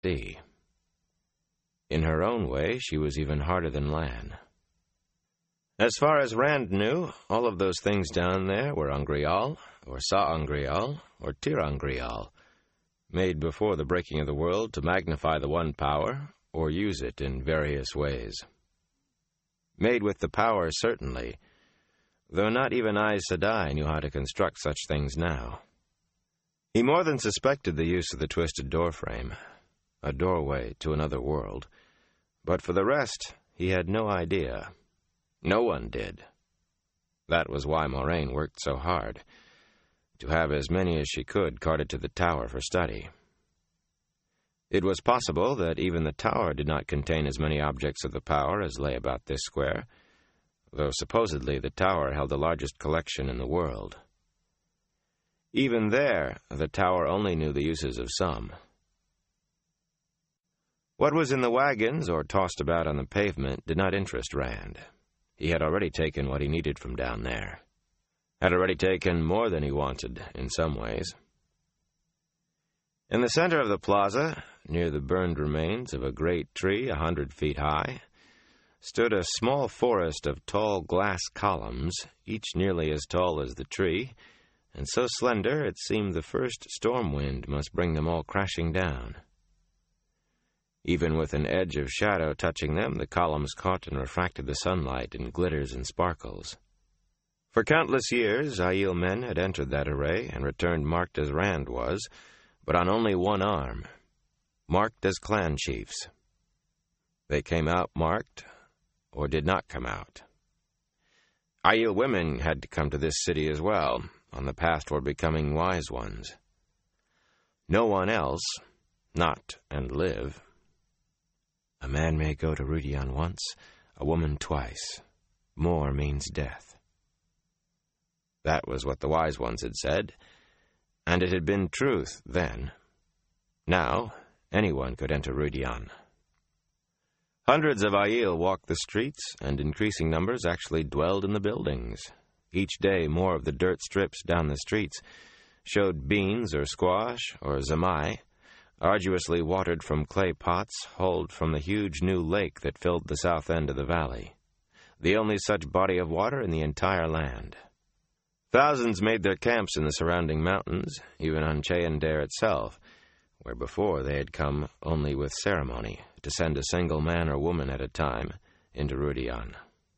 sea. In her own way, she was even harder than Lan. As far as Rand knew, all of those things down there were Ungrial, or Sa-Ungrial, or Tir-Ungrial, made before the breaking of the world to magnify the one power, or use it in various ways. Made with the power, certainly, though not even Aes Sedai knew how to construct such things now. He more than suspected the use of the twisted doorframe, a doorway to another world, but for the rest, he had no idea. No one did. That was why Moraine worked so hard, to have as many as she could carted to the tower for study. It was possible that even the tower did not contain as many objects of the power as lay about this square, though supposedly the tower held the largest collection in the world. Even there, the tower only knew the uses of some. What was in the wagons or tossed about on the pavement did not interest Rand. He had already taken what he needed from down there. Had already taken more than he wanted, in some ways. In the center of the plaza, near the burned remains of a great tree 100 feet high, stood a small forest of tall glass columns, each nearly as tall as the tree, and so slender it seemed the first storm wind must bring them all crashing down. Even with an edge of shadow touching them, the columns caught and refracted the sunlight in glitters and sparkles. For countless years, Aiel men had entered that array and returned marked as Rand was, but on only one arm, marked as clan chiefs. They came out marked, or did not come out. Aiel women had to come to this city as well, on the path toward becoming wise ones. No one else, not and live. A man may go to Rhuidean once, a woman twice. More means death. That was what the wise ones had said, and it had been truth then. Now, anyone could enter Rhuidean. Hundreds of Aiel walked the streets, and increasing numbers actually dwelled in the buildings. Each day more of the dirt strips down the streets showed beans or squash or zamai, arduously watered from clay pots hauled from the huge new lake that filled the south end of the valley, the only such body of water in the entire land. Thousands made their camps in the surrounding mountains, even on Cheyendair itself, where before they had come only with ceremony to send a single man or woman at a time into Rhuidean.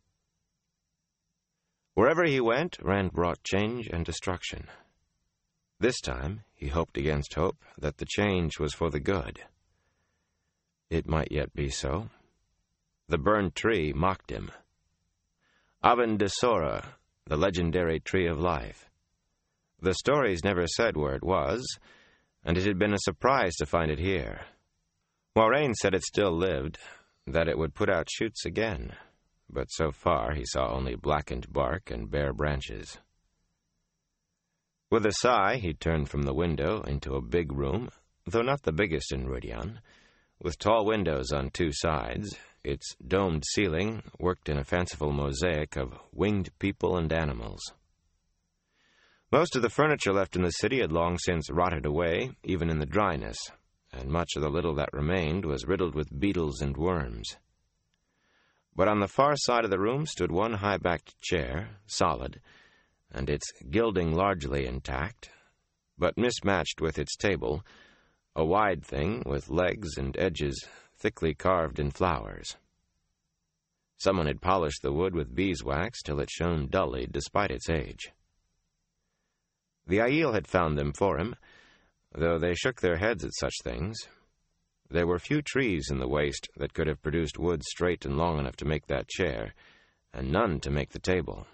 Wherever he went, Rand brought change and destruction. This time, he hoped against hope that the change was for the good. It might yet be so. The burned tree mocked him. Aven Desora, the legendary tree of life. The stories never said where it was, and it had been a surprise to find it here. Moraine said it still lived, that it would put out shoots again, but so far he saw only blackened bark and bare branches. With a sigh, he turned from the window into a big room, though not the biggest in Rhuidean, with tall windows on two sides, its domed ceiling worked in a fanciful mosaic of winged people and animals. Most of the furniture left in the city had long since rotted away, even in the dryness, and much of the little that remained was riddled with beetles and worms. But on the far side of the room stood one high-backed chair, solid, and its gilding largely intact, but mismatched with its table, a wide thing with legs and edges thickly carved in flowers. Someone had polished the wood with beeswax till it shone dully despite its age. The Aiel had found them for him, though they shook their heads at such things. There were few trees in the waste that could have produced wood straight and long enough to make that chair, and none to make the table.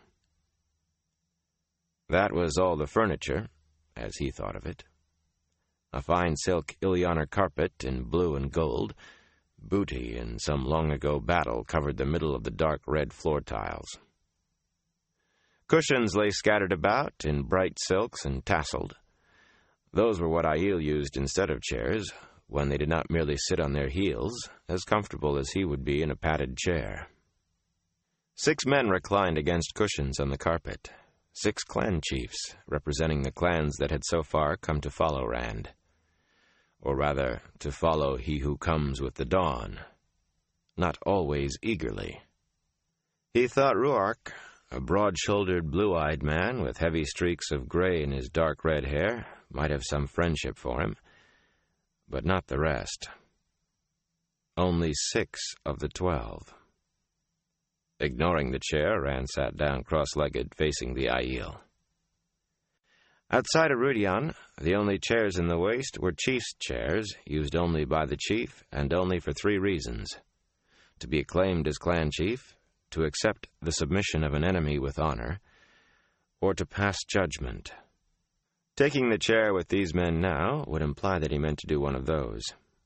That was all the furniture, as he thought of it. A fine silk Illianer carpet in blue and gold, booty in some long-ago battle covered the middle of the dark red floor tiles. Cushions lay scattered about in bright silks and tasseled. Those were what Aiel used instead of chairs, when they did not merely sit on their heels, as comfortable as he would be in a padded chair. 6 men reclined against cushions on the carpet, 6 clan chiefs, representing the clans that had so far come to follow Rand. or rather, to follow he who comes with the dawn, not always eagerly. He thought Ruark, a broad-shouldered, blue-eyed man with heavy streaks of gray in his dark red hair, might have some friendship for him, but not the rest. Only 6 of the 12. Ignoring the chair, Rand sat down cross-legged, facing the Aiel. Outside of Rudian, the only chairs in the waist were chief's chairs, used only by the chief, and only for 3 reasons: to be acclaimed as clan chief, to accept the submission of an enemy with honor, or to pass judgment. Taking the chair with these men now would imply that he meant to do one of those.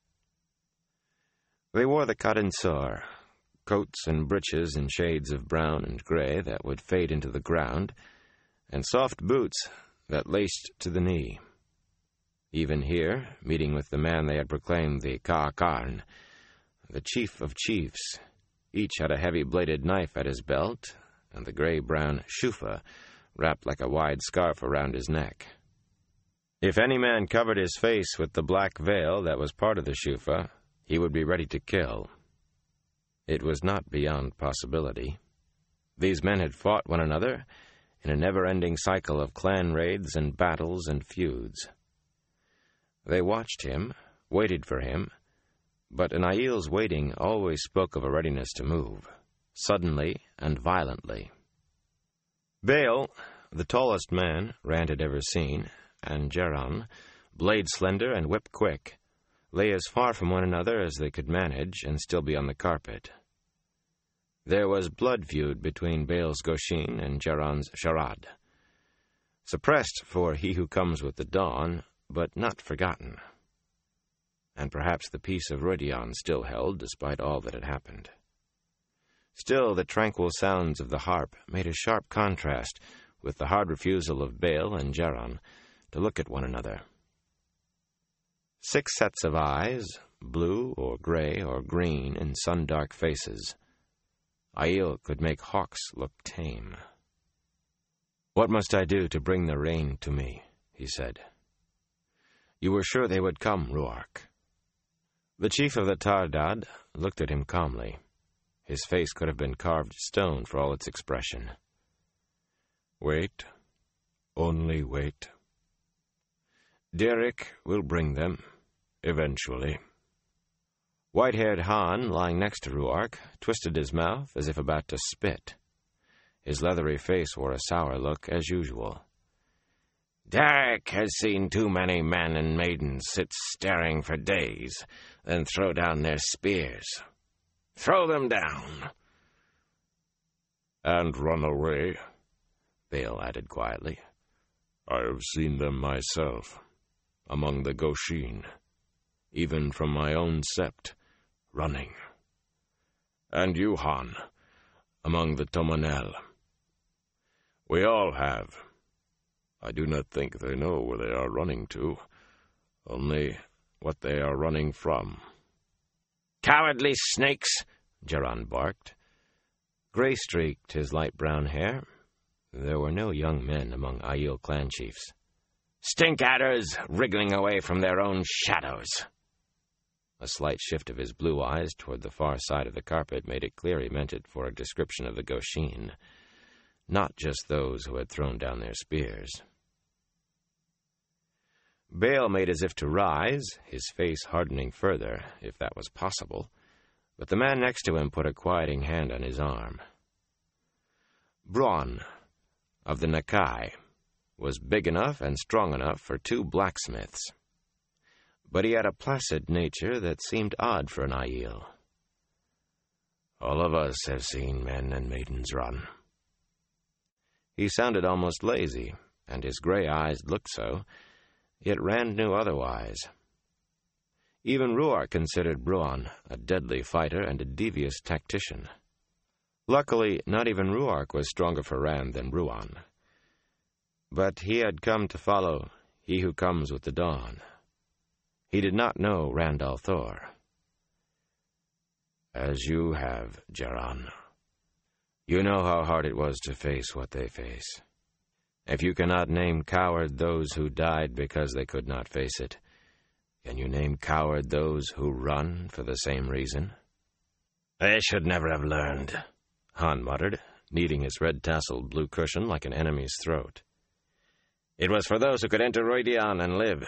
They wore the Kadinsor, coats and breeches in shades of brown and gray that would fade into the ground, and soft boots that laced to the knee. Even here, meeting with the man they had proclaimed the Ka'akarn, the chief of chiefs, each had a heavy-bladed knife at his belt, and the gray-brown shufa wrapped like a wide scarf around his neck. If any man covered his face with the black veil that was part of the shufa, he would be ready to kill. It was not beyond possibility. These men had fought one another in a never-ending cycle of clan raids and battles and feuds. They watched him, waited for him, but an Aiel's waiting always spoke of a readiness to move, suddenly and violently. Bale, the tallest man Rand had ever seen, and Jeron, blade-slender and whip-quick, lay as far from one another as they could manage and still be on the carpet. There was blood feud between Bale's Goshin and Jeron's Sharad, suppressed for he who comes with the dawn, but not forgotten. And perhaps the peace of Rudian still held, despite all that had happened. Still, the tranquil sounds of the harp made a sharp contrast with the hard refusal of Bale and Jeron to look at one another. 6 sets of eyes, blue or gray or green in sun-dark faces. Aiel could make hawks look tame. "What must I do to bring the rain to me?" he said. "You were sure they would come, Ruark." The chief of the Tardad looked at him calmly. His face could have been carved stone for all its expression. "Wait. Only wait. Derek will bring them, eventually." White-haired Han, lying next to Ruark, twisted his mouth as if about to spit. His leathery face wore a sour look, as usual. "Derek has seen too many men and maidens sit staring for days, then throw down their spears. Throw them down." "And run away," Bale added quietly. "I have seen them myself, among the Goshin, even from my own sept, running. And you, Han, among the Tomanel. We all have. I do not think they know where they are running to, only what they are running from." "Cowardly snakes!" Jeron barked. Gray streaked his light brown hair. There were no young men among Aiel clan chiefs. "Stink-adders, wriggling away from their own shadows." A slight shift of his blue eyes toward the far side of the carpet made it clear he meant it for a description of the Goshin, not just those who had thrown down their spears. Bale made as if to rise, his face hardening further, if that was possible, but the man next to him put a quieting hand on his arm. Bronn, of the Nakai, was big enough and strong enough for 2 blacksmiths, but he had a placid nature that seemed odd for an Aiel. "All of us have seen men and maidens run." He sounded almost lazy, and his gray eyes looked so, yet Rand knew otherwise. Even Ruark considered Bronn a deadly fighter and a devious tactician. Luckily, not even Ruark was stronger for Rand than Ruan. But he had come to follow he who comes with the dawn. He did not know Rand al'Thor. "As you have, Jeron. You know how hard it was to face what they face. If you cannot name coward those who died because they could not face it, Can you name coward those who run for the same reason? I should never have learned, Han muttered, kneading his red-tasseled blue cushion like an enemy's throat. It was for those who could enter Rhuidean and live.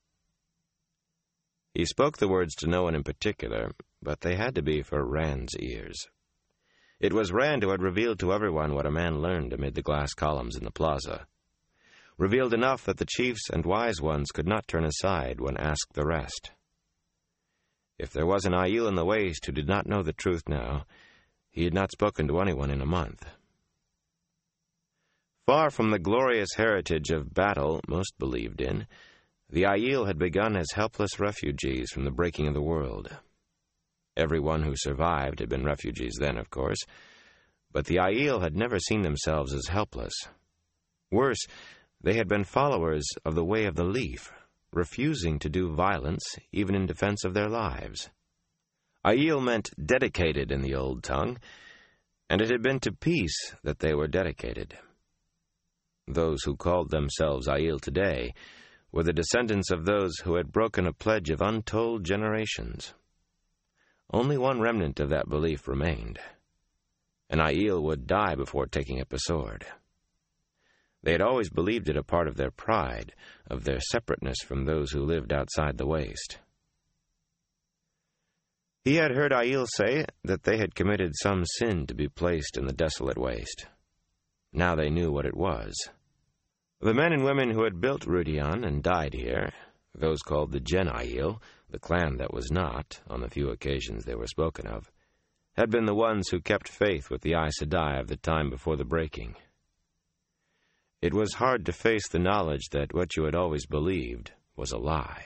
He spoke the words to no one in particular, but they had to be for Rand's ears. It was Rand who had revealed to everyone what a man learned amid the glass columns in the plaza. Revealed enough that the chiefs and wise ones could not turn aside when asked the rest. If there was an Aiel in the waste who did not know the truth now, he had not spoken to anyone in a month. Far from the glorious heritage of battle most believed in, the Aiel had begun as helpless refugees from the breaking of the world. Everyone who survived had been refugees then, of course, but the Aiel had never seen themselves as helpless. Worse, they had been followers of the Way of the Leaf, refusing to do violence even in defense of their lives. Aiel meant dedicated in the old tongue, and it had been to peace that they were dedicated. Those who called themselves Aiel today were the descendants of those who had broken a pledge of untold generations. Only one remnant of that belief remained. An Aiel would die before taking up a sword. They had always believed it a part of their pride, of their separateness from those who lived outside the waste. He had heard Aiel say that they had committed some sin to be placed in the desolate waste. Now they knew what it was. The men and women who had built Rhuidean and died here, those called the Gen Aiel, the clan that was not, on the few occasions they were spoken of, had been the ones who kept faith with the Aes Sedai of the time before the breaking. It was hard to face the knowledge that what you had always believed was a lie.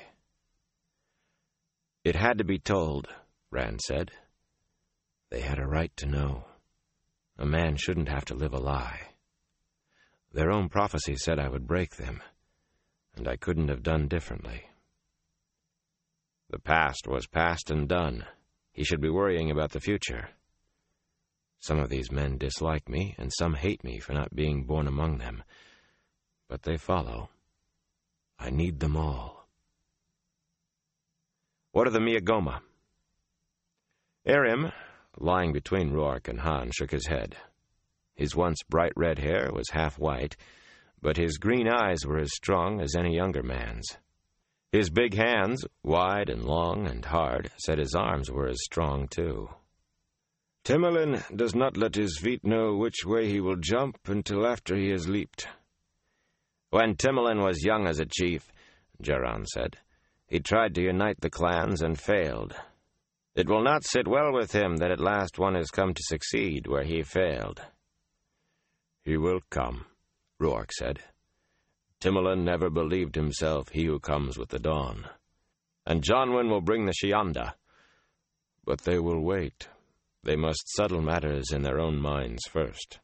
It had to be told, Rand said. They had a right to know. A man shouldn't have to live a lie. Their own prophecy said I would break them, and I couldn't have done differently. The past was past and done. He should be worrying about the future. Some of these men dislike me, and some hate me for not being born among them. But they follow. I need them all. What of the Miagoma? Arim, lying between Rhuarc and Han, shook his head. His once bright red hair was half white, but his green eyes were as strong as any younger man's. His big hands, wide and long and hard, said his arms were as strong too. Timolen does not let his feet know which way he will jump until after he has leaped. When Timolen was young as a chief, Geron said, he tried to unite the clans and failed. It will not sit well with him that at last one has come to succeed where he failed. He will come, Rhuarc said. Timolen never believed himself he who comes with the dawn. And Jonwyn will bring the Shianda. But they will wait. They must settle matters in their own minds first.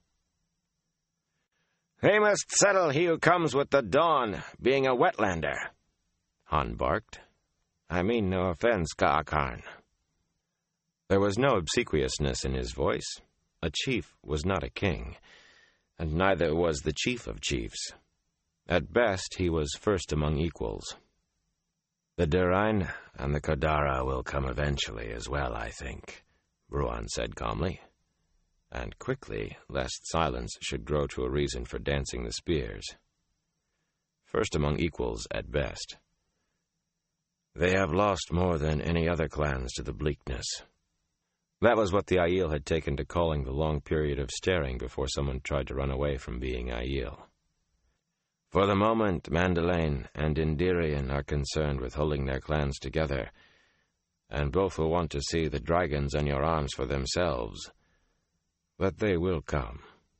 They must settle he who comes with the dawn, being a wetlander, Han barked. I mean no offense, Ka'akarn. There was no obsequiousness in his voice. A chief was not a king, and neither was the chief of chiefs. At best, he was first among equals. The Durain and the Kodara will come eventually as well, I think, Bruan said calmly, and quickly, lest silence should grow to a reason for dancing the spears. First among equals at best. They have lost more than any other clans to the bleakness. That was what the Aiel had taken to calling the long period of staring before someone tried to run away from being Aiel. For the moment, Mandalane and Indirian are concerned with holding their clans together, and both will want to see the dragons on your arms for themselves. But they will come.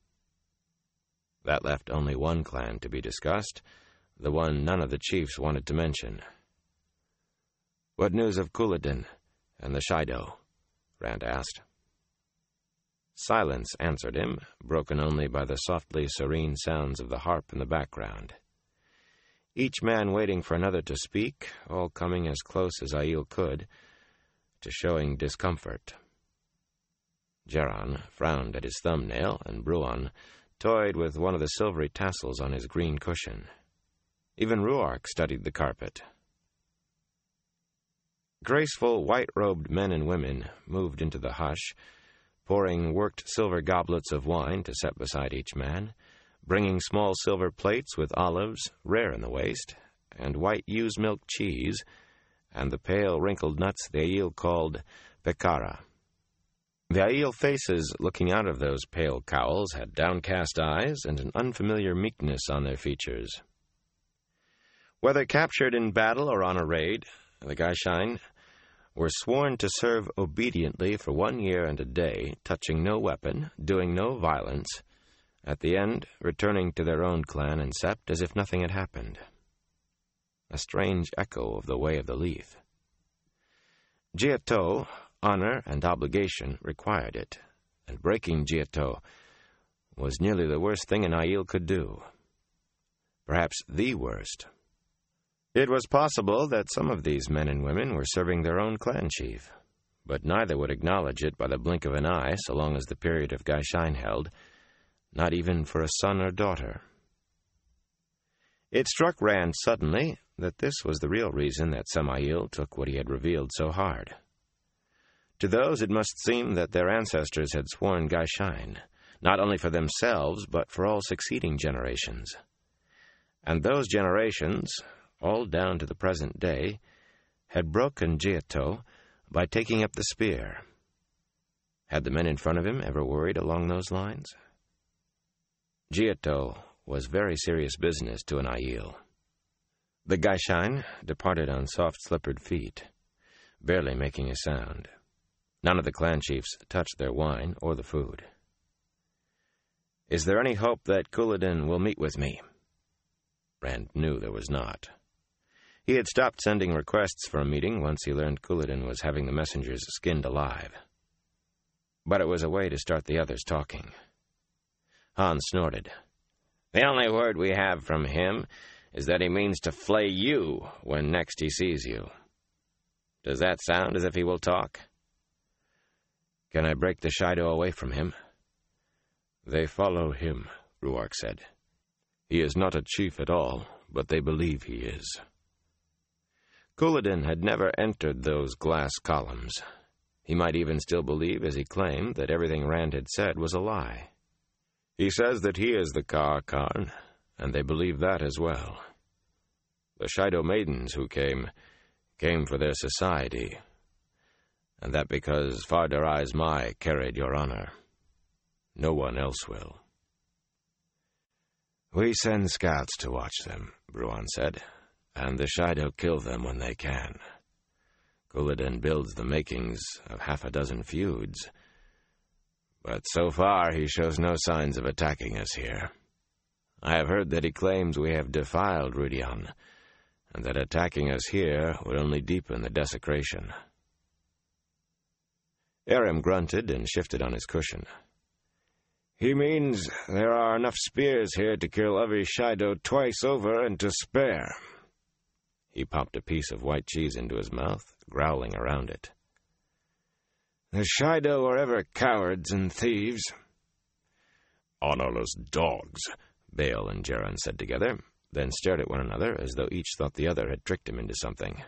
That left only one clan to be discussed, the one none of the chiefs wanted to mention. What news of Couladin and the Shaido? Rand asked. Silence answered him, broken only by the softly serene sounds of the harp in the background. Each man waiting for another to speak, all coming as close as Aiel could, to showing discomfort. Geron frowned at his thumbnail, and Bruan toyed with one of the silvery tassels on his green cushion. Even Rhuarc studied the carpet. Graceful, white-robed men and women moved into the hush, pouring worked silver goblets of wine to set beside each man, bringing small silver plates with olives, rare in the Waste, and white ewe's milk cheese, and the pale, wrinkled nuts the Aiel called pecara. The Aiel faces looking out of those pale cowls had downcast eyes and an unfamiliar meekness on their features. Whether captured in battle or on a raid, the Gaishain were sworn to serve obediently for 1 year and a day, touching no weapon, doing no violence, at the end returning to their own clan and sept as if nothing had happened. A strange echo of the Way of the Leaf. Jiato, honor and obligation required it, and breaking Jiato was nearly the worst thing an Aiel could do. Perhaps the worst. It was possible that some of these men and women were serving their own clan chief, but neither would acknowledge it by the blink of an eye so long as the period of Gaishain held, not even for a son or daughter. It struck Rand suddenly that this was the real reason that some Aiel took what he had revealed so hard. To those it must seem that their ancestors had sworn Gaishain, not only for themselves, but for all succeeding generations. And those generations, all down to the present day, had broken Jiato by taking up the spear. Had the men in front of him ever worried along those lines? Jiato was very serious business to an Aiel. The Gaishain departed on soft-slippered feet, barely making a sound. None of the clan chiefs touched their wine or the food. "Is there any hope that Couladin will meet with me?" Rand knew there was not. He had stopped sending requests for a meeting once he learned Couladin was having the messengers skinned alive. But it was a way to start the others talking. Han snorted. "The only word we have from him is that he means to flay you when next he sees you. Does that sound as if he will talk?" "Can I break the Shaido away from him?" "They follow him," Ruark said. "He is not a chief at all, but they believe he is." Couladin had never entered those glass columns. He might even still believe, as he claimed, that everything Rand had said was a lie. "He says that he is the Ka Khan, and they believe that as well. The Shaido maidens who came for their society, and that because Fardarais Mai carried your honor. No one else will." "We send scouts to watch them," Bruan said, "and the Shaido kill them when they can. Couladin builds the makings of 6 feuds, but so far he shows no signs of attacking us here. I have heard that he claims we have defiled Rudion, and that attacking us here would only deepen the desecration." Aram grunted and shifted on his cushion. "He means there are enough spears here to kill every Shaido twice over and to spare." He popped a piece of white cheese into his mouth, growling around it. "The Shaido are ever cowards and thieves." "Honorless dogs," Baal and Jaron said together, then stared at one another as though each thought the other had tricked him into something.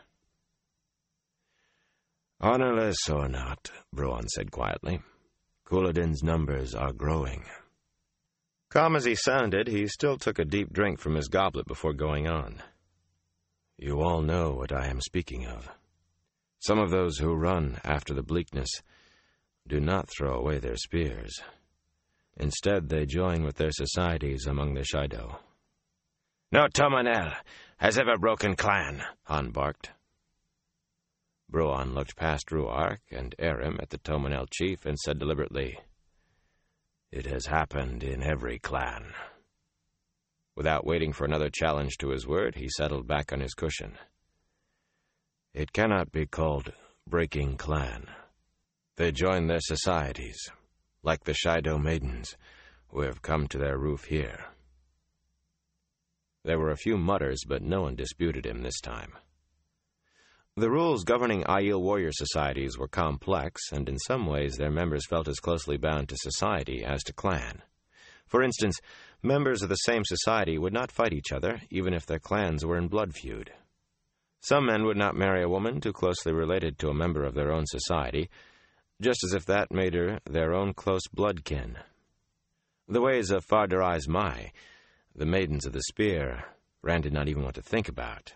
"Honorless or not," Bruan said quietly, "Couladin's numbers are growing." Calm as he sounded, he still took a deep drink from his goblet before going on. "You all know what I am speaking of. Some of those who run after the bleakness do not throw away their spears. Instead, they join with their societies among the Shaido." "No Tomanel has ever broken clan," Han barked. Bruan looked past Ruark and Aram at the Tomanel chief and said deliberately, "It has happened in every clan." Without waiting for another challenge to his word, he settled back on his cushion. "It cannot be called breaking clan. They join their societies, like the Shaido maidens who have come to their roof here." There were a few mutters, but no one disputed him this time. The rules governing Aiel warrior societies were complex, and in some ways their members felt as closely bound to society as to clan. For instance, members of the same society would not fight each other, even if their clans were in blood feud. Some men would not marry a woman too closely related to a member of their own society, just as if that made her their own close bloodkin. The ways of Farder-Eyes Mai, the Maidens of the Spear, Rand did not even want to think about.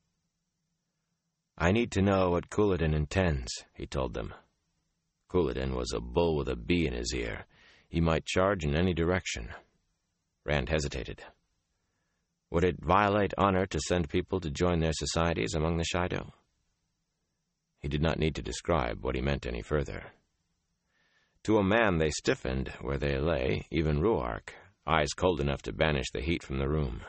"I need to know what Couladin intends," he told them. Couladin was a bull with a bee in his ear. He might charge in any direction. Rand hesitated. Would it violate honor to send people to join their societies among the Shaido? He did not need to describe what he meant any further. To a man they stiffened where they lay, even Ruark, eyes cold enough to banish the heat from the room.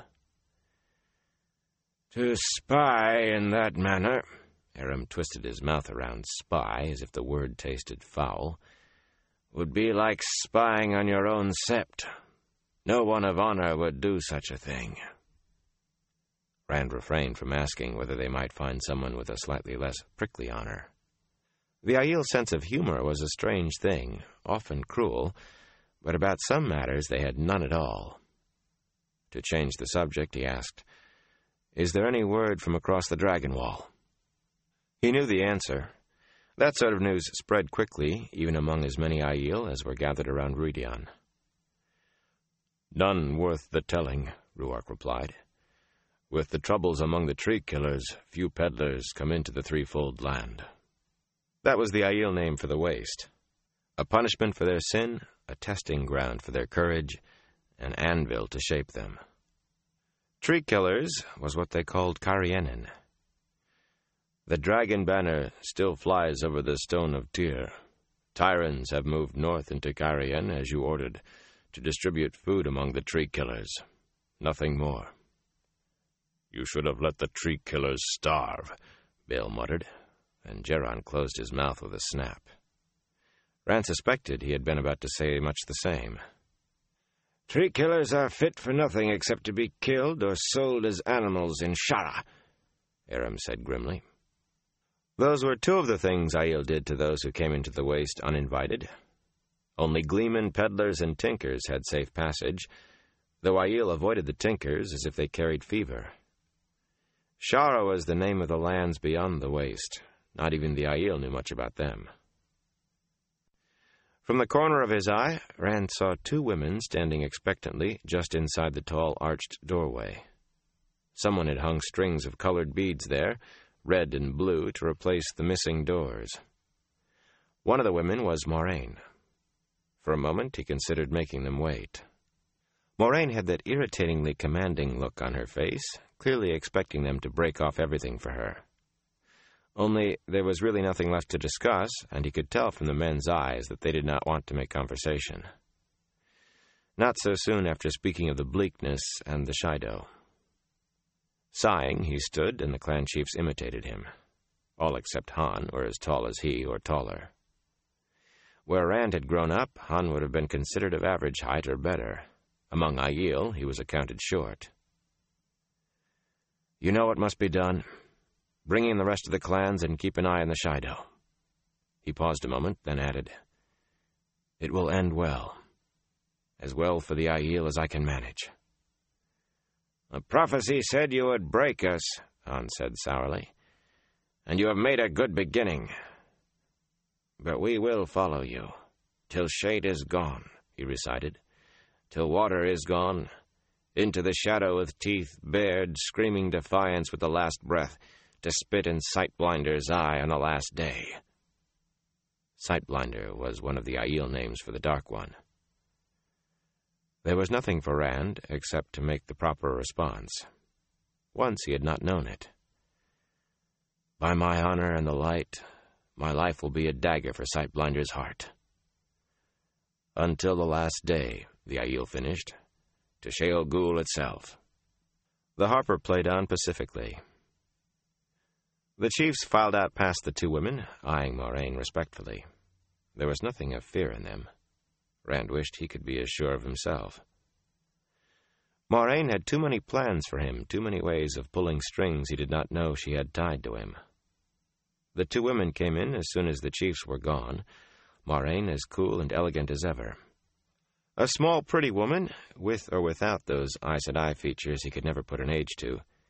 "To spy in that manner," Aram twisted his mouth around spy as if the word tasted foul, "would be like spying on your own sept. No one of honor would do such a thing." Rand refrained from asking whether they might find someone with a slightly less prickly honor. The Aiel's sense of humor was a strange thing, often cruel, but about some matters they had none at all. To change the subject, he asked, "Is there any word from across the Dragon Wall?" He knew the answer. That sort of news spread quickly, even among as many Aiel as were gathered around Rhuidean. "None worth the telling," Ruark replied. "With the troubles among the tree-killers, few peddlers come into the Threefold Land." That was the Aiel name for the waste. A punishment for their sin, a testing ground for their courage, an anvil to shape them. Tree-killers was what they called Carienin. The dragon banner still flies over the stone of Tyr. Tyrants have moved north into Carien, as you ordered, to distribute food among the tree-killers. Nothing more. "You should have let the tree-killers starve," Bale muttered, and Geron closed his mouth with a snap. Rand suspected he had been about to say much the same. "Tree-killers are fit for nothing except to be killed or sold as animals in Shara," Aram said grimly. Those were two of the things Aiel did to those who came into the waste uninvited. Only gleemen, peddlers, and tinkers had safe passage, though Aiel avoided the tinkers as if they carried fever. Shara was the name of the lands beyond the waste. Not even the Aiel knew much about them. From the corner of his eye, Rand saw two women standing expectantly just inside the tall arched doorway. Someone had hung strings of colored beads there, red and blue, to replace the missing doors. One of the women was Moraine. For a moment he considered making them wait. Moraine had that irritatingly commanding look on her face, clearly expecting them to break off everything for her. Only there was really nothing left to discuss, and he could tell from the men's eyes that they did not want to make conversation. Not so soon after speaking of the bleakness and the Shaido. Sighing, he stood, and the clan chiefs imitated him. All except Han were as tall as he, or taller. Where Rand had grown up, Han would have been considered of average height or better. Among Aiel, he was accounted short. "You know what must be done. Bring in the rest of the clans and keep an eye on the Shaido." He paused a moment, then added, "It will end well. As well for the Aiel as I can manage." "The prophecy said you would break us," Han said sourly, "and you have made a good beginning. But we will follow you, till shade is gone," he recited, "till water is gone, into the shadow with teeth bared, screaming defiance with the last breath, to spit in Sightblinder's eye on the last day." Sightblinder was one of the Aiel names for the Dark One. There was nothing for Rand except to make the proper response. Once he had not known it. "By my honor and the light, my life will be a dagger for Sightblinder's heart." "Until the last day," the Aiel finished, "to Sheol Ghul itself." The harper played on pacifically. The chiefs filed out past the two women, eyeing Moraine respectfully. There was nothing of fear in them. Rand wished he could be as sure of himself. Moraine had too many plans for him, too many ways of pulling strings he did not know she had tied to him. The two women came in as soon as the chiefs were gone, Moraine as cool and elegant as ever. A small, pretty woman, with or without those Aes Sedai features he could never put an age to,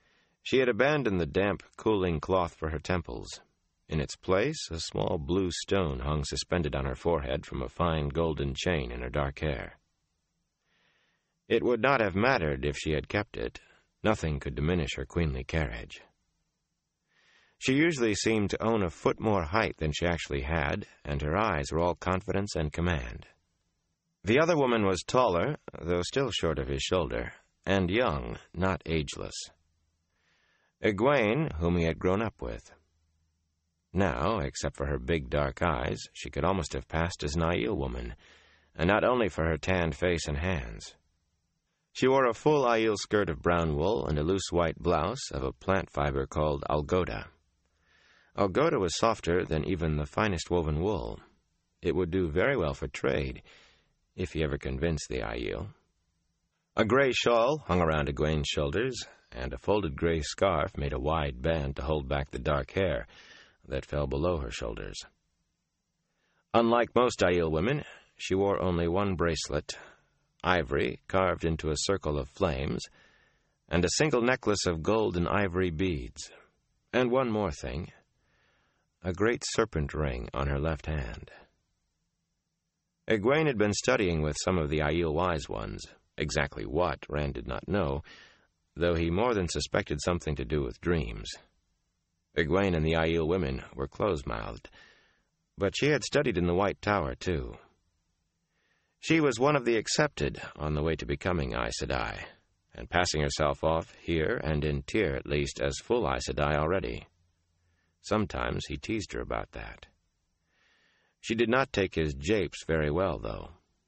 She had abandoned the damp, cooling cloth for her temples. In its place, a small blue stone hung suspended on her forehead from a fine golden chain in her dark hair. It would not have mattered if she had kept it. Nothing could diminish her queenly carriage. She usually seemed to own a foot more height than she actually had, and her eyes were all confidence and command. The other woman was taller, though still short of his shoulder, and young, not ageless. Egwene, whom he had grown up with. Now, except for her big dark eyes, she could almost have passed as an Aiel woman, and not only for her tanned face and hands. She wore a full Aiel skirt of brown wool and a loose white blouse of a plant fiber called algoda. Algoda was softer than even the finest woven wool. It would do very well for trade, if he ever convinced the Aiel. A gray shawl hung around Egwene's shoulders, and a folded gray scarf made a wide band to hold back the dark hair that fell below her shoulders. Unlike most Aiel women, she wore only one bracelet, ivory carved into a circle of flames, and a single necklace of gold and ivory beads. And one more thing, a great serpent ring on her left hand. Egwene had been studying with some of the Aiel wise ones. Exactly what, Rand did not know, though he more than suspected something to do with dreams. Egwene and the Aiel women were close-mouthed, but she had studied in the White Tower, too. She was one of the accepted on the way to becoming Aes Sedai, and passing herself off here and in Tyr at least as full Aes Sedai already. Sometimes he teased her about that. She did not take his japes very well, though.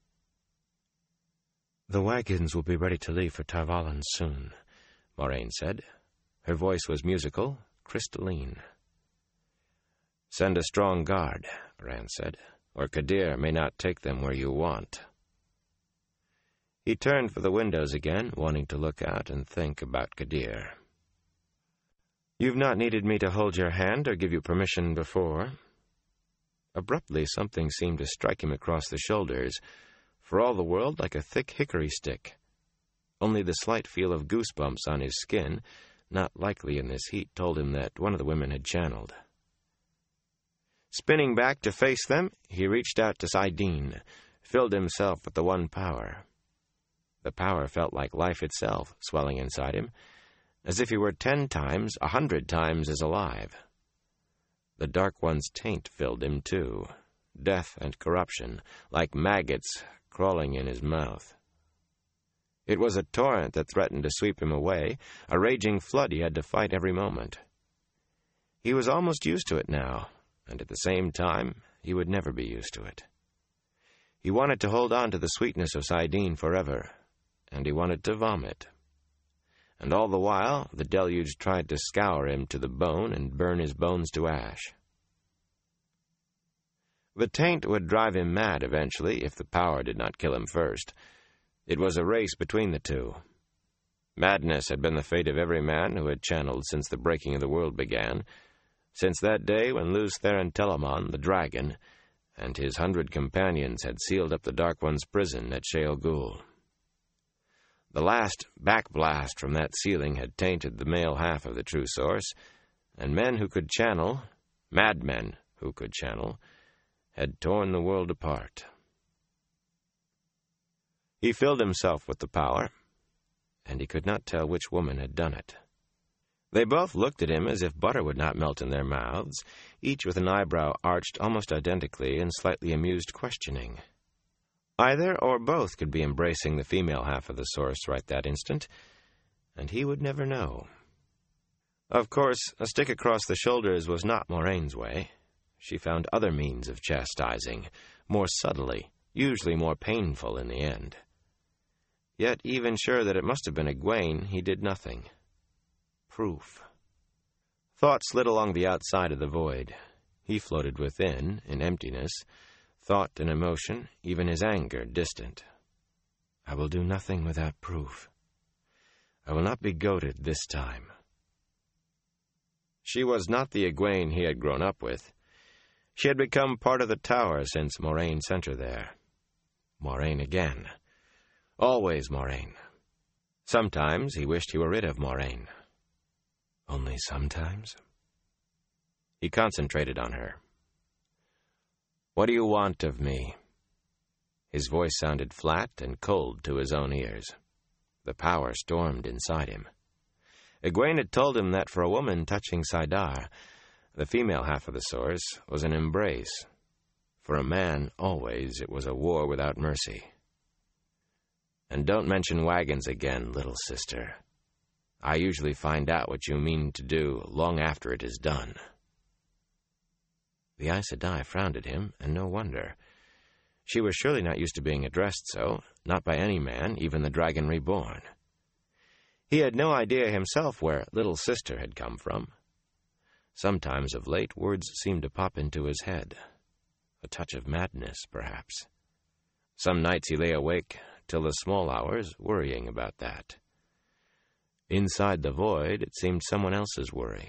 "The wagons will be ready to leave for Tar Valon soon," Moraine said. Her voice was musical, crystalline. "Send a strong guard," Rand said, "or Kadir may not take them where you want." He turned for the windows again, wanting to look out and think about Kadir. "You've not needed me to hold your hand or give you permission before." Abruptly, something seemed to strike him across the shoulders, for all the world like a thick hickory stick. Only the slight feel of goosebumps on his skin, not likely in this heat, told him that one of the women had channeled. Spinning back to face them, he reached out to saidin, filled himself with the one power. The power felt like life itself, swelling inside him, as if he were 10 times, 100 times as alive. The Dark One's taint filled him, too, death and corruption, like maggots crawling in his mouth. It was a torrent that threatened to sweep him away, a raging flood he had to fight every moment. He was almost used to it now, and at the same time, he would never be used to it. He wanted to hold on to the sweetness of saidin forever, and he wanted to vomit. And all the while, the deluge tried to scour him to the bone and burn his bones to ash. The taint would drive him mad eventually if the power did not kill him first. It was a race between the two. Madness had been the fate of every man who had channeled since the breaking of the world began, since that day when Lews Therin Telamon, the dragon, and his 100 companions had sealed up the Dark One's prison at Shale Ghul. The last backblast from that sealing had tainted the male half of the true source, and men who could channel, madmen who could channel, had torn the world apart. He filled himself with the power, and he could not tell which woman had done it. They both looked at him as if butter would not melt in their mouths, each with an eyebrow arched almost identically in slightly amused questioning. Either or both could be embracing the female half of the source right that instant, and he would never know. Of course, a stick across the shoulders was not Moraine's way. She found other means of chastising, more subtly, usually more painful in the end. Yet, even sure that it must have been Egwene, he did nothing. Proof. Thought slid along the outside of the void. He floated within, in emptiness, thought and emotion, even his anger, distant. I will do nothing without proof. I will not be goaded this time. She was not the Egwene he had grown up with. She had become part of the tower since Moraine sent her there. Moraine again. Always Moraine. Sometimes he wished he were rid of Moraine. Only sometimes? He concentrated on her. What do you want of me? His voice sounded flat and cold to his own ears. The power stormed inside him. Egwene had told him that for a woman touching saidar, the female half of the source, was an embrace. For a man, always, it was a war without mercy. And don't mention wagons again, little sister. I usually find out what you mean to do long after it is done. The Aes Sedai frowned at him, and no wonder. She was surely not used to being addressed so, not by any man, even the Dragon Reborn. He had no idea himself where little sister had come from. Sometimes of late, words seemed to pop into his head. A touch of madness, perhaps. Some nights he lay awake till the small hours, worrying about that. Inside the void, it seemed someone else's worry.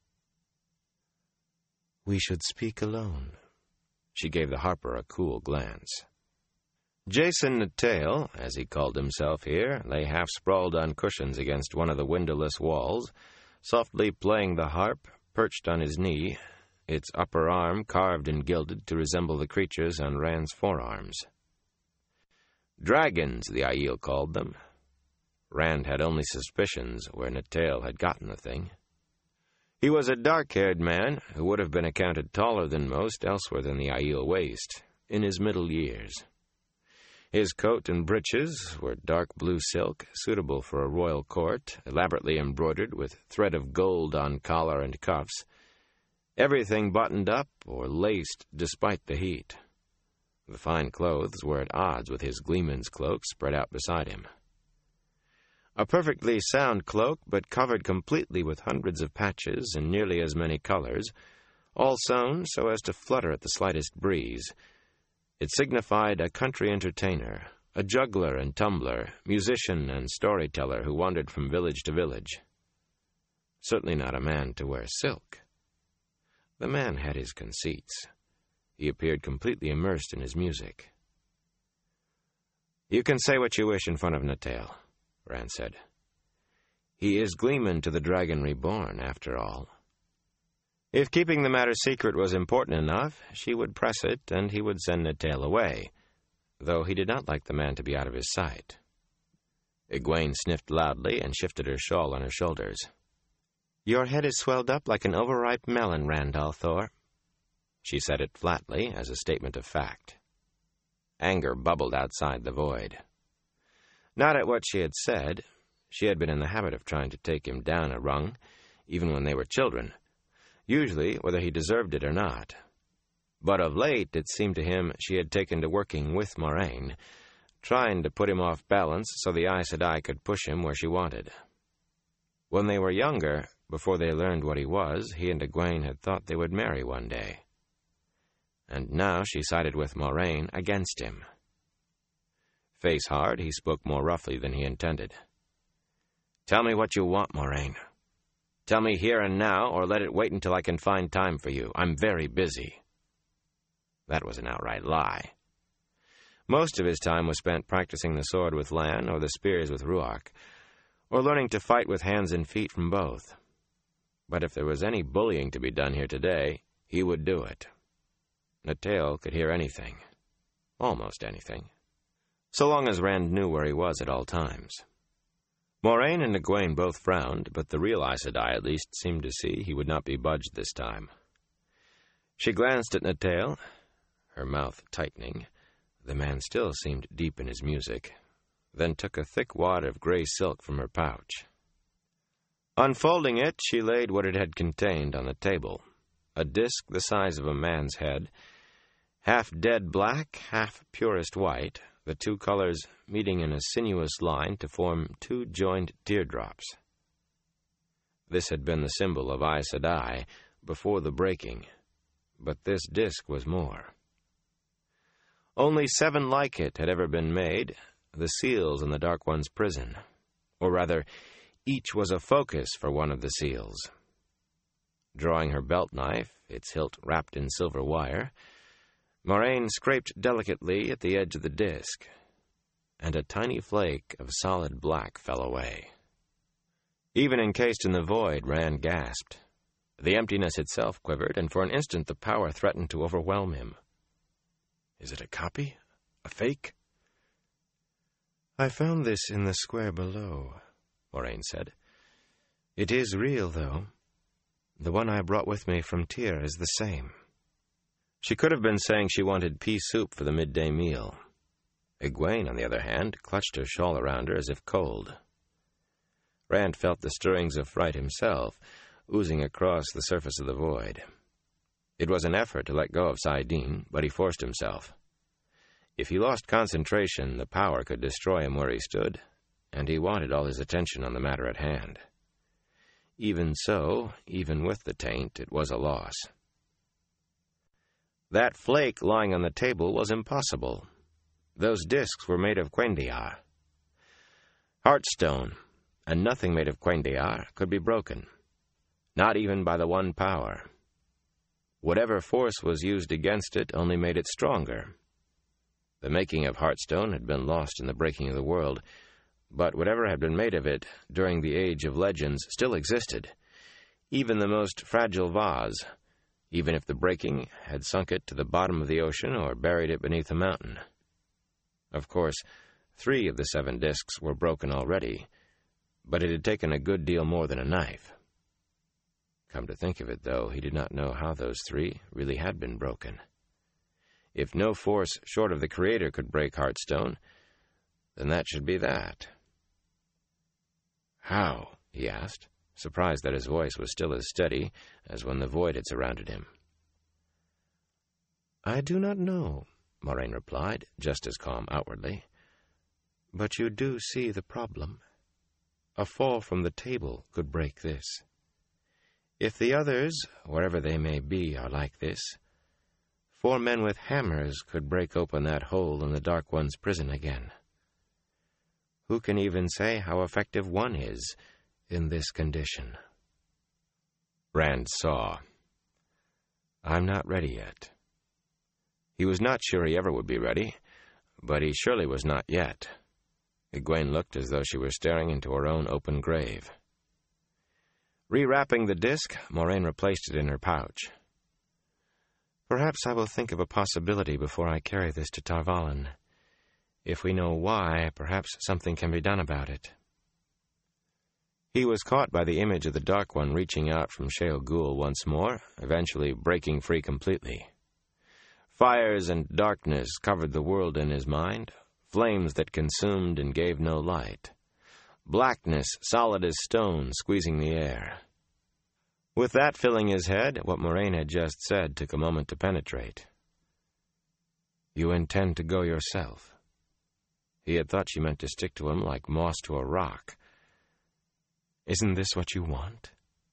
We should speak alone. She gave the harper a cool glance. Jason Natail, as he called himself here, lay half-sprawled on cushions against one of the windowless walls, softly playing the harp, perched on his knee, its upper arm carved and gilded to resemble the creatures on Rand's forearms. Dragons, the Aiel called them. Rand had only suspicions where Natail had gotten the thing. He was a dark-haired man who would have been accounted taller than most elsewhere than the Aiel waist, in his middle years. His coat and breeches were dark blue silk, suitable for a royal court, elaborately embroidered with thread of gold on collar and cuffs, everything buttoned up or laced despite the heat. The fine clothes were at odds with his gleeman's cloak spread out beside him. A perfectly sound cloak, but covered completely with hundreds of patches in nearly as many colors, all sewn so as to flutter at the slightest breeze. It signified a country entertainer, a juggler and tumbler, musician and storyteller who wandered from village to village. Certainly not a man to wear silk. The man had his conceits. He appeared completely immersed in his music. You can say what you wish in front of Natail, Rand said. He is Gleeman to the Dragon Reborn, after all. If keeping the matter secret was important enough, she would press it, and he would send Natail away, though he did not like the man to be out of his sight. Egwene sniffed loudly and shifted her shawl on her shoulders. Your head is swelled up like an overripe melon, Rand al'Thor. She said it flatly, as a statement of fact. Anger bubbled outside the void. Not at what she had said. She had been in the habit of trying to take him down a rung, even when they were children, usually whether he deserved it or not. But of late, it seemed to him she had taken to working with Moraine, trying to put him off balance so the Aes Sedai could push him where she wanted. When they were younger, before they learned what he was, he and Egwene had thought they would marry one day. And now she sided with Moraine against him. Face hard, he spoke more roughly than he intended. Tell me what you want, Moraine. Tell me here and now, or let it wait until I can find time for you. I'm very busy. That was an outright lie. Most of his time was spent practicing the sword with Lan or the spears with Ruark, or learning to fight with hands and feet from both. But if there was any bullying to be done here today, he would do it. Natail could hear anything. Almost anything. So long as Rand knew where he was at all times. Moraine and Egwene both frowned, but the real Aes Sedai at least seemed to see he would not be budged this time. She glanced at Natail, her mouth tightening. The man still seemed deep in his music, then took a thick wad of gray silk from her pouch. Unfolding it, she laid what it had contained on the table, a disk the size of a man's head, half dead black, half purest white, the two colors meeting in a sinuous line to form two joined teardrops. This had been the symbol of Aes Sedai before the breaking, but this disk was more. Only 7 like it had ever been made, the seals in the Dark One's prison. Or rather, each was a focus for one of the seals. Drawing her belt knife, its hilt wrapped in silver wire, Moraine scraped delicately at the edge of the disk, and a tiny flake of solid black fell away. Even encased in the void, Rand gasped. The emptiness itself quivered, and for an instant the power threatened to overwhelm him. Is it a copy? A fake? I found this in the square below, Moraine said. It is real, though. The one I brought with me from Tyr is the same. She could have been saying she wanted pea soup for the midday meal. Egwene, on the other hand, clutched her shawl around her as if cold. Rand felt the stirrings of fright himself, oozing across the surface of the void. It was an effort to let go of saidin, but he forced himself. If he lost concentration, the power could destroy him where he stood, and he wanted all his attention on the matter at hand. Even so, even with the taint, it was a loss. That flake lying on the table was impossible. Those discs were made of cuendillar. Heartstone, and nothing made of cuendillar could be broken, not even by the one power. Whatever force was used against it only made it stronger. The making of Heartstone had been lost in the breaking of the world, but whatever had been made of it during the Age of Legends still existed, even the most fragile vase, even if the breaking had sunk it to the bottom of the ocean or buried it beneath a mountain. Of course, 3 of the 7 discs were broken already, but it had taken a good deal more than a knife. Come to think of it, though, he did not know how those 3 really had been broken. If no force short of the Creator could break Heartstone, then that should be that. "How?" he asked, surprised that his voice was still as steady as when the void had surrounded him. "I do not know," Moraine replied, just as calm outwardly. "But you do see the problem. A fall from the table could break this. If the others, wherever they may be, are like this, 4 men with hammers could break open that hole in the Dark One's prison again. Who can even say how effective one is in this condition?" Rand saw. "I'm not ready yet." He was not sure he ever would be ready, but he surely was not yet. Egwene looked as though she were staring into her own open grave. Rewrapping the disc, Moraine replaced it in her pouch. "Perhaps I will think of a possibility before I carry this to Tar Valon. If we know why, perhaps something can be done about it." He was caught by the image of the Dark One reaching out from Shale Ghul once more, eventually breaking free completely. Fires and darkness covered the world in his mind, flames that consumed and gave no light. Blackness, solid as stone, squeezing the air. With that filling his head, what Moraine had just said took a moment to penetrate. "You intend to go yourself?" He had thought she meant to stick to him like moss to a rock. "Isn't this what you want?"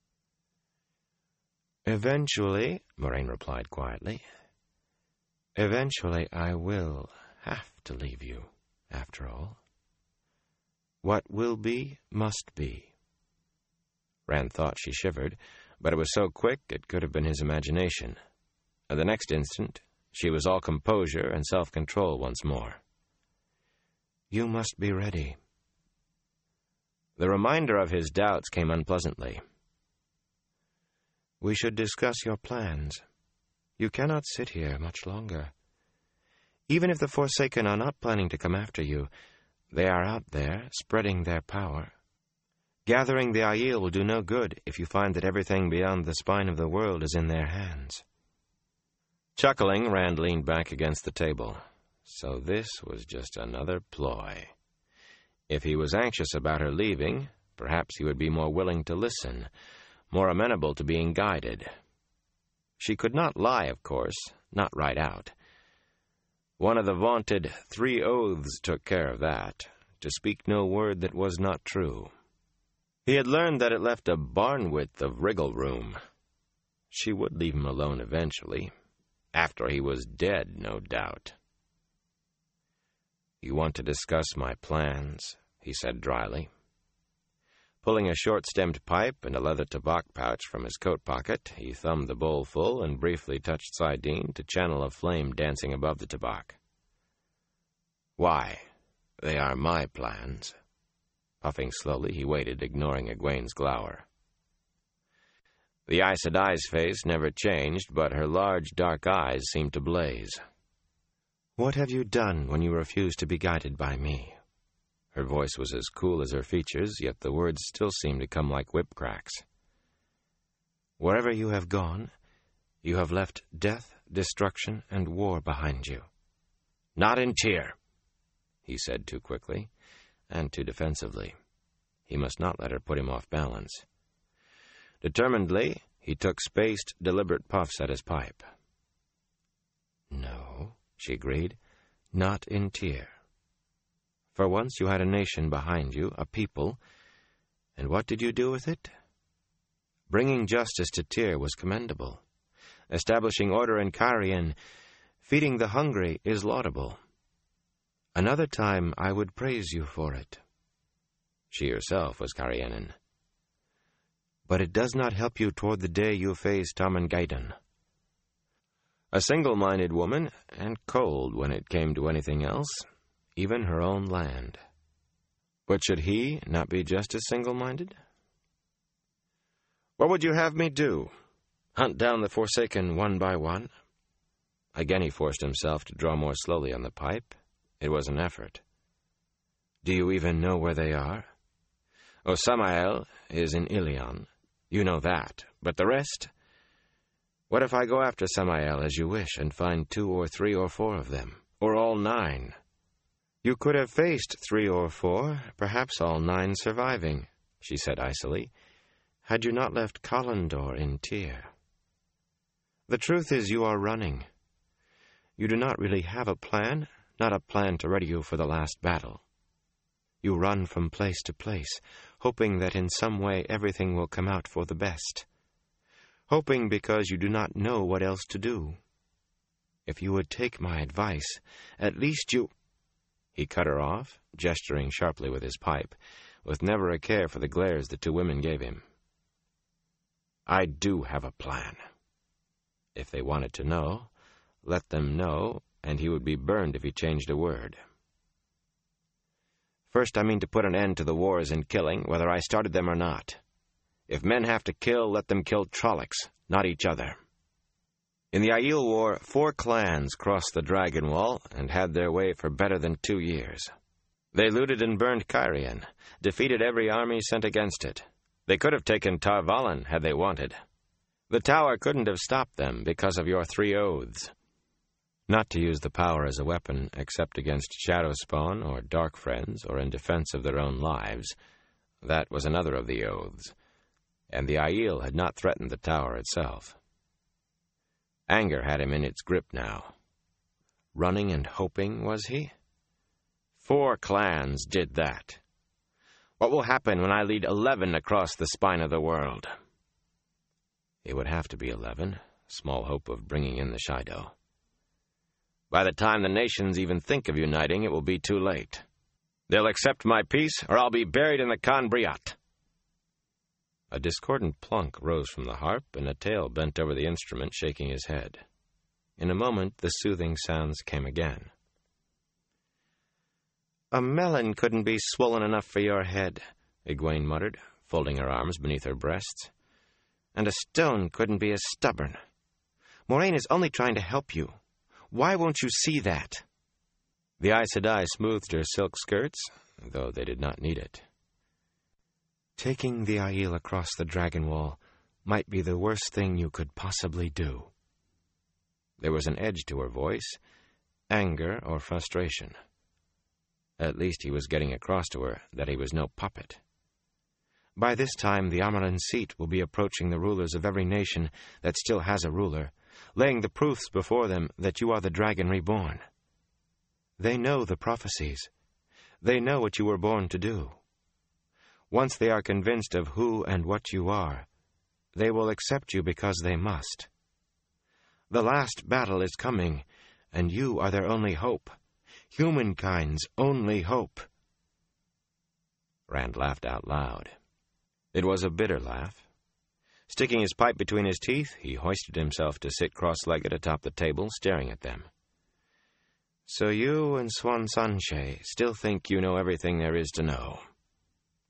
"Eventually," Moraine replied quietly. "Eventually I will have to leave you, after all. What will be, must be." Rand thought she shivered, but it was so quick it could have been his imagination. And the next instant, she was all composure and self-control once more. "You must be ready." The reminder of his doubts came unpleasantly. "We should discuss your plans. You cannot sit here much longer. Even if the Forsaken are not planning to come after you, they are out there, spreading their power. Gathering the Aiel will do no good if you find that everything beyond the spine of the world is in their hands." Chuckling, Rand leaned back against the table. So this was just another ploy. If he was anxious about her leaving, perhaps he would be more willing to listen, more amenable to being guided. She could not lie, of course, not right out. One of the vaunted 3 oaths took care of that, to speak no word that was not true. He had learned that it left a barn width of wriggle room. She would leave him alone eventually, after he was dead, no doubt. "You want to discuss my plans?" he said dryly. Pulling a short-stemmed pipe and a leather tobacco pouch from his coat pocket, he thumbed the bowl full and briefly touched saidin to channel a flame dancing above the tobacco. "Why? They are my plans." Puffing slowly, he waited, ignoring Egwene's glower. The Aes Sedai's face never changed, but her large, dark eyes seemed to blaze. "What have you done when you refused to be guided by me?" Her voice was as cool as her features, yet the words still seemed to come like whip cracks. "Wherever you have gone, you have left death, destruction, and war behind you." "Not in Tyr," he said too quickly, and too defensively. He must not let her put him off balance. Determinedly, he took spaced, deliberate puffs at his pipe. "No," she agreed, "not in Tyr. For once you had a nation behind you, a people, and what did you do with it? Bringing justice to Tyr was commendable. Establishing order in Cairhien, feeding the hungry is laudable. Another time I would praise you for it." She herself was Cairhienin. "But it does not help you toward the day you face Tarmangaydan." A single-minded woman, and cold when it came to anything else, even her own land. But should he not be just as single-minded? "What would you have me do? Hunt down the Forsaken one by one?" Again he forced himself to draw more slowly on the pipe. It was an effort. "Do you even know where they are?" "Oh, Samael is in Ilion. You know that. But the rest? What if I go after Samael as you wish and find 2 or 3 or 4 of them? Or all 9? "You could have faced 3 or 4, perhaps all 9 surviving," she said icily, "had you not left Kalandor in Tyr. The truth is you are running. You do not really have a plan, not a plan to ready you for the last battle. You run from place to place, hoping that in some way everything will come out for the best. Hoping because you do not know what else to do. If you would take my advice, at least you—" He cut her off, gesturing sharply with his pipe, with never a care for the glares the 2 women gave him. "I do have a plan." If they wanted to know, let them know, and he would be burned if he changed a word. "First, I mean to put an end to the wars and killing, whether I started them or not. If men have to kill, let them kill Trollocs, not each other. In the Aiel War, 4 clans crossed the Dragon Wall and had their way for better than 2 years. They looted and burned Cairhien, defeated every army sent against it. They could have taken Tar Valon had they wanted. The tower couldn't have stopped them because of your 3 oaths. Not to use the power as a weapon except against Shadowspawn or Dark Friends or in defense of their own lives. That was another of the oaths, and the Aiel had not threatened the tower itself. Anger had him in its grip now. Running and hoping, was he? 4 clans did that. What will happen when I lead 11 across the spine of the world? It would have to be 11. Small hope of bringing in the Shaido. By the time the nations even think of uniting, it will be too late. They'll accept my peace, or I'll be buried in the Khan Briat. A discordant plunk rose from the harp, and Atael bent over the instrument, shaking his head. In a moment, the soothing sounds came again. "A melon couldn't be swollen enough for your head," Egwene muttered, folding her arms beneath her breasts. "And a stone couldn't be as stubborn. Moiraine is only trying to help you. Why won't you see that?" The Aes Sedai smoothed her silk skirts, though they did not need it. "Taking the Aiel across the Dragon Wall might be the worst thing you could possibly do." There was an edge to her voice, anger or frustration. At least he was getting across to her that he was no puppet. "By this time, the Amaran seat will be approaching the rulers of every nation that still has a ruler, laying the proofs before them that you are the Dragon Reborn. They know the prophecies. They know what you were born to do. Once they are convinced of who and what you are, they will accept you because they must. The last battle is coming, and you are their only hope. Humankind's only hope." Rand laughed out loud. It was a bitter laugh. Sticking his pipe between his teeth, he hoisted himself to sit cross-legged atop the table, staring at them. "So you and Swan Sanche still think you know everything there is to know."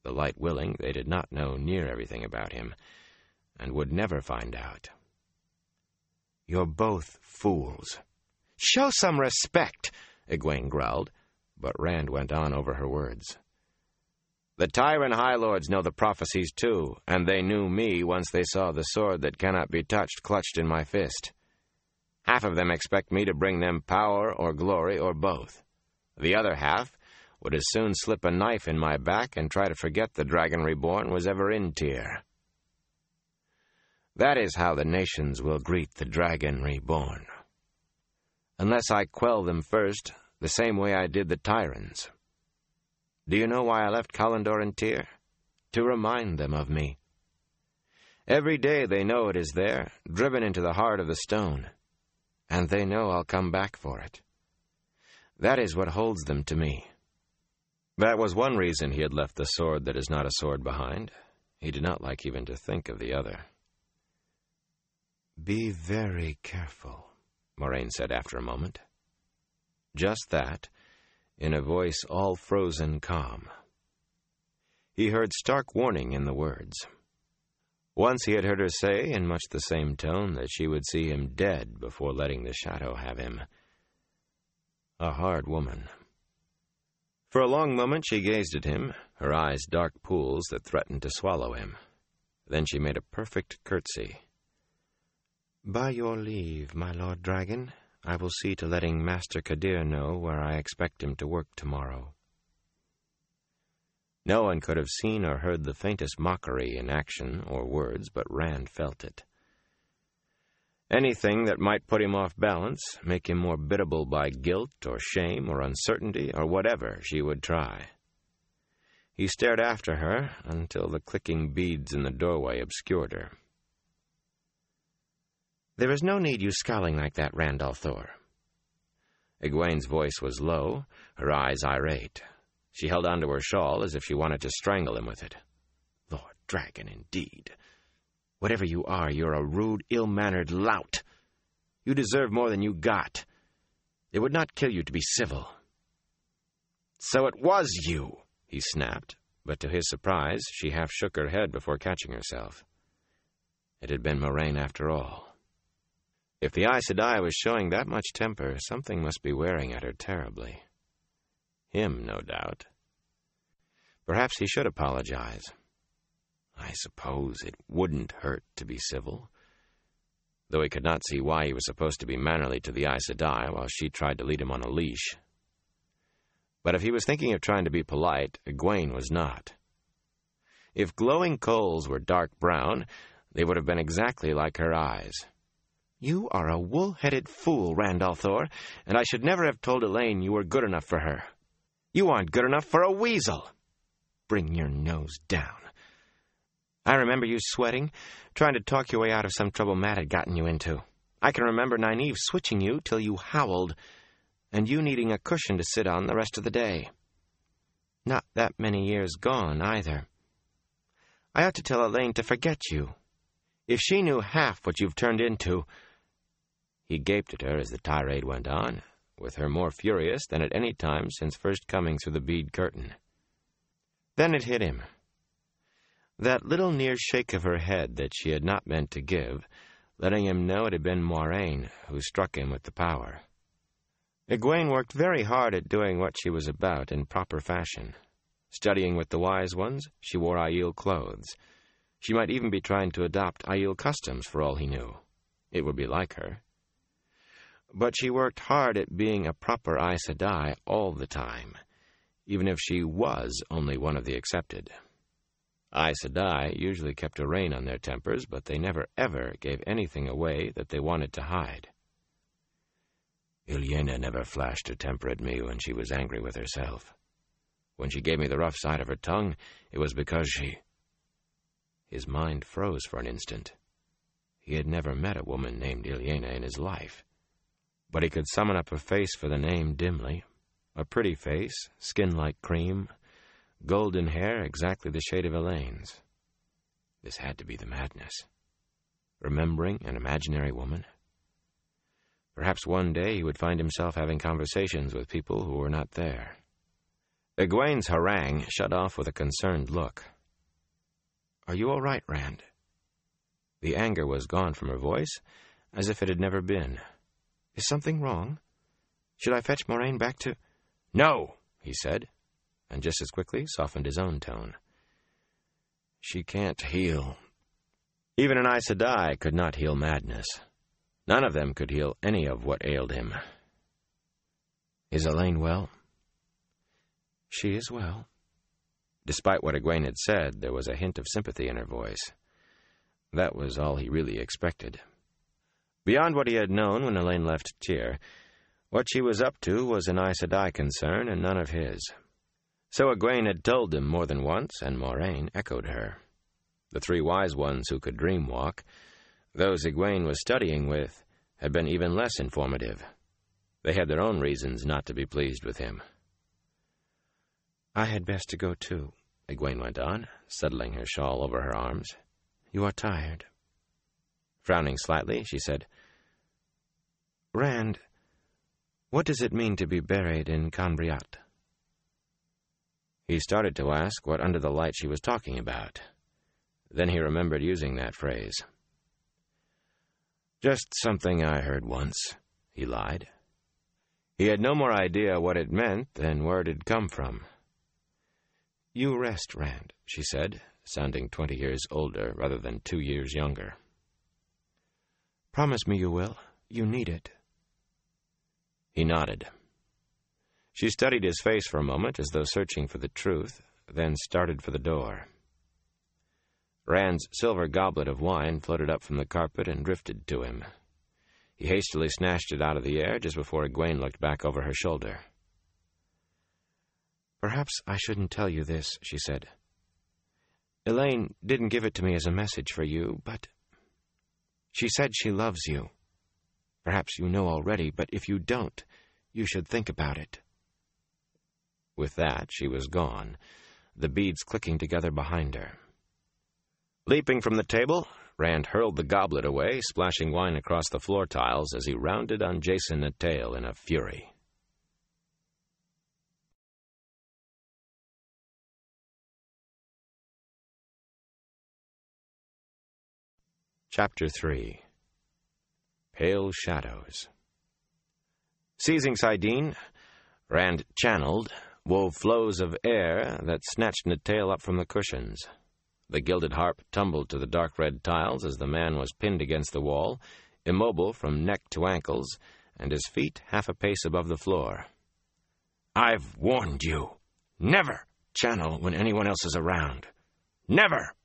The light willing, they did not know near everything about him, and would never find out. "You're both fools." "Show some respect," Egwene growled, but Rand went on over her words. "The Tyrant High Lords know the prophecies too, and they knew me once they saw the sword that cannot be touched clutched in my fist. Half of them expect me to bring them power or glory or both. The other half would as soon slip a knife in my back and try to forget the Dragon Reborn was ever in Tyr. That is how the nations will greet the Dragon Reborn. Unless I quell them first, the same way I did the Tyrants. Do you know why I left Kalandor and Tyr? To remind them of me. Every day they know it is there, driven into the heart of the stone, and they know I'll come back for it. That is what holds them to me." That was one reason he had left the sword that is not a sword behind. He did not like even to think of the other. "Be very careful," Moraine said after a moment. Just that, in a voice all frozen calm. He heard stark warning in the words. Once he had heard her say, in much the same tone, that she would see him dead before letting the shadow have him. A hard woman. For a long moment she gazed at him, her eyes dark pools that threatened to swallow him. Then she made a perfect curtsy. "By your leave, my Lord Dragon, I will see to letting Master Kadir know where I expect him to work tomorrow." No one could have seen or heard the faintest mockery in action or words, but Rand felt it. Anything that might put him off balance, make him more biddable by guilt or shame or uncertainty or whatever, she would try. He stared after her until the clicking beads in the doorway obscured her. "There is no need you scowling like that, Rand al'Thor." Egwene's voice was low, her eyes irate. She held onto her shawl as if she wanted to strangle him with it. "Lord Dragon, indeed. Whatever you are, you're a rude, ill-mannered lout. You deserve more than you got. It would not kill you to be civil." "So it was you," he snapped, but to his surprise, she half shook her head before catching herself. It had been Moraine after all. If the Aes Sedai was showing that much temper, something must be wearing at her terribly. Him, no doubt. Perhaps he should apologize. I suppose it wouldn't hurt to be civil, though he could not see why he was supposed to be mannerly to the Aes Sedai while she tried to lead him on a leash. But if he was thinking of trying to be polite, Egwene was not. If glowing coals were dark brown, they would have been exactly like her eyes. "You are a wool-headed fool, Rand al'Thor, and I should never have told Elaine you were good enough for her. You aren't good enough for a weasel." "Bring your nose down. I remember you sweating, trying to talk your way out of some trouble Matt had gotten you into. I can remember Nynaeve switching you till you howled, and you needing a cushion to sit on the rest of the day. Not that many years gone, either. I ought to tell Elaine to forget you. If she knew half what you've turned into—" He gaped at her as the tirade went on, with her more furious than at any time since first coming through the bead curtain. Then it hit him. That little near shake of her head that she had not meant to give, letting him know it had been Moraine who struck him with the power. Egwene worked very hard at doing what she was about in proper fashion. Studying with the wise ones, she wore Aiel clothes. She might even be trying to adopt Aiel customs for all he knew. It would be like her. But she worked hard at being a proper Aes Sedai all the time, even if she was only one of the accepted. Aes Sedai usually kept a rein on their tempers, but they never ever gave anything away that they wanted to hide. Ilyena never flashed her temper at me when she was angry with herself. When she gave me the rough side of her tongue, it was because she... His mind froze for an instant. He had never met a woman named Ilyena in his life. But he could summon up a face for the name dimly. A pretty face, skin like cream, golden hair exactly the shade of Elaine's. This had to be the madness. Remembering an imaginary woman. Perhaps one day he would find himself having conversations with people who were not there. Egwene's harangue shut off with a concerned look. "Are you all right, Rand?" The anger was gone from her voice, as if it had never been. "Is something wrong? Should I fetch Moraine back to—" "No," he said, and just as quickly softened his own tone. "She can't heal." Even an Aes Sedai could not heal madness. None of them could heal any of what ailed him. "Is Elayne well?" "She is well." Despite what Egwene had said, there was a hint of sympathy in her voice. That was all he really expected. Beyond what he had known when Elayne left Tyr, what she was up to was an Aes Sedai concern and none of his. So Egwene had told him more than once, and Moraine echoed her. The three wise ones who could dream walk, those Egwene was studying with, had been even less informative. They had their own reasons not to be pleased with him. "I had best to go too," Egwene went on, settling her shawl over her arms. "You are tired." Frowning slightly, she said, "Rand, what does it mean to be buried in Canbriat?" He started to ask what under the light she was talking about. Then he remembered using that phrase. "Just something I heard once," he lied. He had no more idea what it meant than where it had come from. "You rest, Rand," she said, sounding 20 years older rather than 2 years younger. "Promise me you will. You need it." He nodded. She studied his face for a moment as though searching for the truth, then started for the door. Rand's silver goblet of wine floated up from the carpet and drifted to him. He hastily snatched it out of the air just before Egwene looked back over her shoulder. "Perhaps I shouldn't tell you this," she said. "Elayne didn't give it to me as a message for you, but she said she loves you. Perhaps you know already, but if you don't, you should think about it." With that, she was gone, the beads clicking together behind her. Leaping from the table, Rand hurled the goblet away, splashing wine across the floor tiles as he rounded on Jacen Natael in a fury. Chapter 3. Pale Shadows. Seizing saidin, Rand channeled, wove flows of air that snatched Natael up from the cushions. The gilded harp tumbled to the dark red tiles as the man was pinned against the wall, immobile from neck to ankles, and his feet half a pace above the floor. "I've warned you. Never channel when anyone else is around. Never!"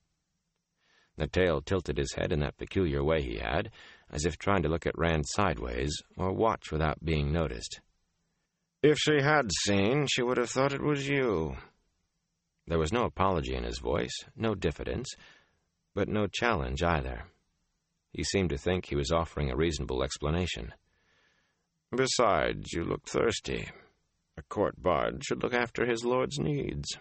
Natael tilted his head in that peculiar way he had, as if trying to look at Rand sideways, or watch without being noticed. "If she had seen, she would have thought it was you." There was no apology in his voice, no diffidence, but no challenge either. He seemed to think he was offering a reasonable explanation. "Besides, you look thirsty. A court bard should look after his lord's needs."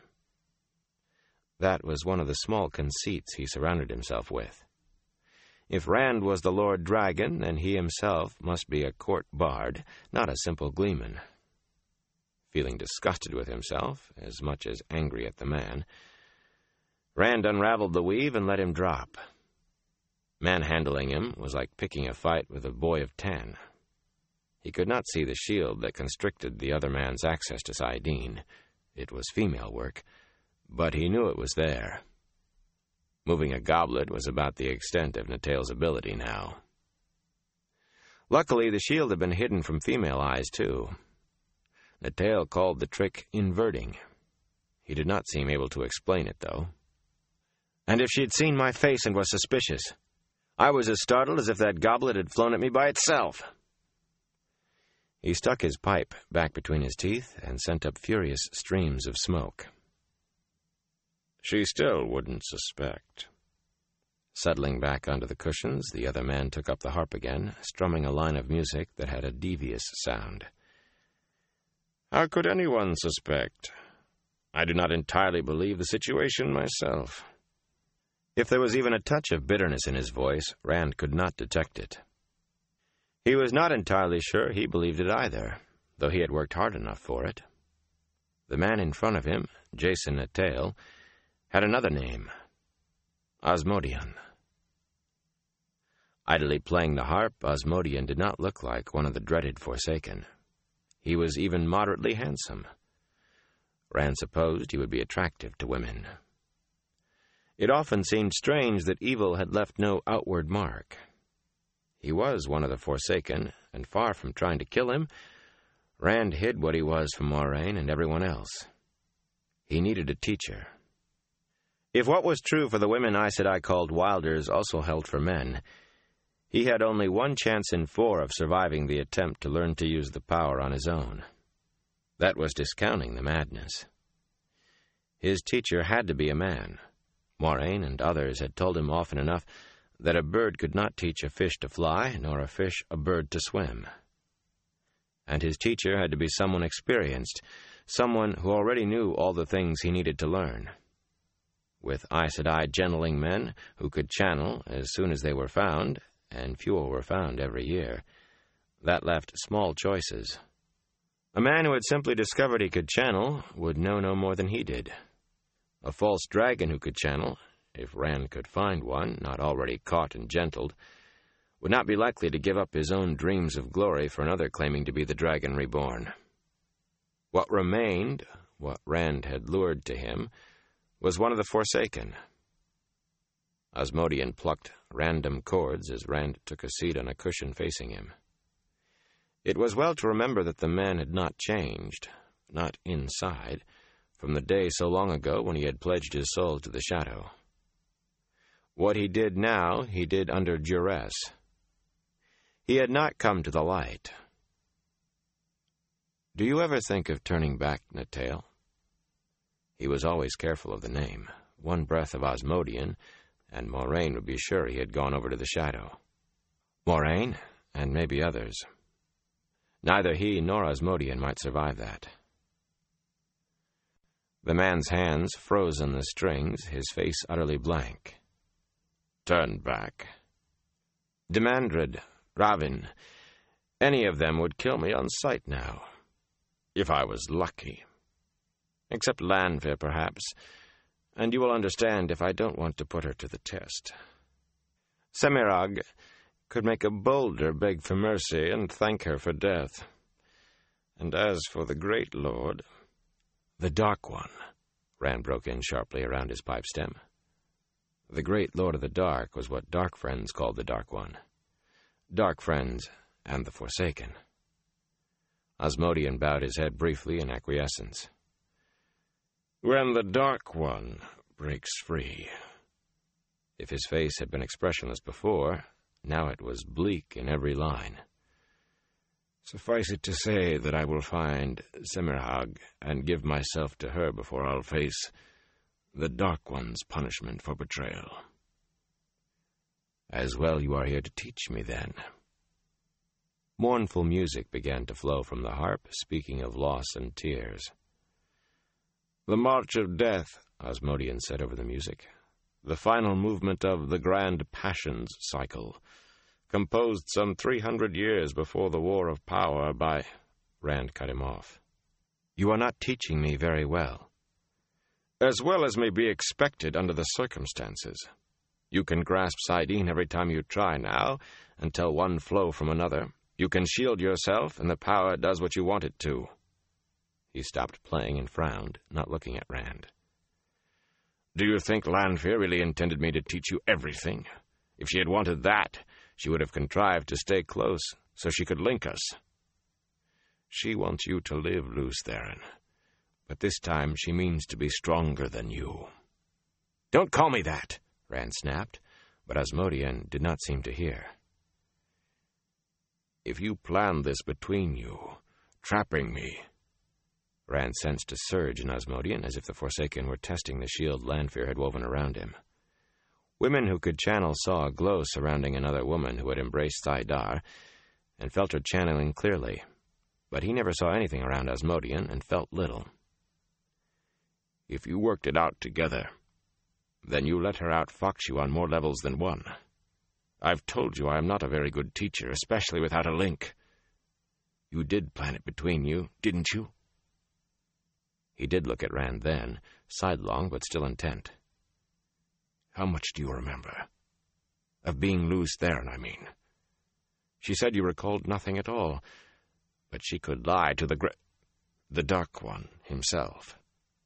That was one of the small conceits he surrounded himself with. If Rand was the Lord Dragon, then he himself must be a court bard, not a simple gleeman. Feeling disgusted with himself, as much as angry at the man, Rand unraveled the weave and let him drop. Manhandling him was like picking a fight with a boy of 10. He could not see the shield that constricted the other man's access to saidin. It was female work, but he knew it was there. Moving a goblet was about the extent of Natael's ability now. Luckily, the shield had been hidden from female eyes, too. Natael called the trick inverting. He did not seem able to explain it, though. "And if she'd seen my face and was suspicious, I was as startled as if that goblet had flown at me by itself." He stuck his pipe back between his teeth and sent up furious streams of smoke. "She still wouldn't suspect." Settling back onto the cushions, the other man took up the harp again, strumming a line of music that had a devious sound. "How could anyone suspect? I do not entirely believe the situation myself." If there was even a touch of bitterness in his voice, Rand could not detect it. He was not entirely sure he believed it either, though he had worked hard enough for it. The man in front of him, Jason Attale, had another name, Osmodion. Idly playing the harp, Osmodion did not look like one of the dreaded Forsaken. He was even moderately handsome. Rand supposed he would be attractive to women. It often seemed strange that evil had left no outward mark. He was one of the Forsaken, and far from trying to kill him, Rand hid what he was from Moiraine and everyone else. He needed a teacher. If what was true for the women Aes Sedai called Wilders also held for men, he had only one chance in 4 of surviving the attempt to learn to use the power on his own. That was discounting the madness. His teacher had to be a man. Moiraine and others had told him often enough that a bird could not teach a fish to fly, nor a fish a bird to swim. And his teacher had to be someone experienced, someone who already knew all the things he needed to learn. With Aes Sedai gentling men who could channel as soon as they were found, and fewer were found every year, that left small choices. A man who had simply discovered he could channel would know no more than he did. A false dragon who could channel, if Rand could find one, not already caught and gentled, would not be likely to give up his own dreams of glory for another claiming to be the Dragon Reborn. What remained, what Rand had lured to him, was one of the Forsaken. Osmodion plucked random chords as Rand took a seat on a cushion facing him. It was well to remember that the man had not changed, not inside, from the day so long ago when he had pledged his soul to the Shadow. What he did now, he did under duress. He had not come to the light. "Do you ever think of turning back, Natale?" He was always careful of the name. One breath of Osmodion, and Moiraine would be sure he had gone over to the Shadow. Moiraine, and maybe others. Neither he nor Osmodion might survive that. The man's hands froze on the strings, his face utterly blank. "Turn back. Demandred, Ravin, any of them would kill me on sight now, if I was lucky. Except Lanfear, perhaps, and you will understand if I don't want to put her to the test. Semirhage could make a boulder beg for mercy and thank her for death. And as for the Great Lord—" "The Dark One," Rand broke in sharply around his pipe stem. The Great Lord of the Dark was what Dark Friends called the Dark One. Dark Friends and the Forsaken. Osmodion bowed his head briefly in acquiescence. "When the Dark One breaks free." If his face had been expressionless before, now it was bleak in every line. "Suffice it to say that I will find Semirhage and give myself to her before I'll face the Dark One's punishment for betrayal." "As well you are here to teach me, then." Mournful music began to flow from the harp, speaking of loss and tears. "The March of Death," Osmodion said over the music, "the final movement of the Grand Passions cycle, composed some 300 years before the War of Power by—" Rand cut him off. "You are not teaching me very well." "As well as may be expected under the circumstances. You can grasp saidin every time you try now, and tell one flow from another. You can shield yourself, and the power does what you want it to." He stopped playing and frowned, not looking at Rand. "Do you think Lanfear really intended me to teach you everything? If she had wanted that, she would have contrived to stay close, so she could link us. She wants you to live, Lews Therin, but this time she means to be stronger than you." "Don't call me that!" Rand snapped, but Osmodion did not seem to hear. "If you planned this between you, trapping me—" Rand sensed a surge in Osmodion, as if the Forsaken were testing the shield Lanfear had woven around him. Women who could channel saw a glow surrounding another woman who had embraced saidar, and felt her channeling clearly, but he never saw anything around Osmodion and felt little. "If you worked it out together, then you let her outfox you on more levels than one. I've told you I am not a very good teacher, especially without a link. You did plan it between you, didn't you?" He did look at Rand then, sidelong but still intent. "How much do you remember? Of being Lews Therin, I mean." She said you recalled nothing at all, but she could lie to the Dark One himself.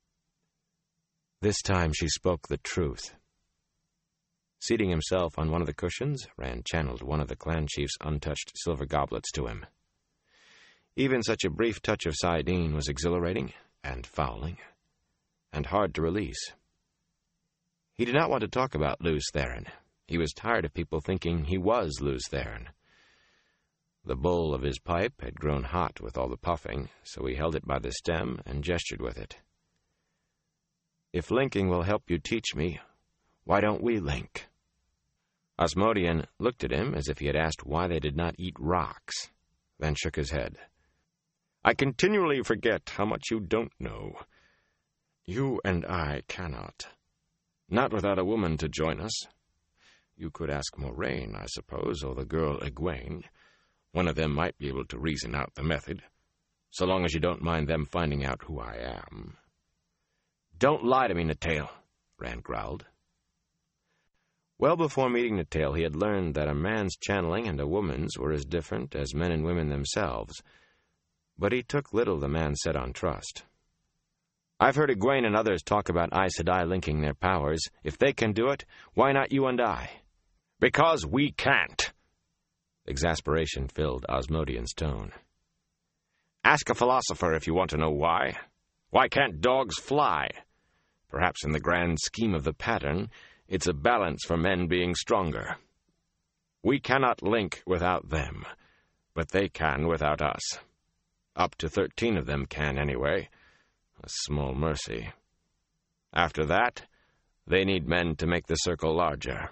This time she spoke the truth. Seating himself on one of the cushions, Rand channeled one of the clan chief's untouched silver goblets to him. Even such a brief touch of saidin was exhilarating and fouling, and hard to release. He did not want to talk about Lews Therin. He was tired of people thinking he was Lews Therin. The bowl of his pipe had grown hot with all the puffing, so he held it by the stem and gestured with it. "If linking will help you teach me, why don't we link?" Asmodean looked at him as if he had asked why they did not eat rocks, then shook his head. "I continually forget how much you don't know. You and I cannot. Not without a woman to join us. You could ask Moraine, I suppose, or the girl Egwene. One of them might be able to reason out the method, so long as you don't mind them finding out who I am." "Don't lie to me, Natail," Rand growled. Well before meeting Natail, he had learned that a man's channeling and a woman's were as different as men and women themselves, but he took little the man said on trust. "I've heard Egwene and others talk about Aes Sedai linking their powers. If they can do it, why not you and I?" "Because we can't." Exasperation filled Asmodean's tone. "Ask a philosopher if you want to know why. Why can't dogs fly? Perhaps in the grand scheme of the pattern, it's a balance for men being stronger. We cannot link without them, but they can without us. Up to 13 of them can, anyway. A small mercy. After that, they need men to make the circle larger."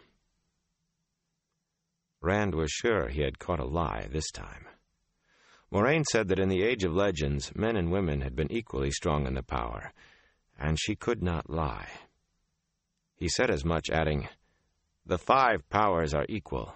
Rand was sure he had caught a lie this time. Moraine said that in the Age of Legends, men and women had been equally strong in the power, and she could not lie. He said as much, adding, "The 5 powers are equal."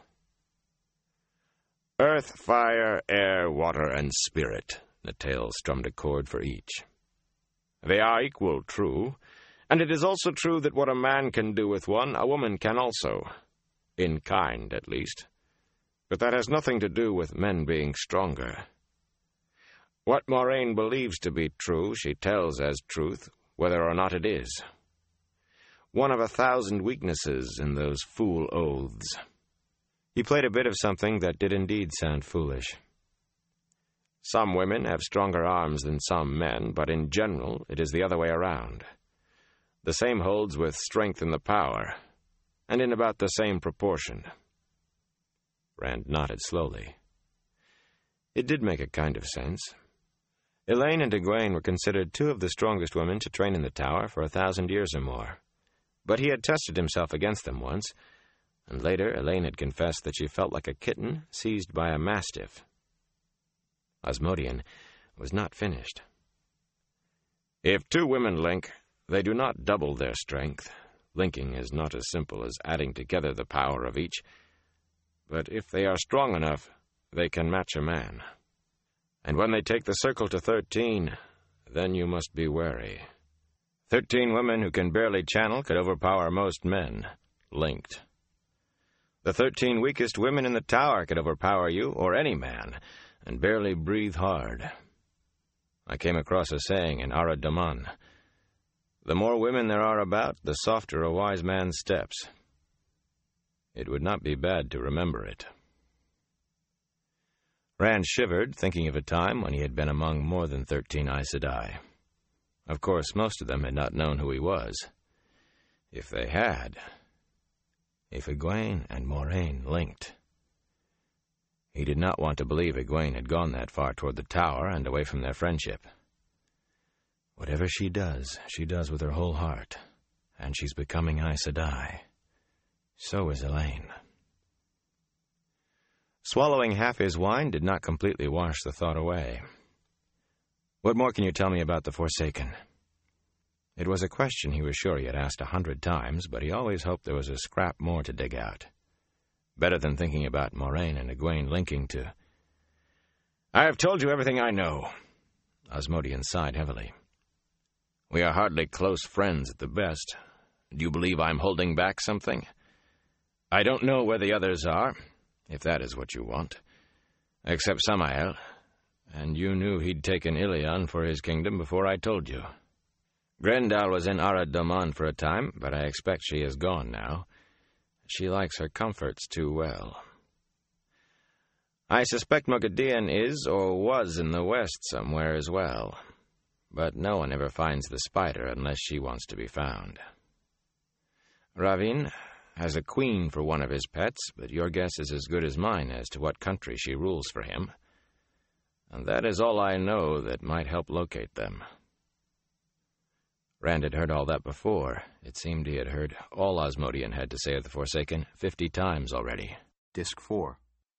"Earth, fire, air, water, and spirit," Natail strummed a chord for each. "They are equal, true, and it is also true that what a man can do with one, a woman can also. In kind, at least. But that has nothing to do with men being stronger. What Moraine believes to be true, she tells as truth, whether or not it is. One of 1,000 weaknesses in those fool oaths." He played a bit of something that did indeed sound foolish. "Some women have stronger arms than some men, but in general it is the other way around. The same holds with strength in the power, and in about the same proportion." Rand nodded slowly. It did make a kind of sense. Elaine and Egwene were considered 2 of the strongest women to train in the tower for 1,000 years or more. But he had tested himself against them once, and later Elaine had confessed that she felt like a kitten seized by a mastiff. Asmodean was not finished. "If 2 women link, they do not double their strength. Linking is not as simple as adding together the power of each. But if they are strong enough, they can match a man. And when they take the circle to 13, then you must be wary. 13 women who can barely channel could overpower most men, linked. The 13 weakest women in the tower could overpower you, or any man, and barely breathe hard. I came across a saying in Ara Daman. The more women there are about, the softer a wise man's steps. It would not be bad to remember it." Rand shivered, thinking of a time when he had been among more than 13 Aes Sedai. Of course, most of them had not known who he was. If they had... If Egwene and Moraine linked... He did not want to believe Egwene had gone that far toward the tower and away from their friendship. Whatever she does with her whole heart, and she's becoming Aes Sedai. So is Elaine. Swallowing half his wine did not completely wash the thought away. "What more can you tell me about the Forsaken?" It was a question he was sure he had asked 100 times, but he always hoped there was a scrap more to dig out. Better than thinking about Moraine and Egwene linking to... "I have told you everything I know." Asmodean sighed heavily. We are hardly close friends at the best. Do you believe I'm holding back something? I don't know where the others are, if that is what you want, except Samael, and you knew he'd taken Ilion for his kingdom before I told you. Grendal was in Arad Daman for a time, but I expect she is gone now. She likes her comforts too well. I suspect Moghedien is or was in the west somewhere as well, but no one ever finds the spider unless she wants to be found. Ravin has a queen for one of his pets, but your guess is as good as mine as to what country she rules for him. And that is all I know that might help locate them. Rand had heard all that before. It seemed he had heard all Asmodean had to say of the Forsaken 50 times already. Disc 4.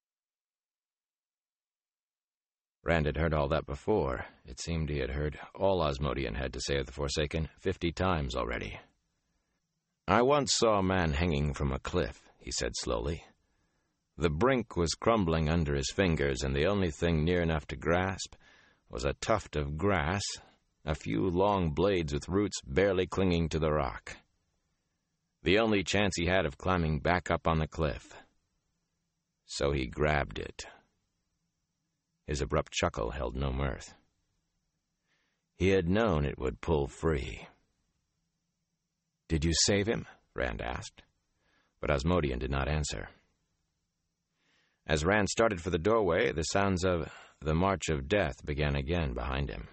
Rand had heard all that before. It seemed he had heard all Asmodean had to say of the Forsaken 50 times already. I once saw a man hanging from a cliff, he said slowly. The brink was crumbling under his fingers, and the only thing near enough to grasp was a tuft of grass, a few long blades with roots barely clinging to the rock. The only chance he had of climbing back up on the cliff. So he grabbed it. His abrupt chuckle held no mirth. He had known it would pull free. "Did you save him?" Rand asked. But Asmodean did not answer. As Rand started for the doorway, the sounds of the March of Death began again behind him.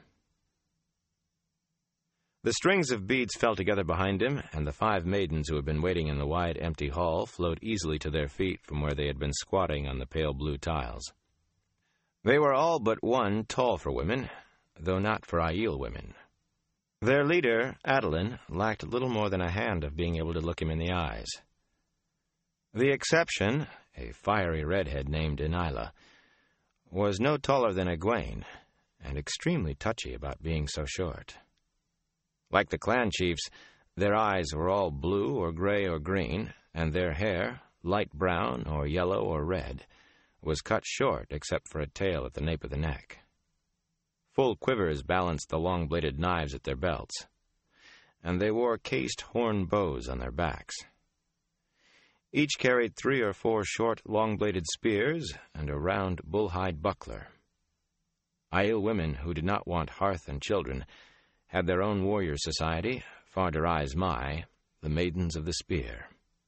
The strings of beads fell together behind him, and the 5 maidens who had been waiting in the wide, empty hall flowed easily to their feet from where they had been squatting on the pale blue tiles. They were all but one tall for women, though not for Aiel women. Their leader, Adolin, lacked little more than a hand of being able to look him in the eyes. The exception, a fiery redhead named Inayla, was no taller than Egwene, and extremely touchy about being so short. Like the clan chiefs, their eyes were all blue or gray or green, and their hair, light brown or yellow or red, was cut short except for a tail at the nape of the neck. Full quivers balanced the long-bladed knives at their belts, and they wore cased horn bows on their backs. Each carried 3 or 4 short, long-bladed spears and a round bull-hide buckler. Aiel women who did not want hearth and children had their own warrior society, Farderais Mai, the Maidens of the Spear.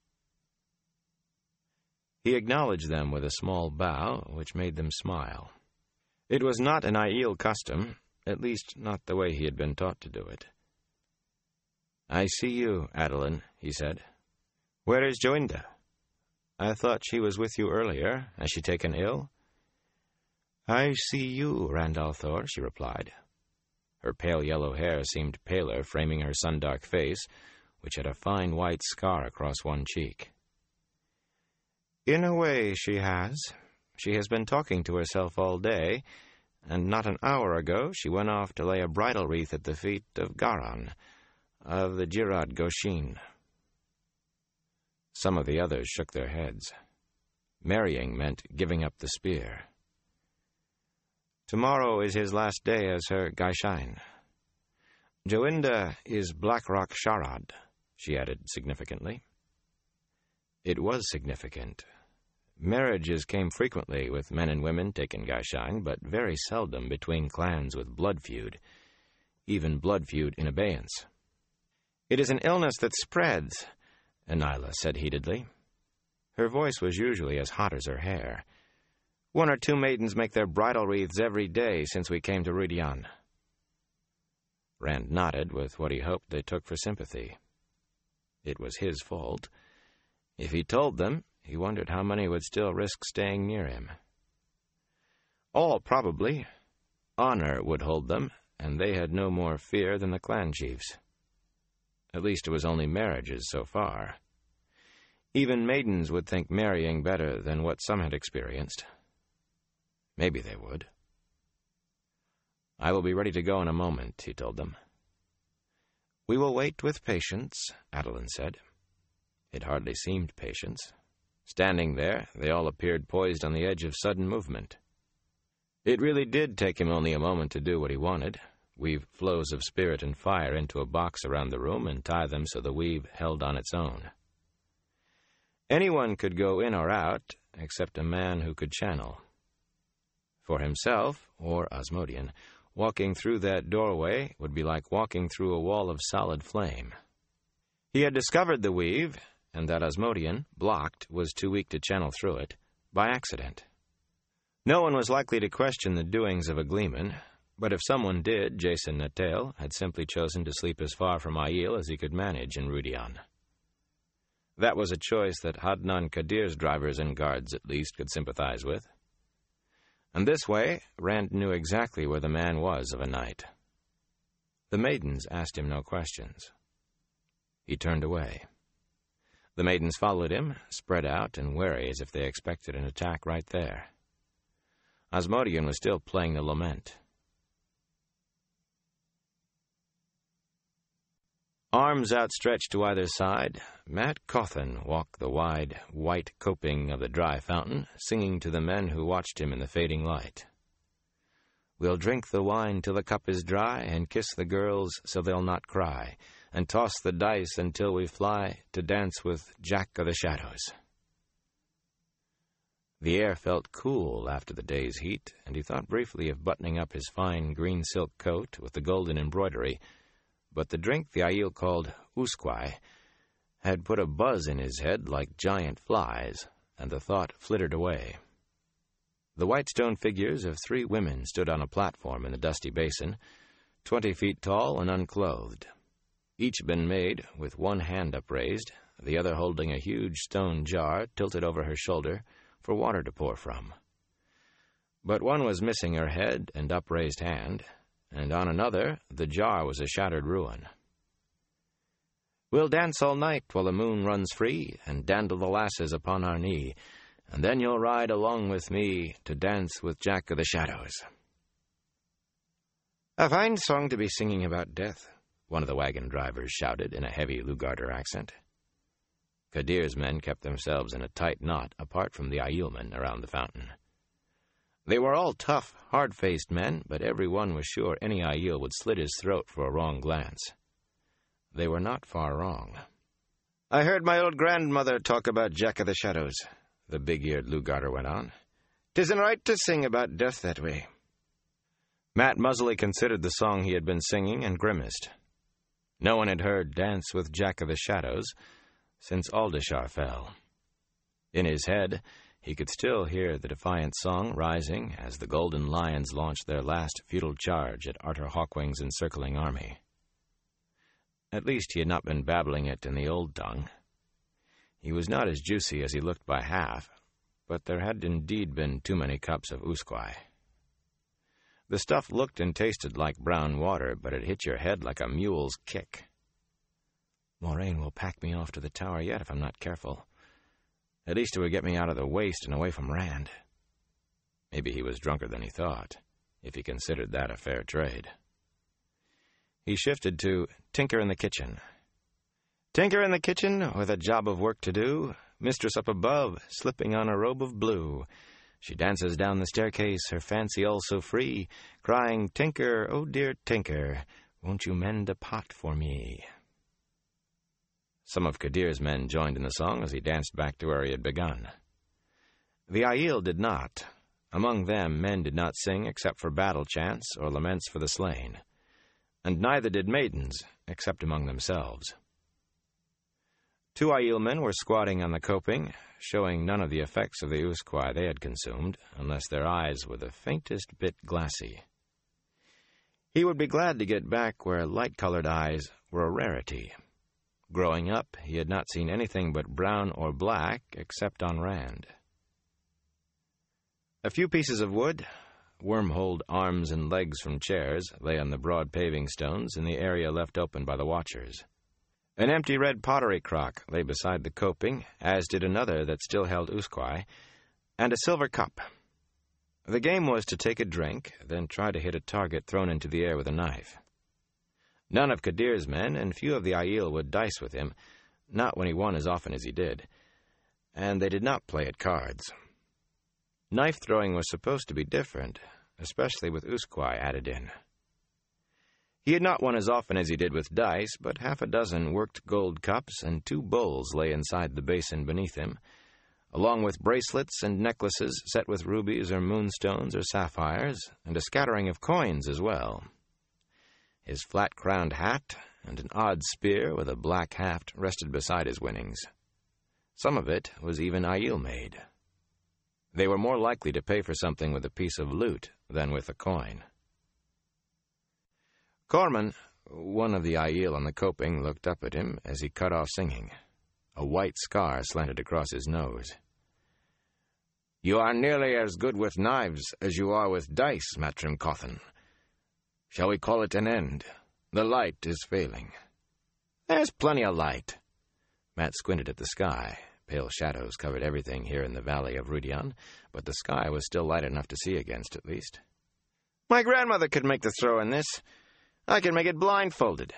He acknowledged them with a small bow, which made them smile. It was not an Aiel custom, at least not the way he had been taught to do it. "I see you, Adolin," he said. "Where is Joinda? I thought she was with you earlier. Has she taken ill?" "I see you, Rand al'Thor," she replied. Her pale yellow hair seemed paler, framing her sun-dark face, which had a fine white scar across one cheek. "In a way, she has. She has been talking to herself all day, and not an hour ago she went off to lay a bridal wreath at the feet of Garan, of the Jirad Goshin." Some of the others shook their heads. Marrying meant giving up the spear. "Tomorrow is his last day as her Gaishain. Joinda is Blackrock Sharad," she added significantly. It was significant. Marriages came frequently with men and women taken Gaishain, but very seldom between clans with blood feud, even blood feud in abeyance. "It is an illness that spreads," Inayla said heatedly. Her voice was usually as hot as her hair. "1 or 2 maidens make their bridal wreaths every day since we came to Rhuidean." Rand nodded with what he hoped they took for sympathy. It was his fault. If he told them, he wondered how many would still risk staying near him. All, probably. Honor would hold them, and they had no more fear than the clan chiefs. At least it was only marriages so far. Even maidens would think marrying better than what some had experienced. Maybe they would. "I will be ready to go in a moment," he told them. "We will wait with patience," Adolin said. It hardly seemed patience. Standing there, they all appeared poised on the edge of sudden movement. It really did take him only a moment to do what he wanted, weave flows of spirit and fire into a box around the room and tie them so the weave held on its own. Anyone could go in or out, except a man who could channel. For himself, or Asmodean, walking through that doorway would be like walking through a wall of solid flame. He had discovered the weave, and that Asmodean, blocked, was too weak to channel through it, by accident. No one was likely to question the doings of a gleeman, but if someone did, Jason Natel had simply chosen to sleep as far from Aiel as he could manage in Rudian. That was a choice that Hadnan Kadir's drivers and guards at least could sympathize with. And this way, Rand knew exactly where the man was of a night. The maidens asked him no questions. He turned away. The maidens followed him, spread out and wary as if they expected an attack right there. Asmodean was still playing the lament. Arms outstretched to either side, Matt Cawthon walked the wide, white coping of the dry fountain, singing to the men who watched him in the fading light. We'll drink the wine till the cup is dry, and kiss the girls so they'll not cry, and toss the dice until we fly to dance with Jack of the Shadows. The air felt cool after the day's heat, and he thought briefly of buttoning up his fine green silk coat with the golden embroidery, but the drink the Aiel called usquai had put a buzz in his head like giant flies, and the thought flittered away. The white stone figures of 3 women stood on a platform in the dusty basin, 20 feet tall and unclothed. Each been made with one hand upraised, the other holding a huge stone jar tilted over her shoulder for water to pour from. But one was missing her head and upraised hand, and on another the jar was a shattered ruin. We'll dance all night while the moon runs free, and dandle the lasses upon our knee, and then you'll ride along with me to dance with Jack of the Shadows. A fine song to be singing about death, one of the wagon drivers shouted in a heavy Lugarder accent. Kadir's men kept themselves in a tight knot apart from the Aielmen around the fountain. They were all tough, hard-faced men, but every one was sure any Aiel would slit his throat for a wrong glance. They were not far wrong. I heard my old grandmother talk about Jack of the Shadows, the big-eared Lugarder went on. 'Tisn't right to sing about death that way. Matt muzzily considered the song he had been singing and grimaced. No one had heard Dance with Jack of the Shadows since Aldashar fell. In his head, he could still hear the defiant song rising as the Golden Lions launched their last futile charge at Arthur Hawkwing's encircling army. At least he had not been babbling it in the old tongue. He was not as juicy as he looked by half, but there had indeed been too many cups of usquai. The stuff looked and tasted like brown water, but it hit your head like a mule's kick. Moraine will pack me off to the tower yet if I'm not careful. At least it would get me out of the waste and away from Rand. Maybe he was drunker than he thought, if he considered that a fair trade. He shifted to Tinker in the kitchen. Tinker in the kitchen, with a job of work to do, mistress up above, slipping on a robe of blue. She dances down the staircase, her fancy all so free, crying, Tinker, oh dear Tinker, won't you mend a pot for me? Some of Kadir's men joined in the song as he danced back to where he had begun. The Aiel did not. Among them, men did not sing except for battle chants or laments for the slain, and neither did maidens, except among themselves. 2 Aiel men were squatting on the coping, showing none of the effects of the usquai they had consumed, unless their eyes were the faintest bit glassy. He would be glad to get back where light-colored eyes were a rarity. Growing up, he had not seen anything but brown or black except on Rand. A few pieces of wood, worm-holed arms and legs from chairs, lay on the broad paving stones in the area left open by the watchers. An empty red pottery crock lay beside the coping, as did another that still held usquai, and a silver cup. The game was to take a drink, then try to hit a target thrown into the air with a knife. None of Kadir's men and few of the Aiel would dice with him, not when he won as often as he did, and they did not play at cards. Knife-throwing was supposed to be different, especially with usquai added in. He had not won as often as he did with dice, but half a dozen worked gold cups and 2 bowls lay inside the basin beneath him, along with bracelets and necklaces set with rubies or moonstones or sapphires, and a scattering of coins as well. His flat-crowned hat and an odd spear with a black haft rested beside his winnings. Some of it was even Aiel-made. They were more likely to pay for something with a piece of loot than with a coin. Corman, one of the Aiel on the coping, looked up at him as he cut off singing. A white scar slanted across his nose. "You are nearly as good with knives as you are with dice, Matrim Cawthon. Shall we call it an end? The light is failing." "There's plenty of light." Matt squinted at the sky. Pale shadows covered everything here in the valley of Rudion, but the sky was still light enough to see against, at least. "My grandmother could make the throw in this. I can make it blindfolded."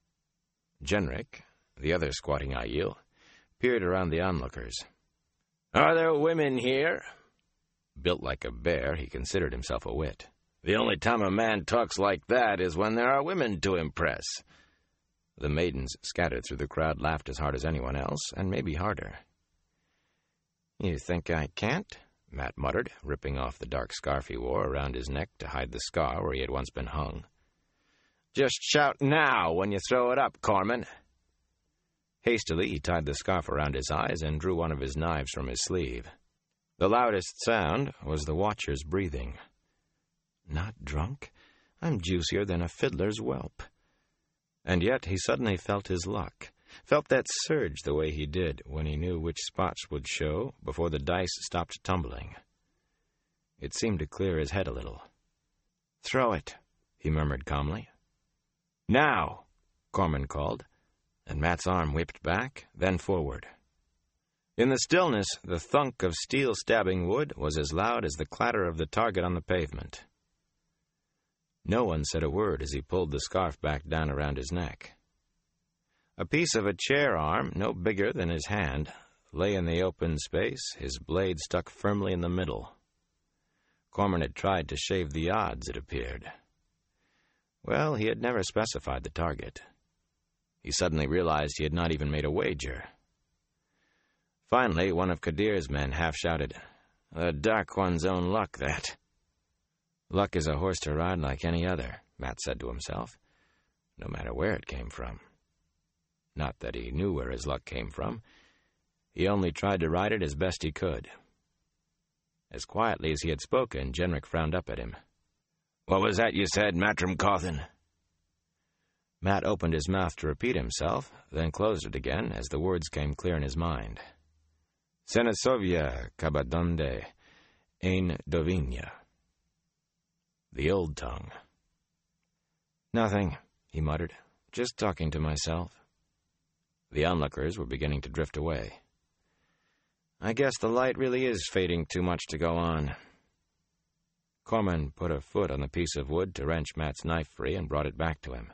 Genric, the other squatting Aiel, peered around the onlookers. "Are there women here?" Built like a bear, he considered himself a wit. "The only time a man talks like that is when there are women to impress." The maidens scattered through the crowd laughed as hard as anyone else, and maybe harder. "You think I can't?" Matt muttered, ripping off the dark scarf he wore around his neck to hide the scar where he had once been hung. "Just shout now when you throw it up, Corman." Hastily, he tied the scarf around his eyes and drew one of his knives from his sleeve. The loudest sound was the watcher's breathing. "Not drunk? I'm juicier than a fiddler's whelp." And yet he suddenly felt his luck, felt that surge the way he did when he knew which spots would show before the dice stopped tumbling. It seemed to clear his head a little. "Throw it," he murmured calmly. "Now," Corman called, and Matt's arm whipped back, then forward. In the stillness, the thunk of steel stabbing wood was as loud as the clatter of the target on the pavement. No one said a word as he pulled the scarf back down around his neck. A piece of a chair arm, no bigger than his hand, lay in the open space, his blade stuck firmly in the middle. Corman had tried to shave the odds, it appeared. Well, he had never specified the target. He suddenly realized he had not even made a wager. Finally, one of Kadir's men half-shouted, "The Dark One's own luck, that." "Luck is a horse to ride like any other," Matt said to himself, no matter where it came from. Not that he knew where his luck came from. He only tried to ride it as best he could. As quietly as he had spoken, Genric frowned up at him. "What was that you said, Matrim Cawthon?" Matt opened his mouth to repeat himself, then closed it again as the words came clear in his mind. "Senesovia Kabadonde, Ein Dovinia." The old tongue. "Nothing," he muttered. "Just talking to myself." The onlookers were beginning to drift away. "I guess the light really is fading too much to go on." Corman put a foot on the piece of wood to wrench Matt's knife free and brought it back to him.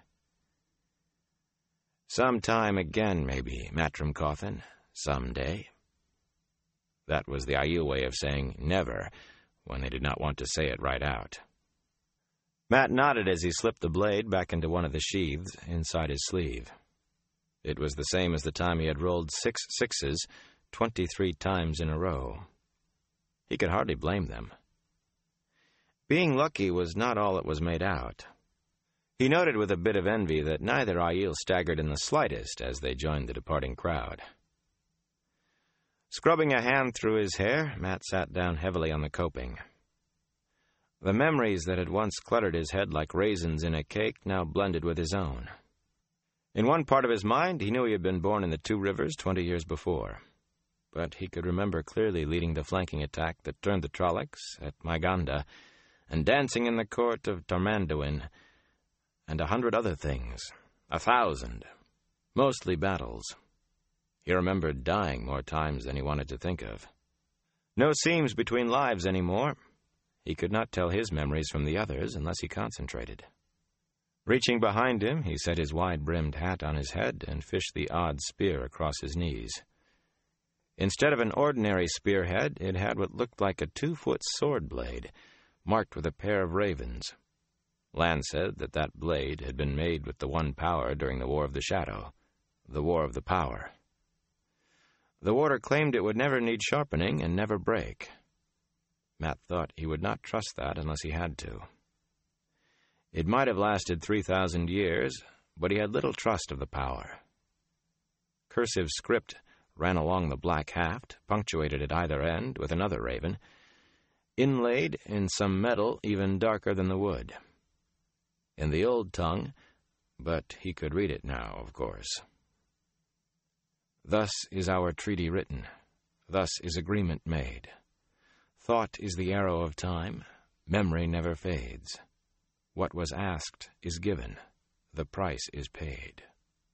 "Some time again, maybe, Matrim Cawthon. Some day." That was the Aiel way of saying never, when they did not want to say it right out. Matt nodded as he slipped the blade back into one of the sheaths inside his sleeve. It was the same as the time he had rolled 6 sixes 23 times in a row. He could hardly blame them. Being lucky was not all it was made out. He noted with a bit of envy that neither Aiel staggered in the slightest as they joined the departing crowd. Scrubbing a hand through his hair, Matt sat down heavily on the coping. The memories that had once cluttered his head like raisins in a cake now blended with his own. In one part of his mind, he knew he had been born in the Two Rivers 20 years before. But he could remember clearly leading the flanking attack that turned the Trollocs at Maganda, and dancing in the court of Tarmanduin, and 100 other things, 1,000, mostly battles. He remembered dying more times than he wanted to think of. No seams between lives anymore. He could not tell his memories from the others unless he concentrated. Reaching behind him, he set his wide-brimmed hat on his head and fished the odd spear across his knees. Instead of an ordinary spearhead, it had what looked like a 2-foot sword blade, marked with a pair of ravens. Lan said that that blade had been made with the One Power during the War of the Shadow, the War of the Power. The warder claimed it would never need sharpening and never break. Matt thought he would not trust that unless he had to. It might have lasted 3,000 years, but he had little trust of the power. Cursive script ran along the black haft, punctuated at either end with another raven, inlaid in some metal even darker than the wood. In the old tongue, but he could read it now, of course. Thus is our treaty written, thus is agreement made. Thought is the arrow of time, memory never fades. What was asked is given, the price is paid.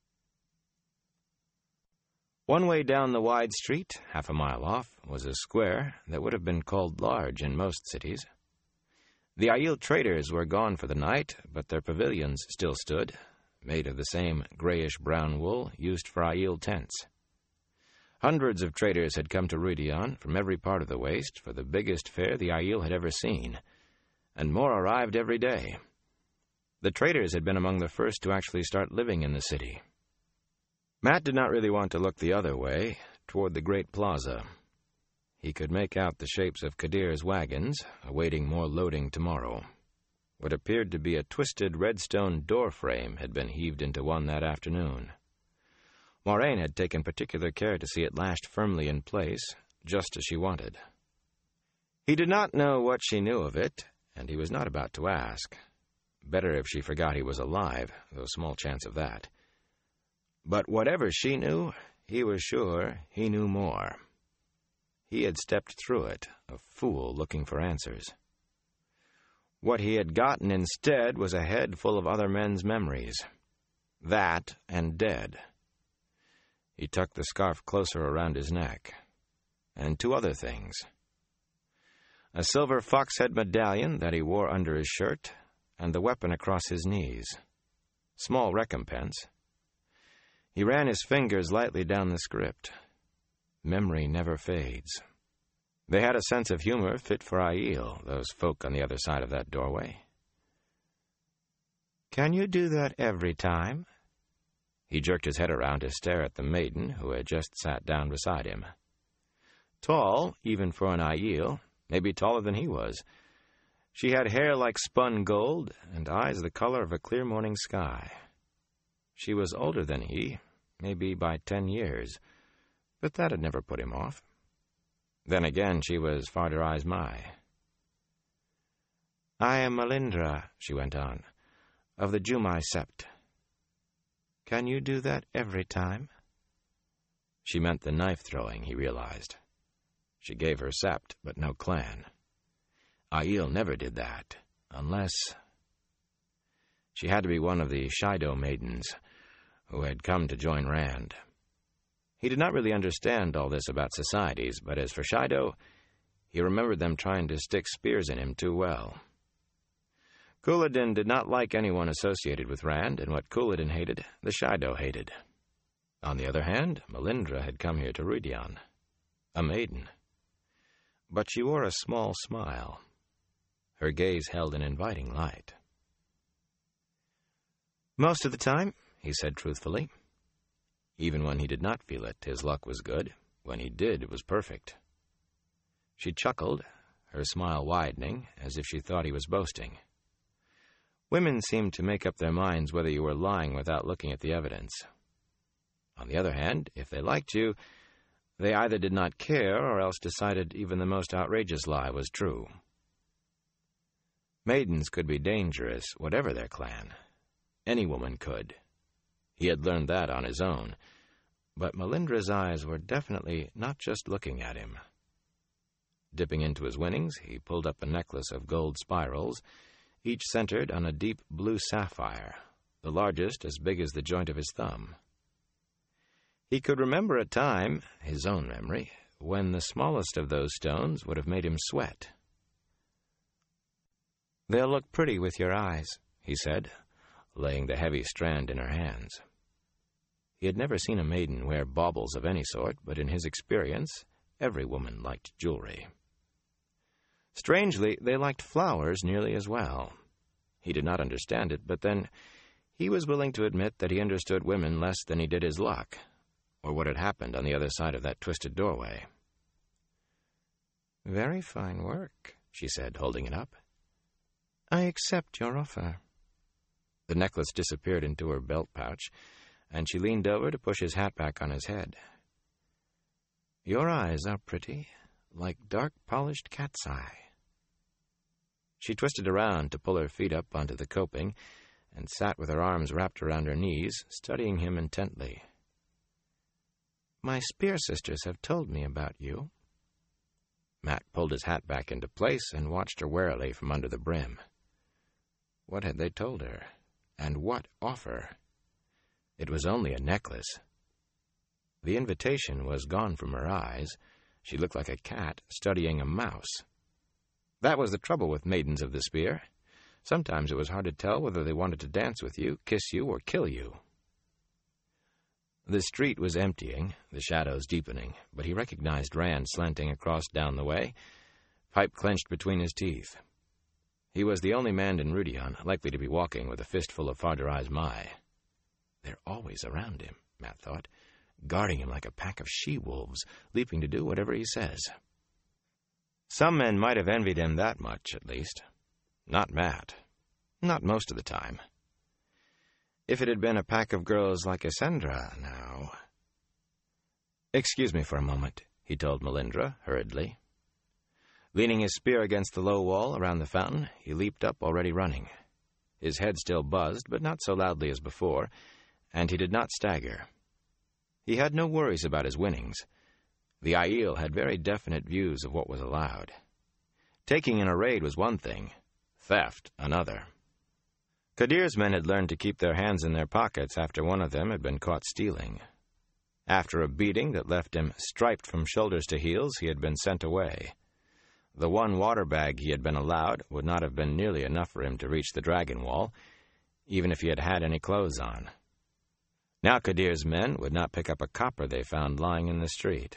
One way down the wide street, half a mile off, was a square that would have been called large in most cities. The Aiel traders were gone for the night, but their pavilions still stood, made of the same grayish-brown wool used for Aiel tents. Hundreds of traders had come to Rhuidean from every part of the waste for the biggest fair the Aiel had ever seen, and more arrived every day. The traders had been among the first to actually start living in the city. Matt did not really want to look the other way, toward the great plaza. He could make out the shapes of Kadir's wagons, awaiting more loading tomorrow. What appeared to be a twisted redstone door frame had been heaved into one that afternoon. Moraine had taken particular care to see it lashed firmly in place, just as she wanted. He did not know what she knew of it, and he was not about to ask. Better if she forgot he was alive, though small chance of that. But whatever she knew, he was sure he knew more. He had stepped through it, a fool looking for answers. What he had gotten instead was a head full of other men's memories. That and dead. He tucked the scarf closer around his neck. And two other things. A silver fox-head medallion that he wore under his shirt, and the weapon across his knees. Small recompense. He ran his fingers lightly down the script. Memory never fades. They had a sense of humor fit for Aiel, those folk on the other side of that doorway. "Can you do that every time?" He jerked his head around to stare at the maiden who had just sat down beside him. Tall, even for an Aiel, maybe taller than he was. She had hair like spun gold and eyes the color of a clear morning sky. She was older than he, maybe by 10 years, but that had never put him off. Then again, she was Farder Mai. "I am Melindra," she went on, "of the Jumai Sept. Can you do that every time?" She meant the knife-throwing, he realized. She gave her sept, but no clan. Aiel never did that, unless... She had to be one of the Shaido maidens who had come to join Rand. He did not really understand all this about societies, but as for Shaido, he remembered them trying to stick spears in him too well. Couladin did not like anyone associated with Rand, and what Couladin hated, the Shaido hated. On the other hand, Melindra had come here to Rhuidean, a maiden. But she wore a small smile. Her gaze held an inviting light. "Most of the time," he said truthfully. Even when he did not feel it, his luck was good. When he did, it was perfect. She chuckled, her smile widening, as if she thought he was boasting. Women seemed to make up their minds whether you were lying without looking at the evidence. On the other hand, if they liked you, they either did not care or else decided even the most outrageous lie was true. Maidens could be dangerous, whatever their clan. Any woman could. He had learned that on his own. But Melindra's eyes were definitely not just looking at him. Dipping into his winnings, he pulled up a necklace of gold spirals, each centered on a deep blue sapphire, the largest as big as the joint of his thumb. He could remember a time, his own memory, when the smallest of those stones would have made him sweat. "They'll look pretty with your eyes," he said, laying the heavy strand in her hands. He had never seen a maiden wear baubles of any sort, but in his experience, every woman liked jewelry. Strangely, they liked flowers nearly as well. He did not understand it, but then he was willing to admit that he understood women less than he did his luck, or what had happened on the other side of that twisted doorway. "Very fine work," she said, holding it up. "I accept your offer." The necklace disappeared into her belt pouch, and she leaned over to push his hat back on his head. "Your eyes are pretty, like dark polished cat's eye." She twisted around to pull her feet up onto the coping and sat with her arms wrapped around her knees, studying him intently. "My Spear sisters have told me about you." Matt pulled his hat back into place and watched her warily from under the brim. What had they told her? And what offer? It was only a necklace. The invitation was gone from her eyes. She looked like a cat studying a mouse. That was the trouble with maidens of the Spear. Sometimes it was hard to tell whether they wanted to dance with you, kiss you, or kill you. The street was emptying, the shadows deepening, but he recognized Rand slanting across down the way, pipe clenched between his teeth. He was the only man in Rudion likely to be walking with a fistful of Farderais Mai. They're always around him, Matt thought, guarding him like a pack of she-wolves, leaping to do whatever he says. Some men might have envied him that much, at least. Not Matt. Not most of the time. If it had been a pack of girls like Essendra, now... "Excuse me for a moment," he told Melindra, hurriedly. Leaning his spear against the low wall around the fountain, he leaped up, already running. His head still buzzed, but not so loudly as before, and he did not stagger. He had no worries about his winnings. The Aiel had very definite views of what was allowed. Taking in a raid was one thing, theft another. Kadir's men had learned to keep their hands in their pockets after one of them had been caught stealing. After a beating that left him striped from shoulders to heels, he had been sent away. The one water bag he had been allowed would not have been nearly enough for him to reach the dragon wall, even if he had had any clothes on. Now Kadir's men would not pick up a copper they found lying in the street.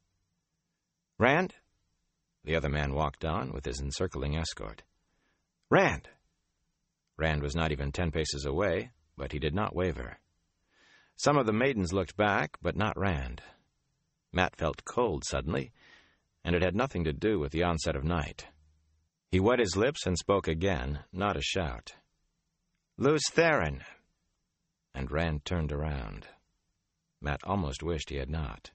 "Rand?" The other man walked on with his encircling escort. "Rand!" Rand was not even 10 paces away, but he did not waver. Some of the maidens looked back, but not Rand. Matt felt cold suddenly, and it had nothing to do with the onset of night. He wet his lips and spoke again, not a shout. "Lews Therin!" And Rand turned around. Matt almost wished he had not.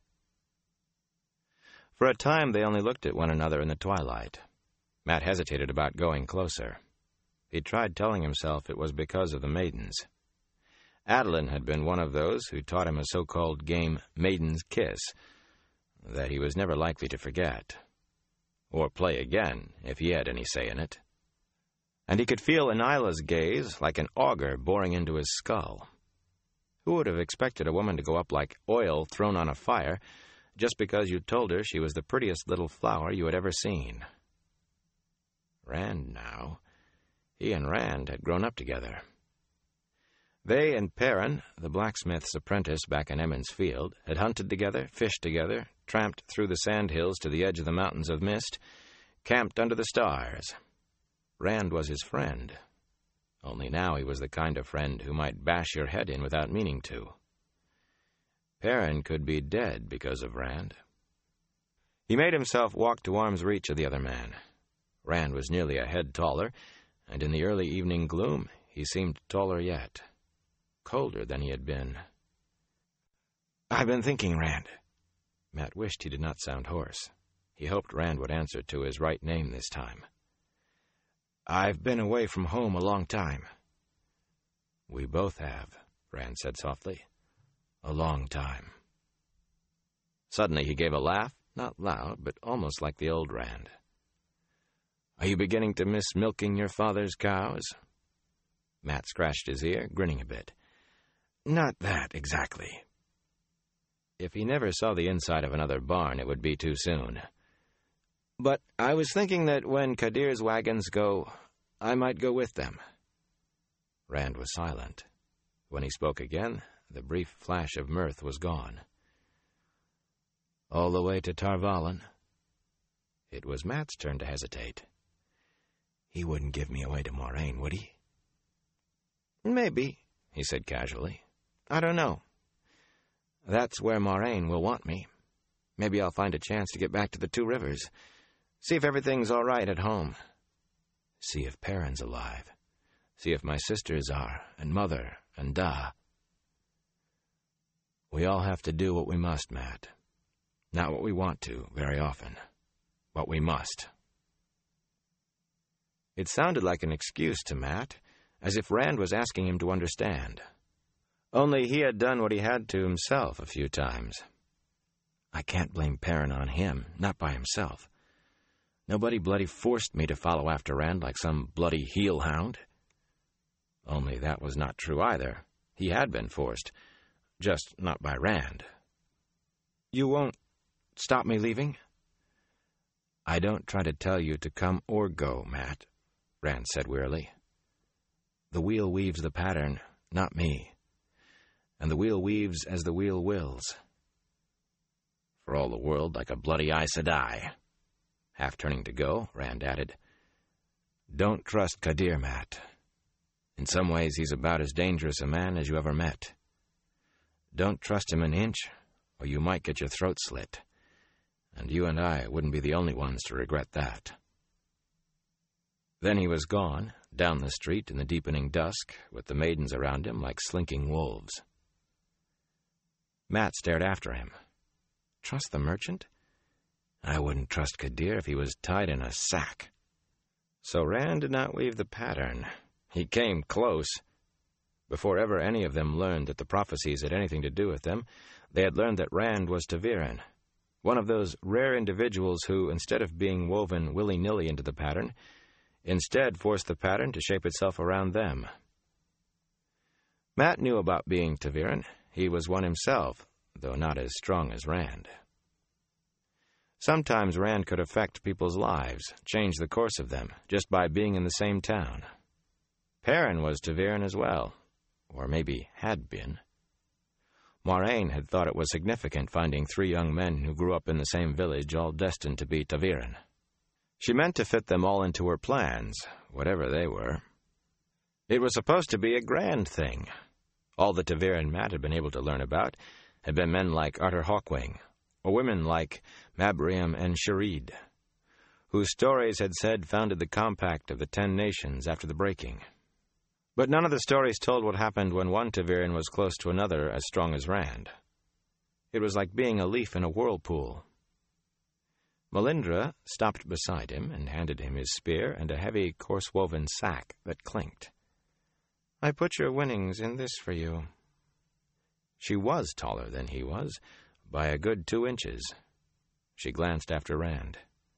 For a time they only looked at one another in the twilight. Matt hesitated about going closer. He tried telling himself it was because of the maidens. Adolin had been one of those who taught him a so-called game Maiden's Kiss that he was never likely to forget, or play again if he had any say in it. And he could feel Anila's gaze like an auger boring into his skull. Who would have expected a woman to go up like oil thrown on a fire just because you told her she was the prettiest little flower you had ever seen? Rand now... He and Rand had grown up together. They and Perrin, the blacksmith's apprentice back in Emmons Field, had hunted together, fished together, tramped through the sandhills to the edge of the mountains of mist, camped under the stars. Rand was his friend. Only now he was the kind of friend who might bash your head in without meaning to. Perrin could be dead because of Rand. He made himself walk to arm's reach of the other man. Rand was nearly a head taller, and in the early evening gloom, he seemed taller yet, colder than he had been. "I've been thinking, Rand." Matt wished he did not sound hoarse. He hoped Rand would answer to his right name this time. "I've been away from home a long time." "We both have," Rand said softly. "A long time." Suddenly he gave a laugh, not loud, but almost like the old Rand. "Are you beginning to miss milking your father's cows?" Matt scratched his ear, grinning a bit. "Not that, exactly." If he never saw the inside of another barn, it would be too soon. "But I was thinking that when Kadir's wagons go, I might go with them." Rand was silent. When he spoke again, the brief flash of mirth was gone. "All the way to Tarvallen?" It was Matt's turn to hesitate. "He wouldn't give me away to Moraine, would he?" Maybe, he said casually. I don't know. That's where Moraine will want me. Maybe I'll find a chance to get back to the Two Rivers. See if everything's all right at home. See if Perrin's alive. See if my sisters are, and Mother, and Da. We all have to do what we must, Matt. Not what we want to, very often. What we must. It sounded like an excuse to Matt, as if Rand was asking him to understand. Only he had done what he had to himself a few times. I can't blame Perrin on him, not by himself. Nobody bloody forced me to follow after Rand like some bloody heel-hound. Only that was not true either. He had been forced, just not by Rand. You won't stop me leaving? I don't try to tell you to come or go, Matt, Rand said wearily. The wheel weaves the pattern, not me. And the wheel weaves as the wheel wills. For all the world like a bloody Aes Sedai. Half turning to go, Rand added, Don't trust Kadir, Matt. In some ways he's about as dangerous a man as you ever met. Don't trust him an inch, or you might get your throat slit. And you and I wouldn't be the only ones to regret that. Then he was gone, down the street in the deepening dusk, with the maidens around him like slinking wolves. Matt stared after him. Trust the merchant? I wouldn't trust Kadir if he was tied in a sack. So Rand did not weave the pattern. He came close. Before ever any of them learned that the prophecies had anything to do with them, they had learned that Rand was ta'veren, one of those rare individuals who, instead of being woven willy-nilly into the pattern, instead forced the pattern to shape itself around them. Matt knew about being ta'veren. He was one himself, though not as strong as Rand. Sometimes Rand could affect people's lives, change the course of them, just by being in the same town. Perrin was ta'veren as well, or maybe had been. Moraine had thought it was significant finding 3 young men who grew up in the same village, all destined to be ta'veren. She meant to fit them all into her plans, whatever they were. It was supposed to be a grand thing. All the ta'veren Matt had been able to learn about had been men like Arthur Hawkwing, or women like Mabriam and Sharid, whose stories had said founded the compact of the 10 nations after the breaking. But none of the stories told what happened when one ta'veren was close to another as strong as Rand. It was like being a leaf in a whirlpool. Melindra stopped beside him and handed him his spear and a heavy, coarse-woven sack that clinked. I put your winnings in this for you. She was taller than he was, by a good 2 inches. She glanced after Rand.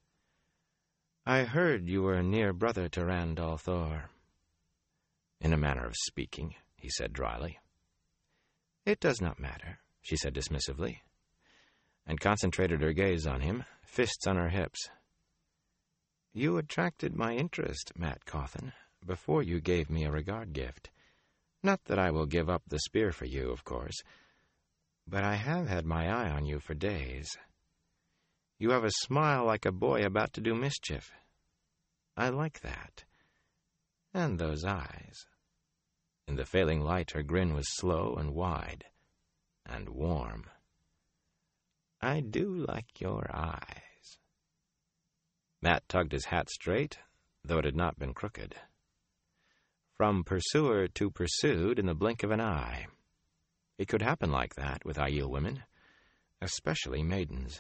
I heard you were near brother to Rand al'Thor. In a manner of speaking, he said dryly. It does not matter, she said dismissively, and concentrated her gaze on him, fists on her hips. You attracted my interest, Matt Cawthon, before you gave me a regard gift. Not that I will give up the spear for you, of course, but I have had my eye on you for days. You have a smile like a boy about to do mischief. I like that. And those eyes. In the failing light, her grin was slow and wide, and warm. I do like your eyes. Matt tugged his hat straight, though it had not been crooked. From pursuer to pursued in the blink of an eye. It could happen like that with Aiel women, especially maidens.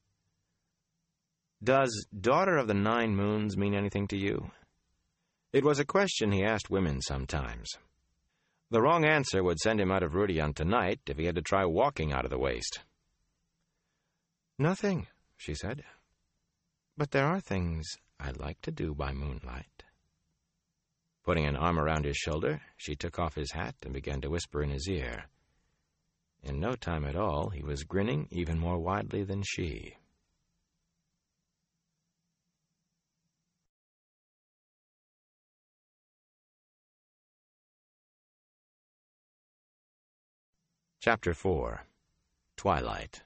Does Daughter of the 9 Moons mean anything to you? It was a question he asked women sometimes. The wrong answer would send him out of Rhuidean tonight if he had to try walking out of the waste. Nothing, she said. But there are things I'd like to do by moonlight. Putting an arm around his shoulder, she took off his hat and began to whisper in his ear. In no time at all, he was grinning even more widely than she. Chapter 4. Twilight.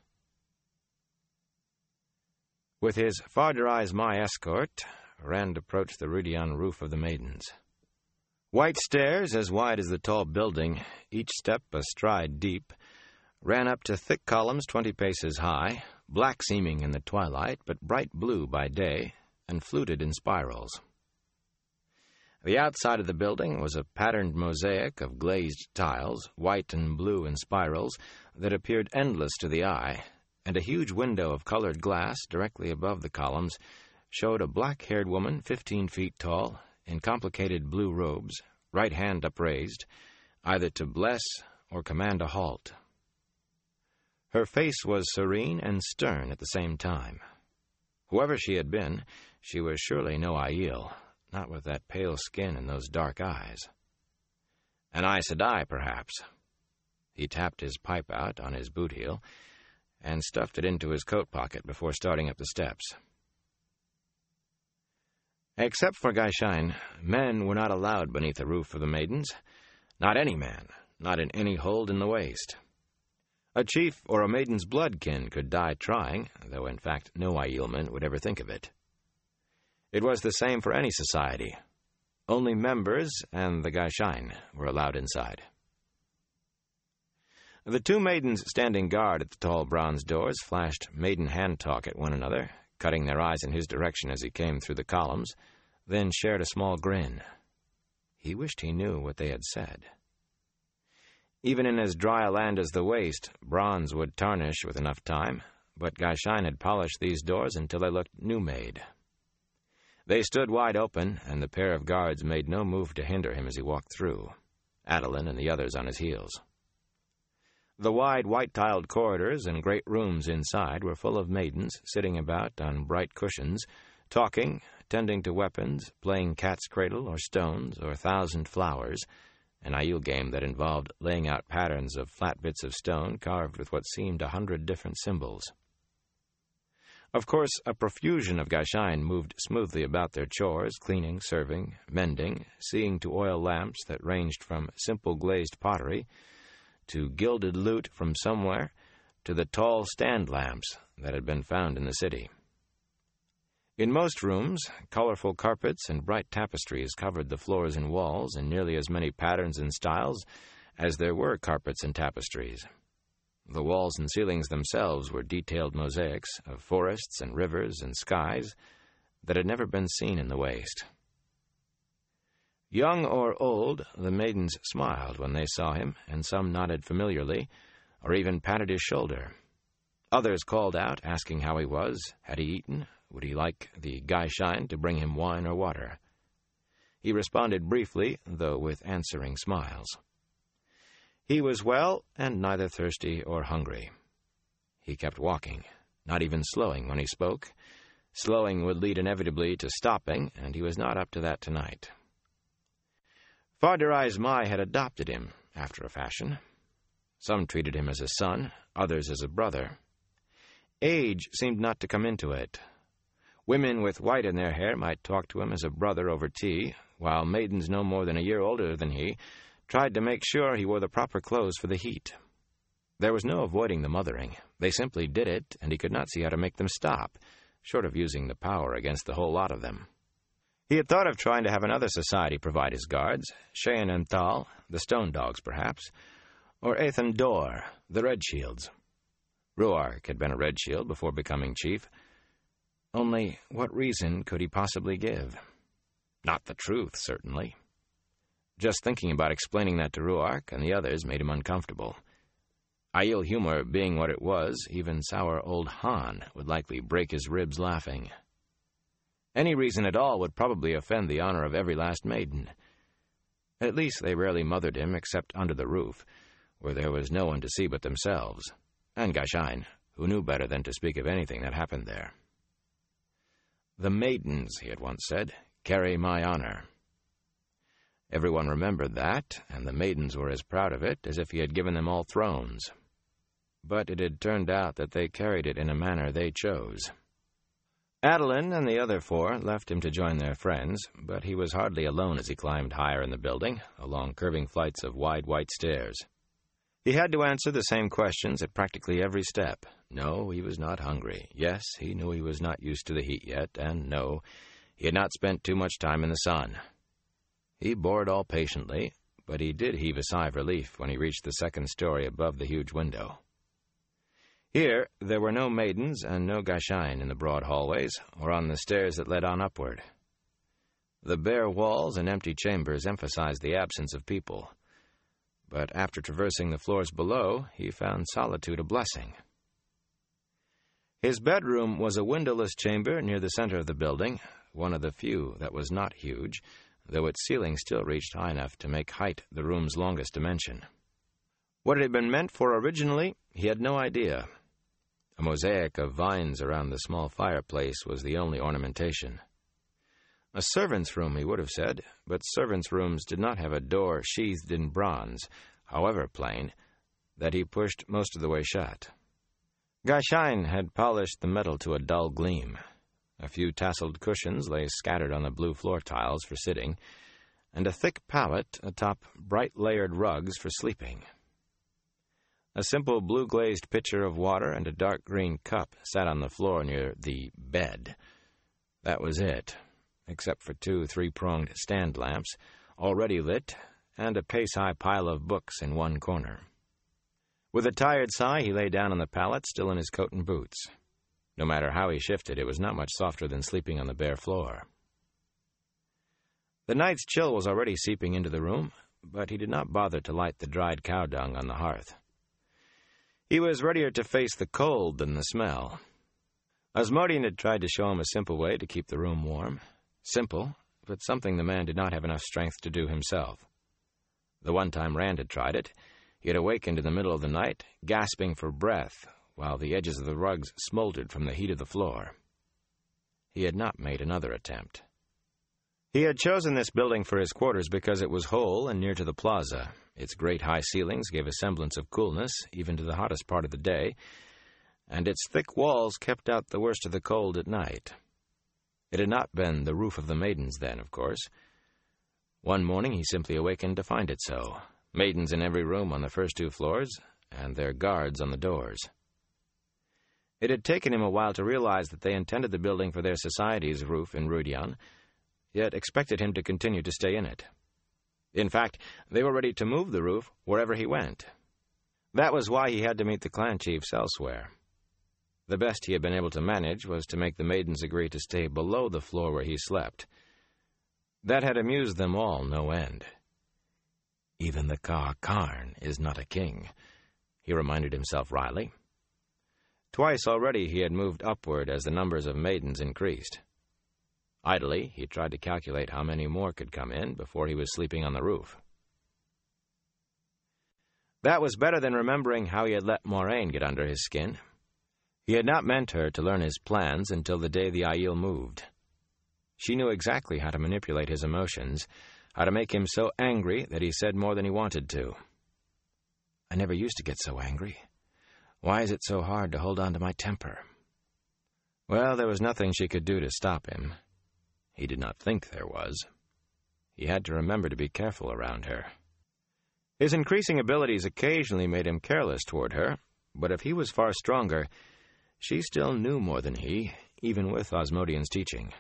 With his Farderais my escort, Rand approached the Rhuidean roof of the Maidens. White stairs, as wide as the tall building, each step a stride deep, ran up to thick columns 20 paces high, black-seeming in the twilight, but bright blue by day, and fluted in spirals. The outside of the building was a patterned mosaic of glazed tiles, white and blue in spirals, that appeared endless to the eye, and a huge window of colored glass directly above the columns showed a black-haired woman 15 feet tall, in complicated blue robes, right hand upraised, either to bless or command a halt. Her face was serene and stern at the same time. Whoever she had been, she was surely no Aiel, not with that pale skin and those dark eyes. An Aes Sedai, perhaps. He tapped his pipe out on his boot heel and stuffed it into his coat pocket before starting up the steps. Except for Gai'Shain, men were not allowed beneath the roof of the maidens. Not any man, not in any hold in the waste. A chief or a maiden's bloodkin could die trying, though in fact no Aielman would ever think of it. It was the same for any society. Only members and the Gai'Shain were allowed inside. The two maidens standing guard at the tall bronze doors flashed maiden hand-talk at one another, cutting their eyes in his direction as he came through the columns, then shared a small grin. He wished he knew what they had said. Even in as dry a land as the waste, bronze would tarnish with enough time, but Gai'Shain had polished these doors until they looked new-made. They stood wide open, and the pair of guards made no move to hinder him as he walked through, Adolin and the others on his heels. The wide, white-tiled corridors and great rooms inside were full of maidens sitting about on bright cushions, talking, tending to weapons, playing cat's cradle or stones or thousand flowers, an Aiel game that involved laying out patterns of flat bits of stone carved with what seemed 100 different symbols. Of course, a profusion of Gai'Shain moved smoothly about their chores, cleaning, serving, mending, seeing to oil lamps that ranged from simple glazed pottery to gilded loot from somewhere, to the tall stand lamps that had been found in the city. In most rooms, colorful carpets and bright tapestries covered the floors and walls in nearly as many patterns and styles as there were carpets and tapestries. The walls and ceilings themselves were detailed mosaics of forests and rivers and skies that had never been seen in the waste. Young or old, the maidens smiled when they saw him, and some nodded familiarly, or even patted his shoulder. Others called out, asking how he was, had he eaten, would he like the Gai'Shain to bring him wine or water. He responded briefly, though with answering smiles. He was well, and neither thirsty or hungry. He kept walking, not even slowing when he spoke. Slowing would lead inevitably to stopping, and he was not up to that tonight. Farder Mai had adopted him, after a fashion. Some treated him as a son, others as a brother. Age seemed not to come into it. Women with white in their hair might talk to him as a brother over tea, while maidens no more than a year older than he tried to make sure he wore the proper clothes for the heat. There was no avoiding the mothering. They simply did it, and he could not see how to make them stop, short of using the power against the whole lot of them. He had thought of trying to have another society provide his guards, Cheyenne and Thal, the Stone Dogs perhaps, or Ethan Dor, the Red Shields. Ruark had been a Red Shield before becoming chief. Only what reason could he possibly give? Not the truth, certainly. Just thinking about explaining that to Ruark and the others made him uncomfortable. Aiel humor being what it was, even sour old Han would likely break his ribs laughing. Any reason at all would probably offend the honor of every last maiden. At least they rarely mothered him except under the roof, where there was no one to see but themselves, and Gai'Shain, who knew better than to speak of anything that happened there. The maidens, he had once said, carry my honor. Everyone remembered that, and the maidens were as proud of it as if he had given them all thrones. But it had turned out that they carried it in a manner they chose. Adolin and the other four left him to join their friends, but he was hardly alone as he climbed higher in the building, along curving flights of wide white stairs. He had to answer the same questions at practically every step. No, he was not hungry. Yes, he knew he was not used to the heat yet, and no, he had not spent too much time in the sun. He bore it all patiently, but he did heave a sigh of relief when he reached the second story above the huge window. Here, there were no maidens and no Gaischein in the broad hallways or on the stairs that led on upward. The bare walls and empty chambers emphasized the absence of people, but after traversing the floors below, he found solitude a blessing. His bedroom was a windowless chamber near the center of the building, one of the few that was not huge, though its ceiling still reached high enough to make height the room's longest dimension. What it had been meant for originally, he had no idea. A mosaic of vines around the small fireplace was the only ornamentation. A servant's room, he would have said, but servants' rooms did not have a door sheathed in bronze, however plain, that he pushed most of the way shut. Gaischein had polished the metal to a dull gleam. A few tasseled cushions lay scattered on the blue floor tiles for sitting, and a thick pallet atop bright layered rugs for sleeping. A simple blue-glazed pitcher of water and a dark green cup sat on the floor near the bed. That was it, except for 2 3-pronged stand lamps, already lit, and a pace-high pile of books in one corner. With a tired sigh, he lay down on the pallet, still in his coat and boots. No matter how he shifted, it was not much softer than sleeping on the bare floor. The night's chill was already seeping into the room, but he did not bother to light the dried cow dung on the hearth. He was readier to face the cold than the smell. Asmodean had tried to show him a simple way to keep the room warm. Simple, but something the man did not have enough strength to do himself. The one time Rand had tried it, he had awakened in the middle of the night, gasping for breath, while the edges of the rugs smoldered from the heat of the floor. He had not made another attempt. He had chosen this building for his quarters because it was whole and near to the plaza. Its great high ceilings gave a semblance of coolness, even to the hottest part of the day, and its thick walls kept out the worst of the cold at night. It had not been the roof of the maidens then, of course. One morning he simply awakened to find it so. Maidens in every room on the first 2 floors, and their guards on the doors. It had taken him a while to realize that they intended the building for their society's roof in Rudian, yet expected him to continue to stay in it. In fact, they were ready to move the roof wherever he went. That was why he had to meet the clan chiefs elsewhere. The best he had been able to manage was to make the maidens agree to stay below the floor where he slept. That had amused them all no end. Even the Ka Karn is not a king, he reminded himself wryly. Twice already he had moved upward as the numbers of maidens increased. Idly, he tried to calculate how many more could come in before he was sleeping on the roof. That was better than remembering how he had let Moraine get under his skin. He had not meant her to learn his plans until the day the Aiel moved. She knew exactly how to manipulate his emotions, how to make him so angry that he said more than he wanted to. I never used to get so angry. Why is it so hard to hold on to my temper? Well, there was nothing she could do to stop him. He did not think there was. He had to remember to be careful around her. His increasing abilities occasionally made him careless toward her, but if he was far stronger, she still knew more than he, even with Asmodean's teaching.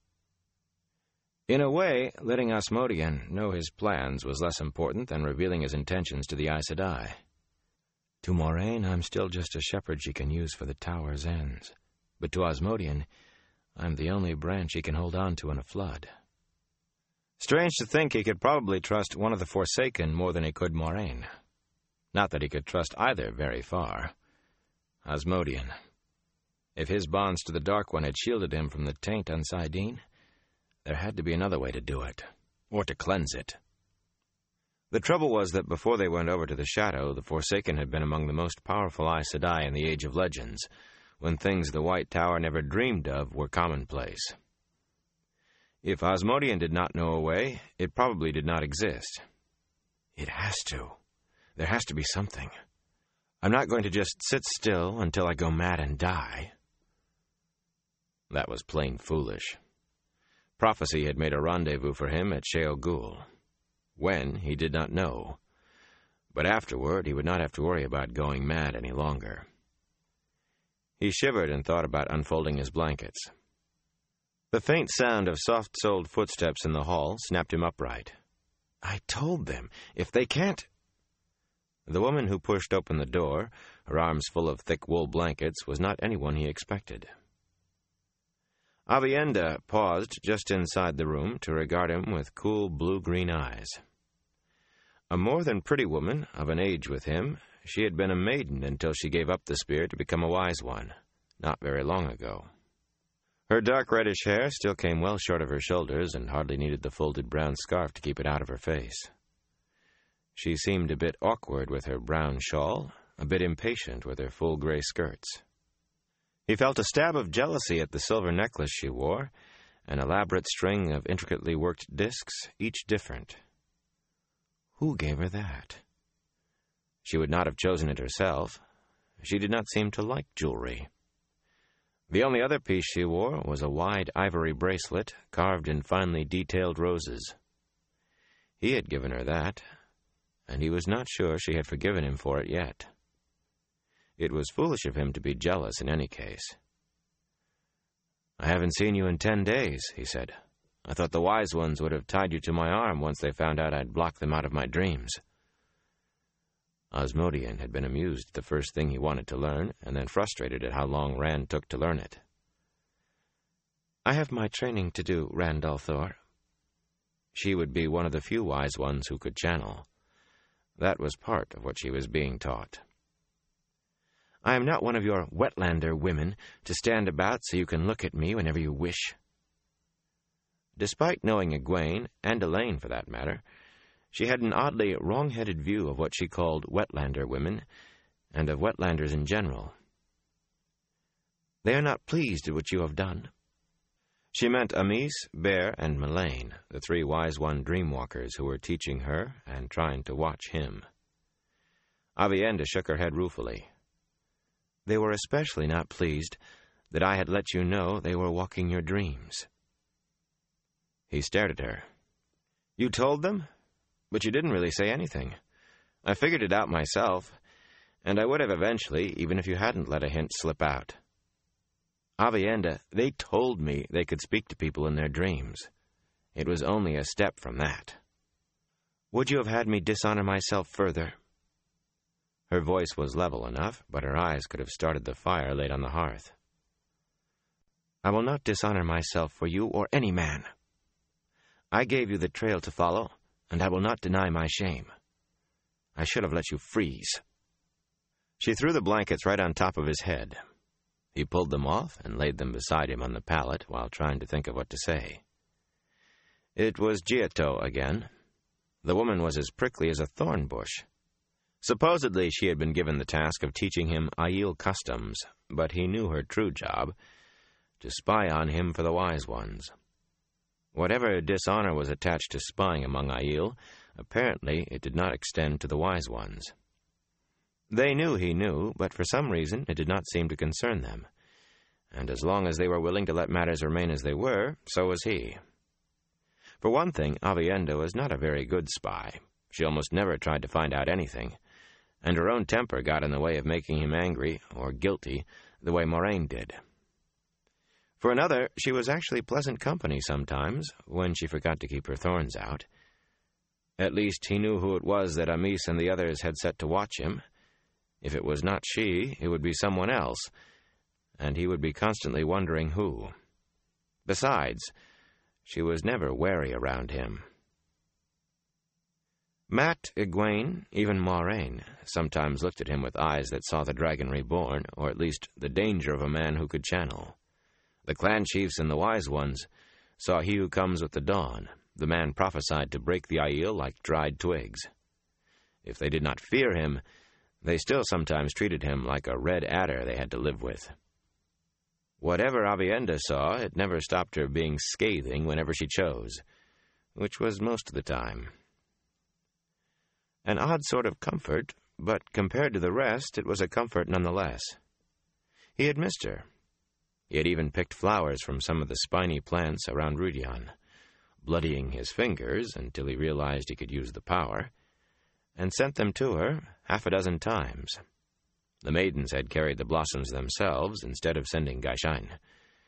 In a way, letting Asmodean know his plans was less important than revealing his intentions to the Aes Sedai. To Moraine, I'm still just a shepherd she can use for the tower's ends. But to Asmodean, I'm the only branch he can hold on to in a flood. Strange to think he could probably trust one of the Forsaken more than he could Moraine. Not that he could trust either very far. Asmodean. If his bonds to the Dark One had shielded him from the taint on Saidin, there had to be another way to do it, or to cleanse it. The trouble was that before they went over to the Shadow, the Forsaken had been among the most powerful Aes Sedai in the Age of Legends, when things the White Tower never dreamed of were commonplace. If Asmodean did not know a way, it probably did not exist. It has to. There has to be something. I'm not going to just sit still until I go mad and die. That was plain foolish. Prophecy had made a rendezvous for him at Sheo Ghul. When, he did not know. But afterward, he would not have to worry about going mad any longer. He shivered and thought about unfolding his blankets. The faint sound of soft-soled footsteps in the hall snapped him upright. I told them, if they can't... The woman who pushed open the door, her arms full of thick wool blankets, was not anyone he expected. Aviendha paused just inside the room to regard him with cool blue-green eyes. A more than pretty woman, of an age with him, she had been a maiden until she gave up the spear to become a wise one, not very long ago. Her dark reddish hair still came well short of her shoulders and hardly needed the folded brown scarf to keep it out of her face. She seemed a bit awkward with her brown shawl, a bit impatient with her full gray skirts. He felt a stab of jealousy at the silver necklace she wore, an elaborate string of intricately worked discs, each different. Who gave her that? She would not have chosen it herself. She did not seem to like jewelry. The only other piece she wore was a wide ivory bracelet carved in finely detailed roses. He had given her that, and he was not sure she had forgiven him for it yet. It was foolish of him to be jealous in any case. "I haven't seen you in 10 days," he said. "I thought the wise ones would have tied you to my arm once they found out I'd blocked them out of my dreams." Asmodean had been amused at the first thing he wanted to learn, and then frustrated at how long Rand took to learn it. "I have my training to do, Rand al'Thor." She would be one of the few wise ones who could channel. That was part of what she was being taught. "I am not one of your Wetlander women to stand about so you can look at me whenever you wish." Despite knowing Egwene, and Elaine for that matter, she had an oddly wrong-headed view of what she called Wetlander women, and of Wetlanders in general. "They are not pleased at what you have done." She meant Amis, Bear, and Melaine, the 3 Wise One dreamwalkers who were teaching her and trying to watch him. Aviendha shook her head ruefully. "They were especially not pleased that I had let you know they were walking your dreams." He stared at her. "You told them? But you didn't really say anything. I figured it out myself, and I would have eventually, even if you hadn't let a hint slip out. Aviendha, they told me they could speak to people in their dreams. It was only a step from that. Would you have had me dishonor myself further?" Her voice was level enough, but her eyes could have started the fire laid on the hearth. "I will not dishonor myself for you or any man. I gave you the trail to follow, and I will not deny my shame. I should have let you freeze." She threw the blankets right on top of his head. He pulled them off and laid them beside him on the pallet while trying to think of what to say. It was Giotto again. The woman was as prickly as a thorn bush. Supposedly she had been given the task of teaching him Aiel customs, but he knew her true job, to spy on him for the Wise Ones. Whatever dishonor was attached to spying among Aiel, apparently it did not extend to the Wise Ones. They knew he knew, but for some reason it did not seem to concern them. And as long as they were willing to let matters remain as they were, so was he. For one thing, Aviendha was not a very good spy. She almost never tried to find out anything, and her own temper got in the way of making him angry or guilty the way Moraine did. For another, she was actually pleasant company sometimes, when she forgot to keep her thorns out. At least he knew who it was that Amis and the others had set to watch him. If it was not she, it would be someone else, and he would be constantly wondering who. Besides, she was never wary around him. Mat, Egwene, even Moraine, sometimes looked at him with eyes that saw the dragon reborn, or at least the danger of a man who could channel. The clan chiefs and the Wise Ones saw he who comes with the dawn, the man prophesied to break the Aiel like dried twigs. If they did not fear him, they still sometimes treated him like a red adder they had to live with. Whatever Aviendha saw, it never stopped her being scathing whenever she chose, which was most of the time. An odd sort of comfort, but compared to the rest, it was a comfort nonetheless. He had missed her. He had even picked flowers from some of the spiny plants around Rudian, bloodying his fingers until he realized he could use the power, and sent them to her 6 times. The maidens had carried the blossoms themselves instead of sending Gaishain.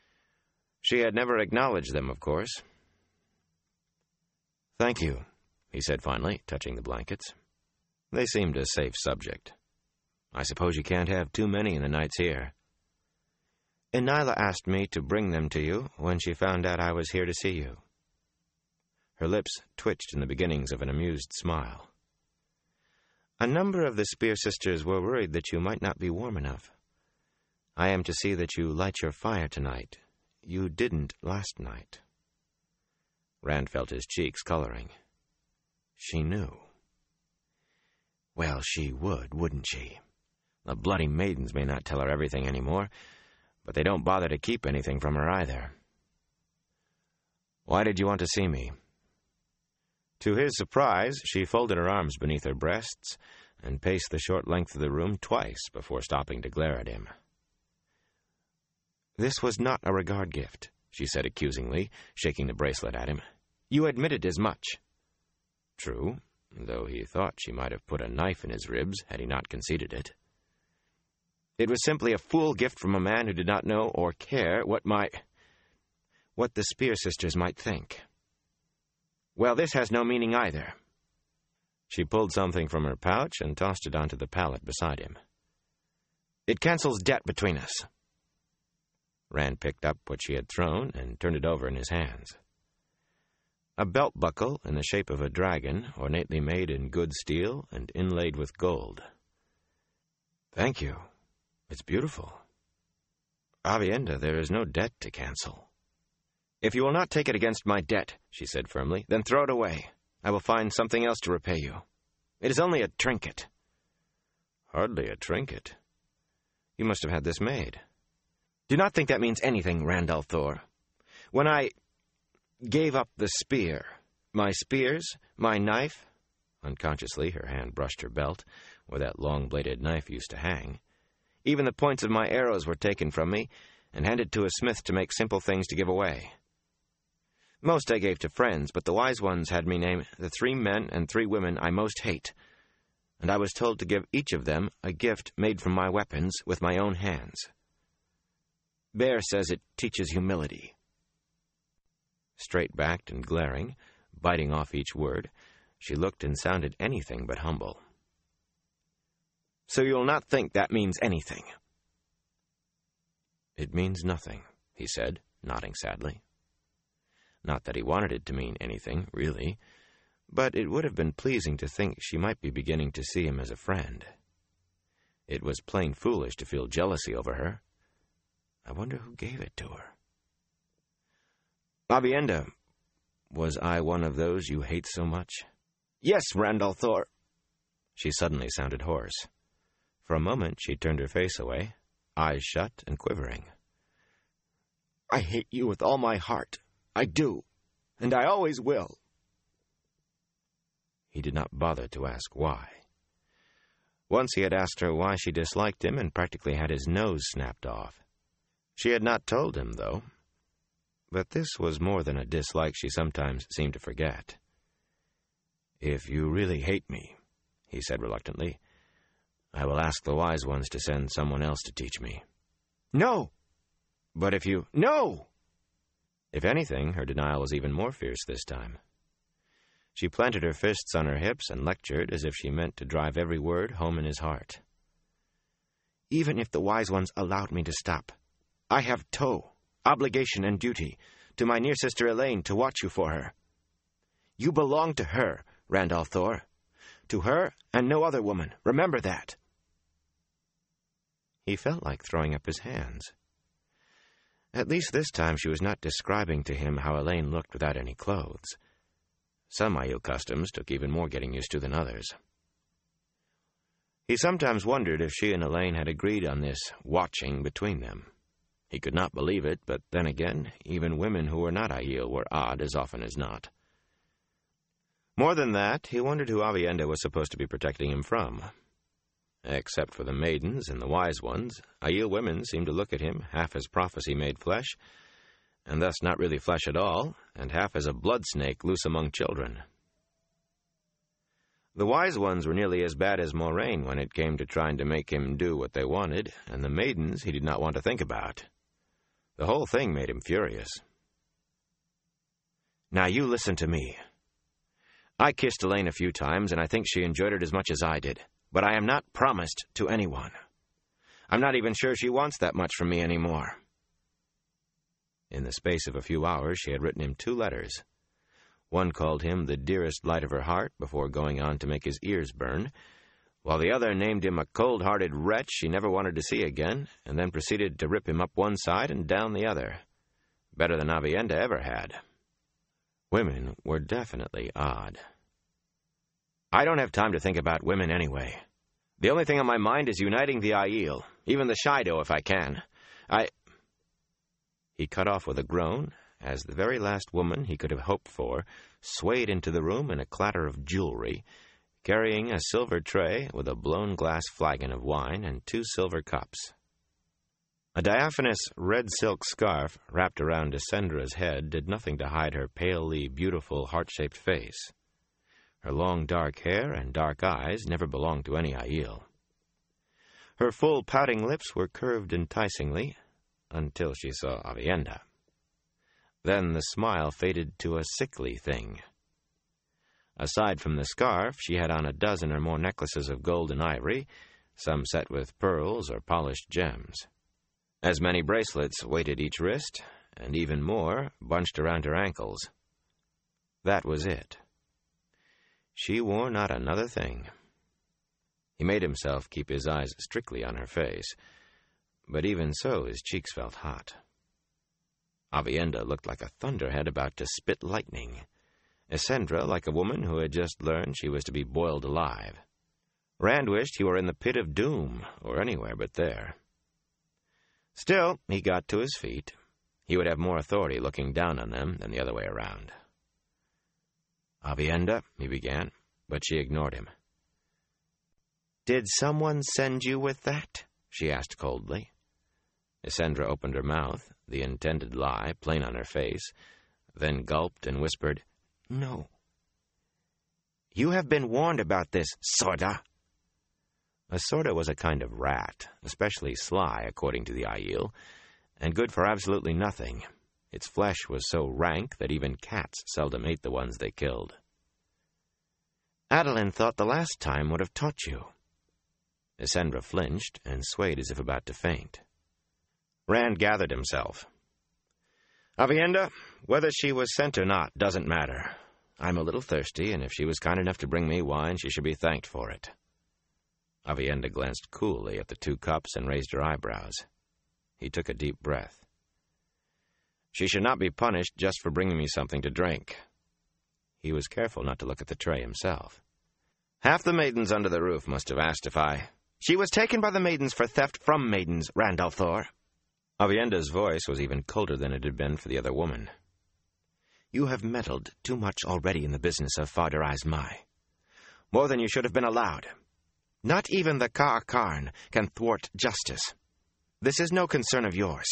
She had never acknowledged them, of course. "Thank you," he said finally, touching the blankets. They seemed a safe subject. I suppose you can't have too many in the nights here. Inila asked me to bring them to you when she found out I was here to see you. Her lips twitched in the beginnings of an amused smile. A number of the Spear Sisters were worried that you might not be warm enough. I am to see that you light your fire tonight. You didn't last night. Rand felt his cheeks coloring. She knew. Well, she would, wouldn't she? The bloody maidens may not tell her everything anymore, but they don't bother to keep anything from her either. Why did you want to see me? To his surprise, she folded her arms beneath her breasts and paced the short length of the room twice before stopping to glare at him. This was not a regard gift, she said accusingly, shaking the bracelet at him. You admitted as much. True, though he thought she might have put a knife in his ribs had he not conceded it. It was simply a fool gift from a man who did not know or care what the Spear Sisters might think. Well, this has no meaning either. She pulled something from her pouch and tossed it onto the pallet beside him. It cancels debt between us. Rand picked up what she had thrown and turned it over in his hands. A belt buckle in the shape of a dragon, ornately made in good steel and inlaid with gold. Thank you. It's beautiful. Aviendha, there is no debt to cancel. If you will not take it against my debt, she said firmly, then throw it away. I will find something else to repay you. It is only a trinket. Hardly a trinket. You must have had this made. Do not think that means anything, Rand al'Thor. When I gave up the spear, my spears, my knife, unconsciously her hand brushed her belt, where that long-bladed knife used to hang. Even the points of my arrows were taken from me and handed to a smith to make simple things to give away. Most I gave to friends, but the wise ones had me name the 3 men and 3 women I most hate, and I was told to give each of them a gift made from my weapons with my own hands. Bear says it teaches humility. Straight-backed and glaring, biting off each word, she looked and sounded anything but humble. So you'll not think that means anything. It means nothing, he said, nodding sadly. Not that he wanted it to mean anything, really, but it would have been pleasing to think she might be beginning to see him as a friend. It was plain foolish to feel jealousy over her. I wonder who gave it to her. Aviendha, was I one of those you hate so much? Yes, Rand al'Thor. She suddenly sounded hoarse. For a moment she turned her face away, eyes shut and quivering. I hate you with all my heart. I do, and I always will. He did not bother to ask why. Once he had asked her why she disliked him and practically had his nose snapped off. She had not told him, though. But this was more than a dislike she sometimes seemed to forget. If you really hate me, he said reluctantly, I will ask the wise ones to send someone else to teach me. No! But if you... No! If anything, her denial was even more fierce this time. She planted her fists on her hips and lectured as if she meant to drive every word home in his heart. Even if the wise ones allowed me to stop, I have tow, obligation and duty, to my near sister Elaine to watch you for her. You belong to her, Rand al'Thor. To her and no other woman. Remember that. He felt like throwing up his hands. At least this time she was not describing to him how Elaine looked without any clothes. Some Aiel customs took even more getting used to than others. He sometimes wondered if she and Elaine had agreed on this watching between them. He could not believe it, but then again, even women who were not Aiel were odd as often as not. More than that, he wondered who Aviendha was supposed to be protecting him from. Except for the maidens and the wise ones, Aiel women seemed to look at him half as prophecy made flesh, and thus not really flesh at all, and half as a blood snake loose among children. The wise ones were nearly as bad as Moraine when it came to trying to make him do what they wanted, and the maidens he did not want to think about. The whole thing made him furious. Now you listen to me. I kissed Elaine a few times, and I think she enjoyed it as much as I did. But I am not promised to anyone. I'm not even sure she wants that much from me anymore." In the space of a few hours, she had written him 2 letters. One called him the dearest light of her heart before going on to make his ears burn, while the other named him a cold-hearted wretch she never wanted to see again, and then proceeded to rip him up one side and down the other. Better than Avienda ever had. Women were definitely odd. I don't have time to think about women anyway. The only thing on my mind is uniting the Aiel, even the Shaido if I can. He cut off with a groan, as the very last woman he could have hoped for swayed into the room in a clatter of jewelry, carrying a silver tray with a blown glass flagon of wine and 2 silver cups. A diaphanous red silk scarf wrapped around Essendra's head did nothing to hide her palely beautiful heart-shaped face. Her long dark hair and dark eyes never belonged to any Aiel. Her full pouting lips were curved enticingly, until she saw Avienda. Then the smile faded to a sickly thing. Aside from the scarf, she had on a dozen or more necklaces of gold and ivory, some set with pearls or polished gems. As many bracelets weighted each wrist, and even more bunched around her ankles. That was it. She wore not another thing. He made himself keep his eyes strictly on her face, but even so his cheeks felt hot. Avienda looked like a thunderhead about to spit lightning. Essendra like a woman who had just learned she was to be boiled alive. Rand wished he were in the pit of doom, or anywhere but there. Still, he got to his feet. He would have more authority looking down on them than the other way around. "Avienda," he began, but she ignored him. "Did someone send you with that?" she asked coldly. Essendra opened her mouth, the intended lie plain on her face, then gulped and whispered, "No." "You have been warned about this, Sorda." A Sorda was a kind of rat, especially sly, according to the Aiel, and good for absolutely nothing. Its flesh was so rank that even cats seldom ate the ones they killed. "Adolin thought the last time would have taught you." Essendra flinched and swayed as if about to faint. Rand gathered himself. "Avienda, whether she was sent or not doesn't matter. I'm a little thirsty, and if she was kind enough to bring me wine, she should be thanked for it." Avienda glanced coolly at the 2 cups and raised her eyebrows. He took a deep breath. "She should not be punished just for bringing me something to drink." He was careful not to look at the tray himself. "Half the maidens under the roof must have asked if I—" "She was taken by the maidens for theft from maidens, Randolph Thor." Avienda's voice was even colder than it had been for the other woman. "You have meddled too much already in the business of Farder Mai. More than you should have been allowed. Not even the Ka'ar Karn can thwart justice. This is no concern of yours."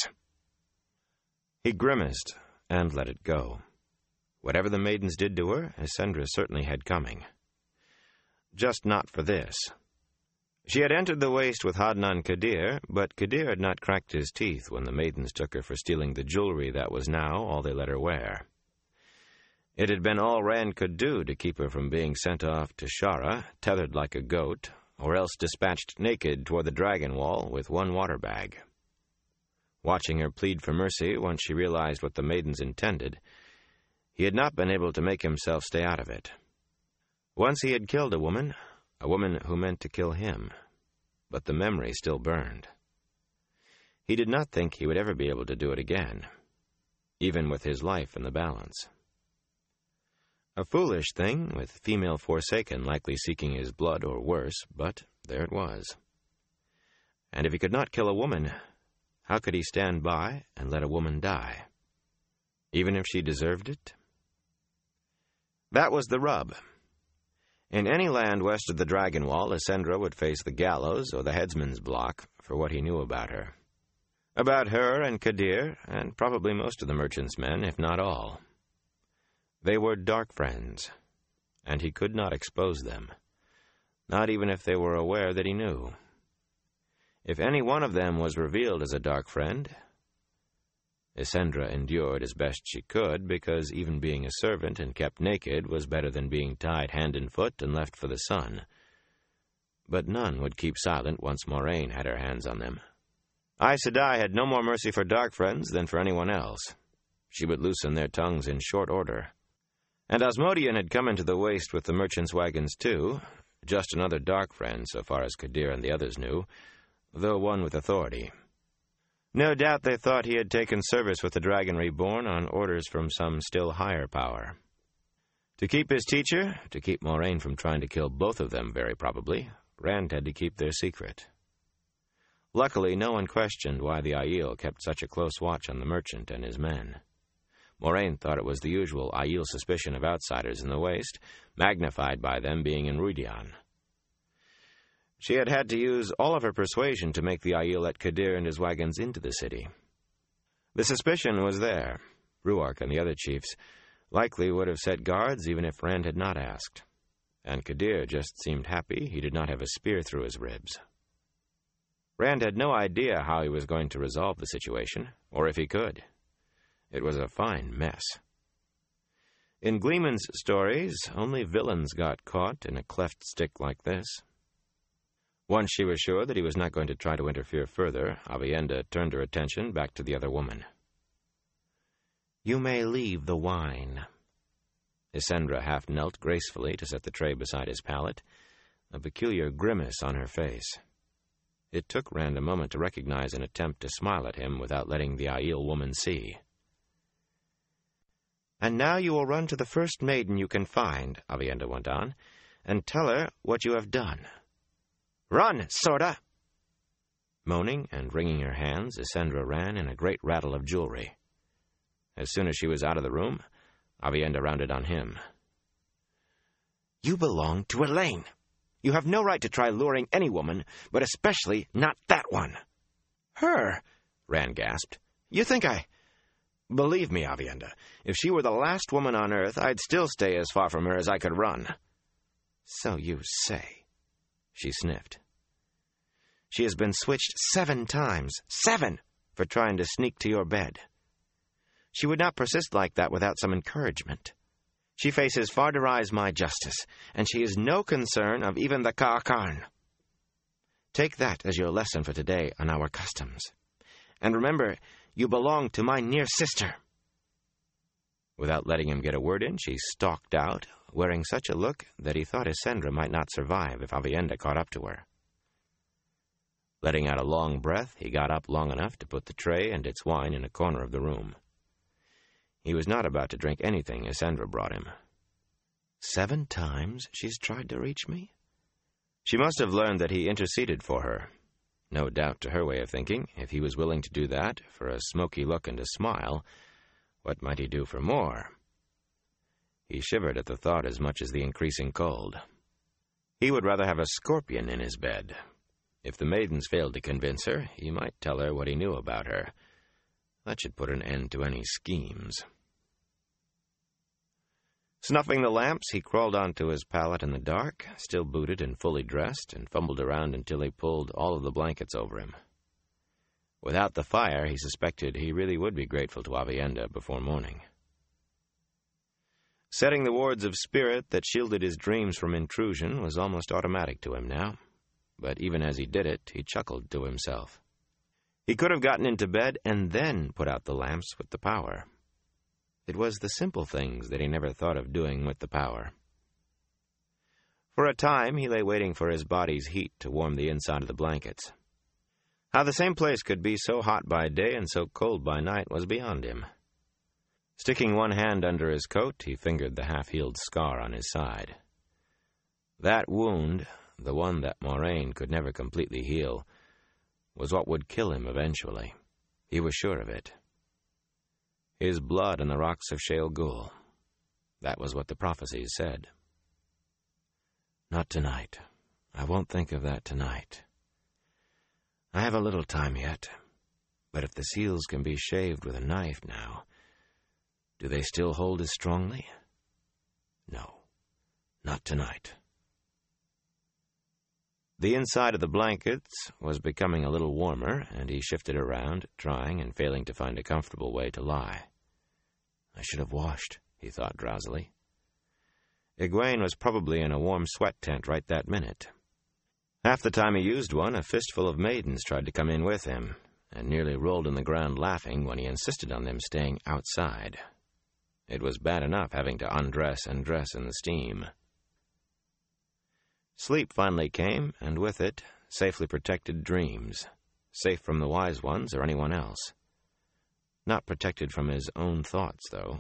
He grimaced and let it go. Whatever the maidens did to her, Essendra certainly had coming. Just not for this. She had entered the waste with Hadnan Kadir, but Kadir had not cracked his teeth when the maidens took her for stealing the jewelry that was now all they let her wear. It had been all Rand could do to keep her from being sent off to Shara, tethered like a goat, or else dispatched naked toward the Dragon Wall with 1 water bag. Watching her plead for mercy once she realized what the maidens intended, he had not been able to make himself stay out of it. Once he had killed a woman who meant to kill him, but the memory still burned. He did not think he would ever be able to do it again, even with his life in the balance. A foolish thing, with female Forsaken likely seeking his blood or worse, but there it was. And if he could not kill a woman, how could he stand by and let a woman die? Even if she deserved it? That was the rub. In any land west of the Dragon Wall, Essendra would face the gallows or the headsman's block for what he knew about her. About her and Kadir, and probably most of the merchant's men, if not all. They were dark friends, and he could not expose them, not even if they were aware that he knew. If any one of them was revealed as a dark friend, Isendra endured as best she could, because even being a servant and kept naked was better than being tied hand and foot and left for the sun. But none would keep silent once Moraine had her hands on them. Aes Sedai had no more mercy for dark friends than for anyone else. She would loosen their tongues in short order. And Osmodian had come into the waste with the merchants' wagons too, just another dark friend so far as Kadir and the others knew, though one with authority. No doubt they thought he had taken service with the Dragon Reborn on orders from some still higher power. To keep his teacher, to keep Moraine from trying to kill both of them very probably, Rand had to keep their secret. Luckily, no one questioned why the Aiel kept such a close watch on the merchant and his men. Moraine thought it was the usual Aiel suspicion of outsiders in the waste, magnified by them being in Rhuidean. She had had to use all of her persuasion to make the Aiel let Kadir and his wagons into the city. The suspicion was there. Rhuarc and the other chiefs likely would have set guards even if Rand had not asked. And Kadir just seemed happy he did not have a spear through his ribs. Rand had no idea how he was going to resolve the situation, or if he could. It was a fine mess. In Gleeman's stories, only villains got caught in a cleft stick like this. Once she was sure that he was not going to try to interfere further, Aviendha turned her attention back to the other woman. "You may leave the wine." Isendra half knelt gracefully to set the tray beside his pallet, a peculiar grimace on her face. It took Rand a moment to recognize an attempt to smile at him without letting the Aiel woman see. "And now you will run to the first maiden you can find," Aviendha went on, "and tell her what you have done. Run, Sorda!" Moaning and wringing her hands, Isendra ran in a great rattle of jewelry. As soon as she was out of the room, Aviendha rounded on him. "You belong to Elaine. You have no right to try luring any woman, but especially not that one." "Her?" Rand gasped. "You think I—" "Believe me, Aviendha, if she were the last woman on Earth, I'd still stay as far from her as I could run." "So you say," she sniffed. "She has been switched 7 times, 7, for trying to sneak to your bed. She would not persist like that without some encouragement. She faces far to rise my justice, and she is no concern of even the Ka'akarn. Take that as your lesson for today on our customs. And remember, you belong to my near sister." Without letting him get a word in, she stalked out, wearing such a look that he thought Isendra might not survive if Aviendha caught up to her. Letting out a long breath, he got up long enough to put the tray and its wine in a corner of the room. He was not about to drink anything Isendra brought him. 7 times she's tried to reach me? She must have learned that he interceded for her. No doubt, to her way of thinking, if he was willing to do that, for a smoky look and a smile, what might he do for more? He shivered at the thought as much as the increasing cold. He would rather have a scorpion in his bed. If the maidens failed to convince her, he might tell her what he knew about her. That should put an end to any schemes. Snuffing the lamps, he crawled onto his pallet in the dark, still booted and fully dressed, and fumbled around until he pulled all of the blankets over him. Without the fire, he suspected he really would be grateful to Aviendha before morning. Setting the wards of spirit that shielded his dreams from intrusion was almost automatic to him now, but even as he did it, he chuckled to himself. He could have gotten into bed and then put out the lamps with the power. It was the simple things that he never thought of doing with the power. For a time, he lay waiting for his body's heat to warm the inside of the blankets. How the same place could be so hot by day and so cold by night was beyond him. Sticking one hand under his coat, he fingered the half-healed scar on his side. That wound, the one that Moraine could never completely heal, was what would kill him eventually. He was sure of it. His blood on the rocks of Shale Ghul. That was what the prophecies said. Not tonight. I won't think of that tonight. I have a little time yet, but if the seals can be shaved with a knife now, do they still hold as strongly? No, not tonight. The inside of the blankets was becoming a little warmer, and he shifted around, trying and failing to find a comfortable way to lie. I should have washed, he thought drowsily. Egwene was probably in a warm sweat tent right that minute. Half the time he used one, a fistful of maidens tried to come in with him, and nearly rolled on the ground laughing when he insisted on them staying outside. It was bad enough having to undress and dress in the steam. Sleep finally came, and with it, safely protected dreams, safe from the wise ones or anyone else. Not protected from his own thoughts, though.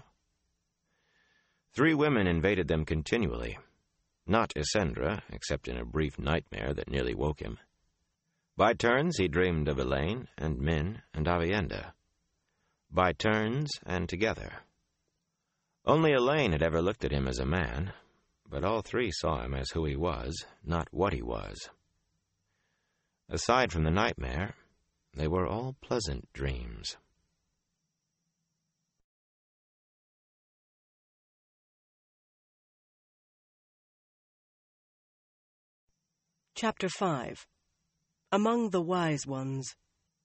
3 women invaded them continually. Not Isendra, except in a brief nightmare that nearly woke him. By turns he dreamed of Elaine and Min and Avienda. By turns and together. Only Elaine had ever looked at him as a man, but all 3 saw him as who he was, not what he was. Aside from the nightmare, they were all pleasant dreams. Chapter 5. Among the Wise Ones.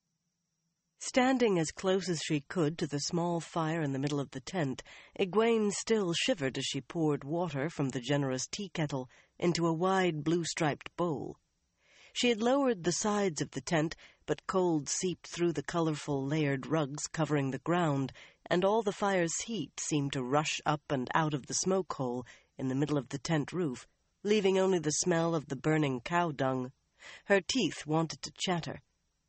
Standing as close as she could to the small fire in the middle of the tent, Egwene still shivered as she poured water from the generous tea kettle into a wide blue-striped bowl. She had lowered the sides of the tent, but cold seeped through the colorful layered rugs covering the ground, and all the fire's heat seemed to rush up and out of the smoke hole in the middle of the tent roof, leaving only the smell of the burning cow dung. Her teeth wanted to chatter.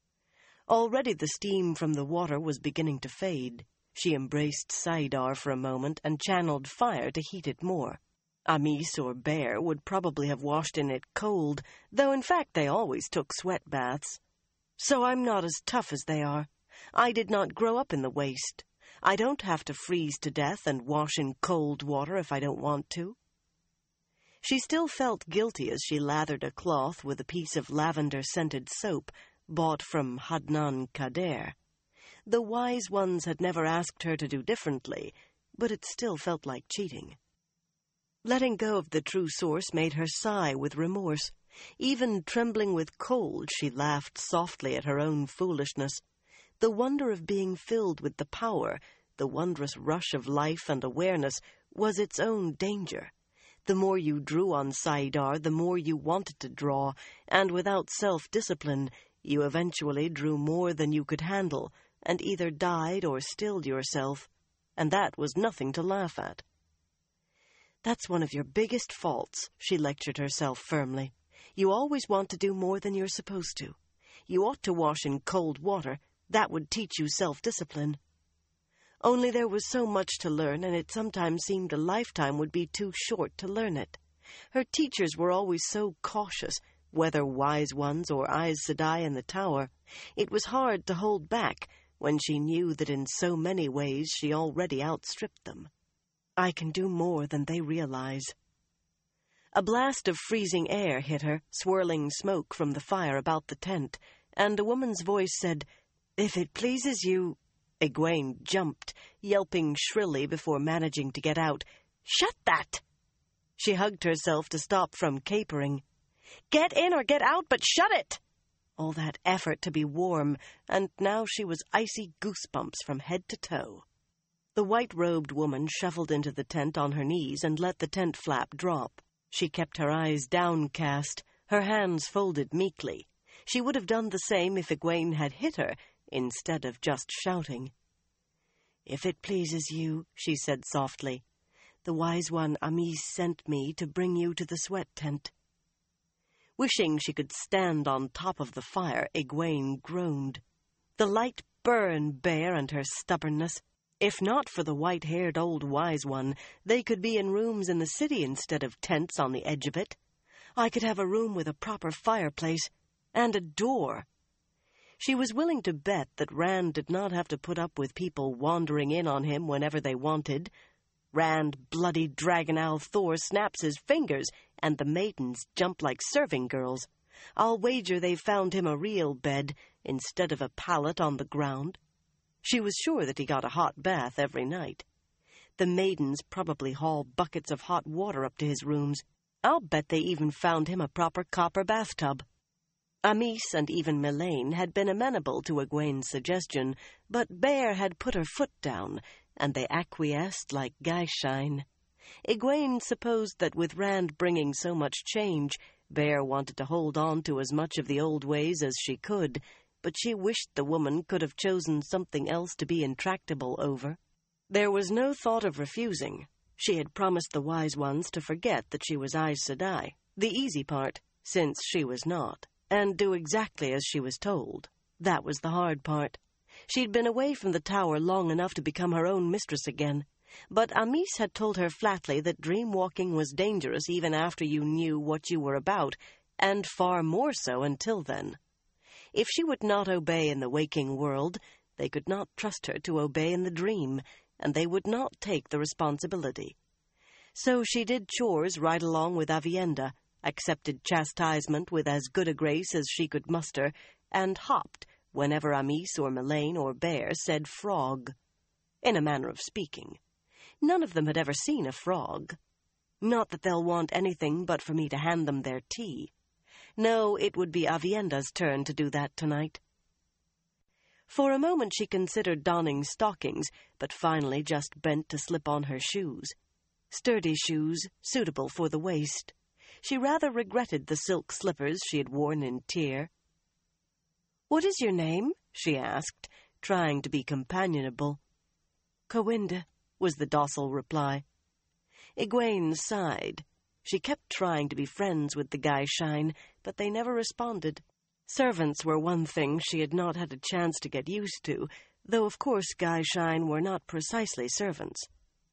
Already the steam from the water was beginning to fade. She embraced saidar for a moment and channeled fire to heat it more. Amis or Bear would probably have washed in it cold, though in fact they always took sweat baths. So I'm not as tough as they are. I did not grow up in the waste. I don't have to freeze to death and wash in cold water if I don't want to. She still felt guilty as she lathered a cloth with a piece of lavender-scented soap bought from Hadnan Kader. The wise ones had never asked her to do differently, but it still felt like cheating. Letting go of the true source made her sigh with remorse. Even trembling with cold, she laughed softly at her own foolishness. The wonder of being filled with the power, the wondrous rush of life and awareness, was its own danger. The more you drew on saidar, the more you wanted to draw, and without self-discipline, you eventually drew more than you could handle, and either died or stilled yourself, and that was nothing to laugh at. That's one of your biggest faults, she lectured herself firmly. You always want to do more than you're supposed to. You ought to wash in cold water. That would teach you self-discipline. Only there was so much to learn, and it sometimes seemed a lifetime would be too short to learn it. Her teachers were always so cautious, whether wise ones or Aes Sedai in the tower. It was hard to hold back when she knew that in so many ways she already outstripped them. I can do more than they realize. A blast of freezing air hit her, swirling smoke from the fire about the tent, and a woman's voice said, "If it pleases you..." Egwene jumped, yelping shrilly before managing to get out, "Shut that!" She hugged herself to stop from capering. "Get in or get out, but shut it!" All that effort to be warm, and now she was icy goosebumps from head to toe. The white-robed woman shuffled into the tent on her knees and let the tent flap drop. She kept her eyes downcast, her hands folded meekly. She would have done the same if Egwene had hit her, instead of just shouting. "If it pleases you," she said softly, "the wise one Amis sent me to bring you to the sweat tent." Wishing she could stand on top of the fire, Egwene groaned. The light burned Bear and her stubbornness. If not for the white-haired old wise one, they could be in rooms in the city instead of tents on the edge of it. I could have a room with a proper fireplace and a door. She was willing to bet that Rand did not have to put up with people wandering in on him whenever they wanted. Rand, bloody dragon owl Thor, snaps his fingers, and the maidens jump like serving girls. I'll wager they found him a real bed instead of a pallet on the ground. She was sure that he got a hot bath every night. The maidens probably haul buckets of hot water up to his rooms. I'll bet they even found him a proper copper bathtub. Amis and even Melaine had been amenable to Egwene's suggestion, but Bear had put her foot down, and they acquiesced like Guyshine. Egwene supposed that with Rand bringing so much change, Bear wanted to hold on to as much of the old ways as she could, but she wished the woman could have chosen something else to be intractable over. There was no thought of refusing. She had promised the Wise Ones to forget that she was Aes Sedai, the easy part, since she was not, and do exactly as she was told. That was the hard part. She'd been away from the tower long enough to become her own mistress again, but Amis had told her flatly that dream-walking was dangerous even after you knew what you were about, and far more so until then. If she would not obey in the waking world, they could not trust her to obey in the dream, and they would not take the responsibility. So she did chores right along with Aviendha, accepted chastisement with as good a grace as she could muster, and hopped whenever Amis or Melaine or Bear said frog. In a manner of speaking. None of them had ever seen a frog. Not that they'll want anything but for me to hand them their tea. No, it would be Aviendha's turn to do that tonight. For a moment she considered donning stockings, but finally just bent to slip on her shoes. Sturdy shoes, suitable for the waist. She rather regretted the silk slippers she had worn in Tyr. "What is your name?" she asked, trying to be companionable. "Cowinda," was the docile reply. Egwene sighed. She kept trying to be friends with the Guyshine, but they never responded. Servants were one thing she had not had a chance to get used to, though of course Guyshine were not precisely servants.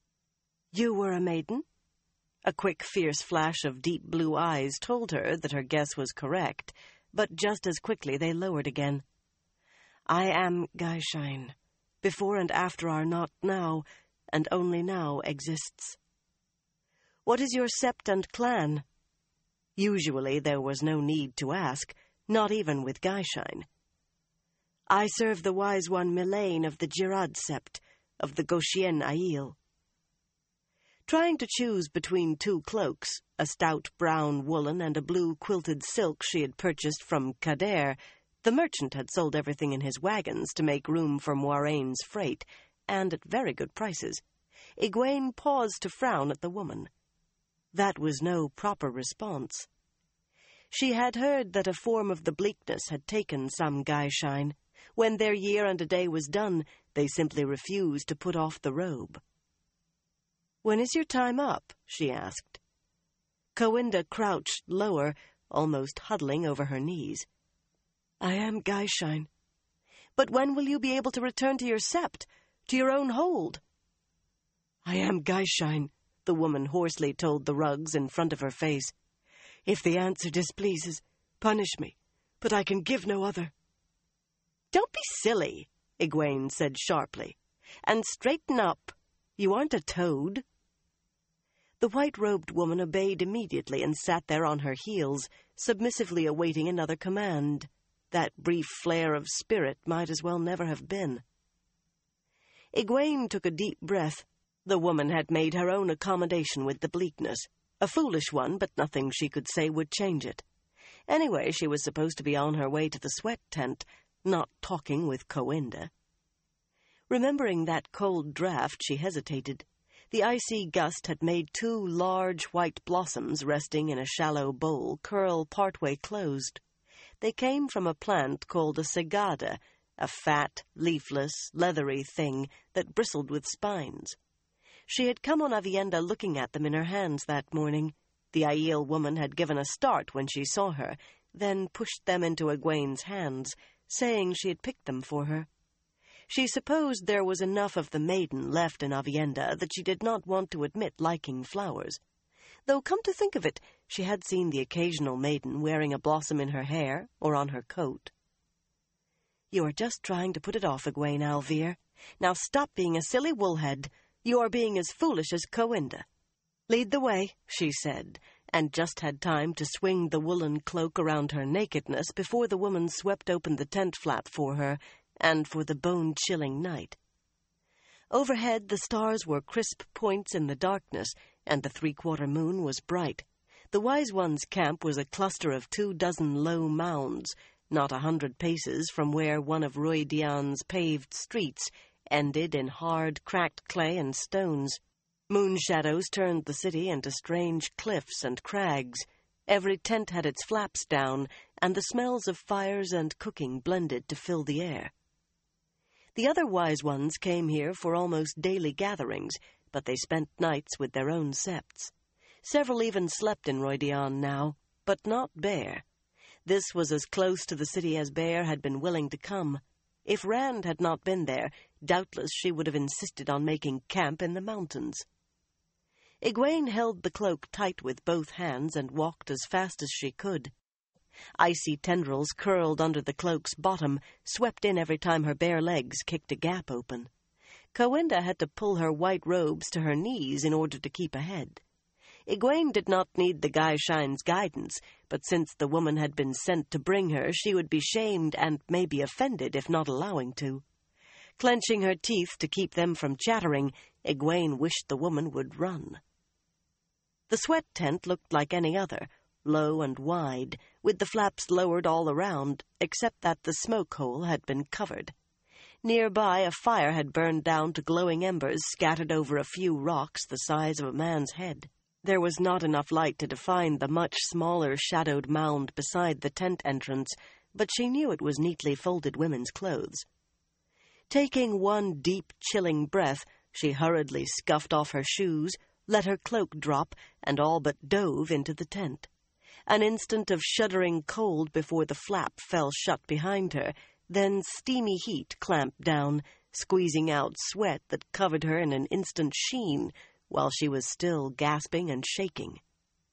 "You were a maiden?" A quick, fierce flash of deep blue eyes told her that her guess was correct, but just as quickly they lowered again. "I am Guyshine. Before and after are not now, and only now exists." "What is your sept and clan?" Usually there was no need to ask, not even with Guyshine. "I serve the Wise One Melaine of the Jirad Sept, of the Goshen Aiel." Trying to choose between two cloaks, a stout brown woolen and a blue quilted silk she had purchased from Kader, the merchant had sold everything in his wagons to make room for Moiraine's freight, and at very good prices, Egwene paused to frown at the woman. That was no proper response. She had heard that a form of the bleakness had taken some Guyshine. When their year and a day was done, they simply refused to put off the robe. "When is your time up?" she asked. Cowinda crouched lower, almost huddling over her knees. "I am Guyshine." "But when will you be able to return to your sept, to your own hold?" "I am Guyshine," the woman hoarsely told the rugs in front of her face. "If the answer displeases, punish me, but I can give no other." "Don't be silly," Egwene said sharply, "and straighten up. You aren't a toad." The white-robed woman obeyed immediately and sat there on her heels, submissively awaiting another command. That brief flare of spirit might as well never have been. Egwene took a deep breath. The woman had made her own accommodation with the bleakness. A foolish one, but nothing she could say would change it. Anyway, she was supposed to be on her way to the sweat tent, not talking with Cowinda. Remembering that cold draft, she hesitated. The icy gust had made two large white blossoms resting in a shallow bowl curl partway closed. They came from a plant called a segada, a fat, leafless, leathery thing that bristled with spines. She had come on Aviendha looking at them in her hands that morning. The Aiel woman had given a start when she saw her, then pushed them into Egwene's hands, saying she had picked them for her. She supposed there was enough of the maiden left in Aviendha that she did not want to admit liking flowers. Though, come to think of it, she had seen the occasional maiden wearing a blossom in her hair or on her coat. "You are just trying to put it off, Egwene al'Vir. Now stop being a silly woolhead. You are being as foolish as Cowinda." "Lead the way," she said, and just had time to swing the woolen cloak around her nakedness before the woman swept open the tent flap for her, and for the bone-chilling night. Overhead the stars were crisp points in the darkness, and the three-quarter moon was bright. The Wise One's camp was a cluster of 24 low mounds, not 100 paces from where one of Roydian's paved streets ended in hard, cracked clay and stones. Moon shadows turned the city into strange cliffs and crags. Every tent had its flaps down, and the smells of fires and cooking blended to fill the air. The other Wise Ones came here for almost daily gatherings, but they spent nights with their own septs. Several even slept in Roydian now, but not Bear. This was as close to the city as Bear had been willing to come. If Rand had not been there, doubtless she would have insisted on making camp in the mountains. Egwene held the cloak tight with both hands and walked as fast as she could. Icy tendrils curled under the cloak's bottom, swept in every time her bare legs kicked a gap open. Cowinda had to pull her white robes to her knees in order to keep ahead. Egwene did not need the Gaishine's guidance, but since the woman had been sent to bring her, she would be shamed and maybe offended if not allowing to. Clenching her teeth to keep them from chattering, Egwene wished the woman would run. The sweat tent looked like any other, low and wide, with the flaps lowered all around, except that the smoke hole had been covered. Nearby, a fire had burned down to glowing embers scattered over a few rocks the size of a man's head. There was not enough light to define the much smaller shadowed mound beside the tent entrance, but she knew it was neatly folded women's clothes. Taking one deep, chilling breath, she hurriedly scuffed off her shoes, let her cloak drop, and all but dove into the tent. An instant of shuddering cold before the flap fell shut behind her, then steamy heat clamped down, squeezing out sweat that covered her in an instant sheen, while she was still gasping and shaking.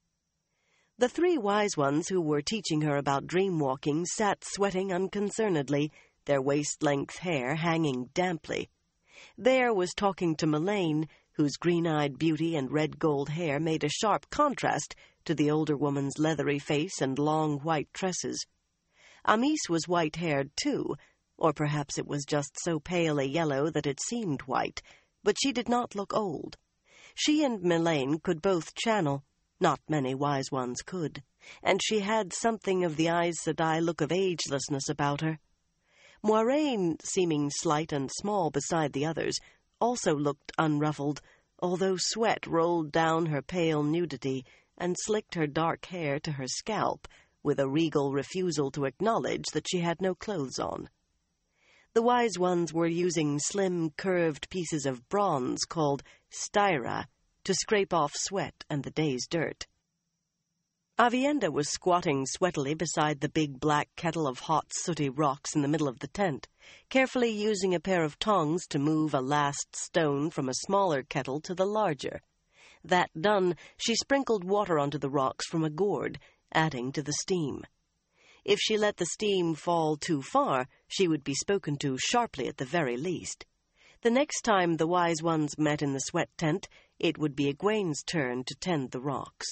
The 3 Wise Ones who were teaching her about dream-walking sat sweating unconcernedly, their waist-length hair hanging damply. Bear was talking to Melaine, whose green-eyed beauty and red-gold hair made a sharp contrast to the older woman's leathery face and long white tresses. Amis was white-haired too, or perhaps it was just so pale a yellow that it seemed white, but she did not look old. She and Melaine could both channel. Not many Wise Ones could, and she had something of the Aes Sedai look of agelessness about her. Moiraine, seeming slight and small beside the others, also looked unruffled, although sweat rolled down her pale nudity and slicked her dark hair to her scalp, with a regal refusal to acknowledge that she had no clothes on. The Wise Ones were using slim, curved pieces of bronze called styra to scrape off sweat and the day's dirt. Aviendha was squatting sweatily beside the big black kettle of hot, sooty rocks in the middle of the tent, carefully using a pair of tongs to move a last stone from a smaller kettle to the larger. That done, she sprinkled water onto the rocks from a gourd, adding to the steam. If she let the steam fall too far, she would be spoken to sharply at the very least. The next time the Wise Ones met in the sweat tent, it would be Egwene's turn to tend the rocks.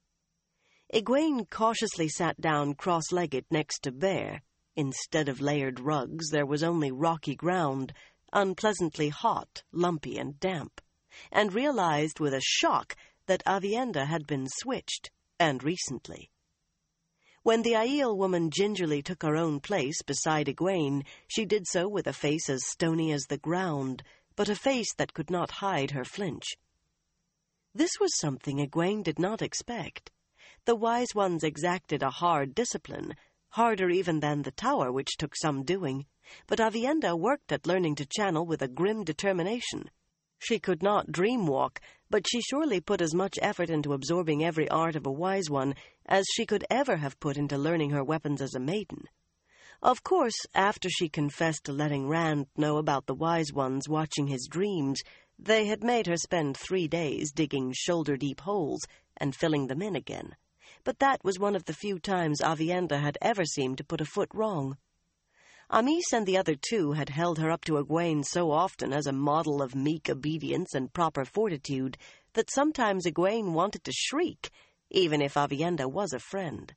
Egwene cautiously sat down cross-legged next to Bear. Instead of layered rugs, there was only rocky ground, unpleasantly hot, lumpy, and damp, and realized with a shock that Aviendha had been switched, and recently. When the Aiel woman gingerly took her own place beside Egwene, she did so with a face as stony as the ground, but a face that could not hide her flinch. This was something Egwene did not expect. The Wise Ones exacted a hard discipline, harder even than the tower, which took some doing, but Aviendha worked at learning to channel with a grim determination. She could not dream-walk, but she surely put as much effort into absorbing every art of a Wise One as she could ever have put into learning her weapons as a maiden. Of course, after she confessed to letting Rand know about the Wise Ones watching his dreams, they had made her spend 3 days digging shoulder-deep holes and filling them in again. But that was one of the few times Aviendha had ever seemed to put a foot wrong. Amis and the other 2 had held her up to Egwene so often as a model of meek obedience and proper fortitude that sometimes Egwene wanted to shriek, even if Aviendha was a friend.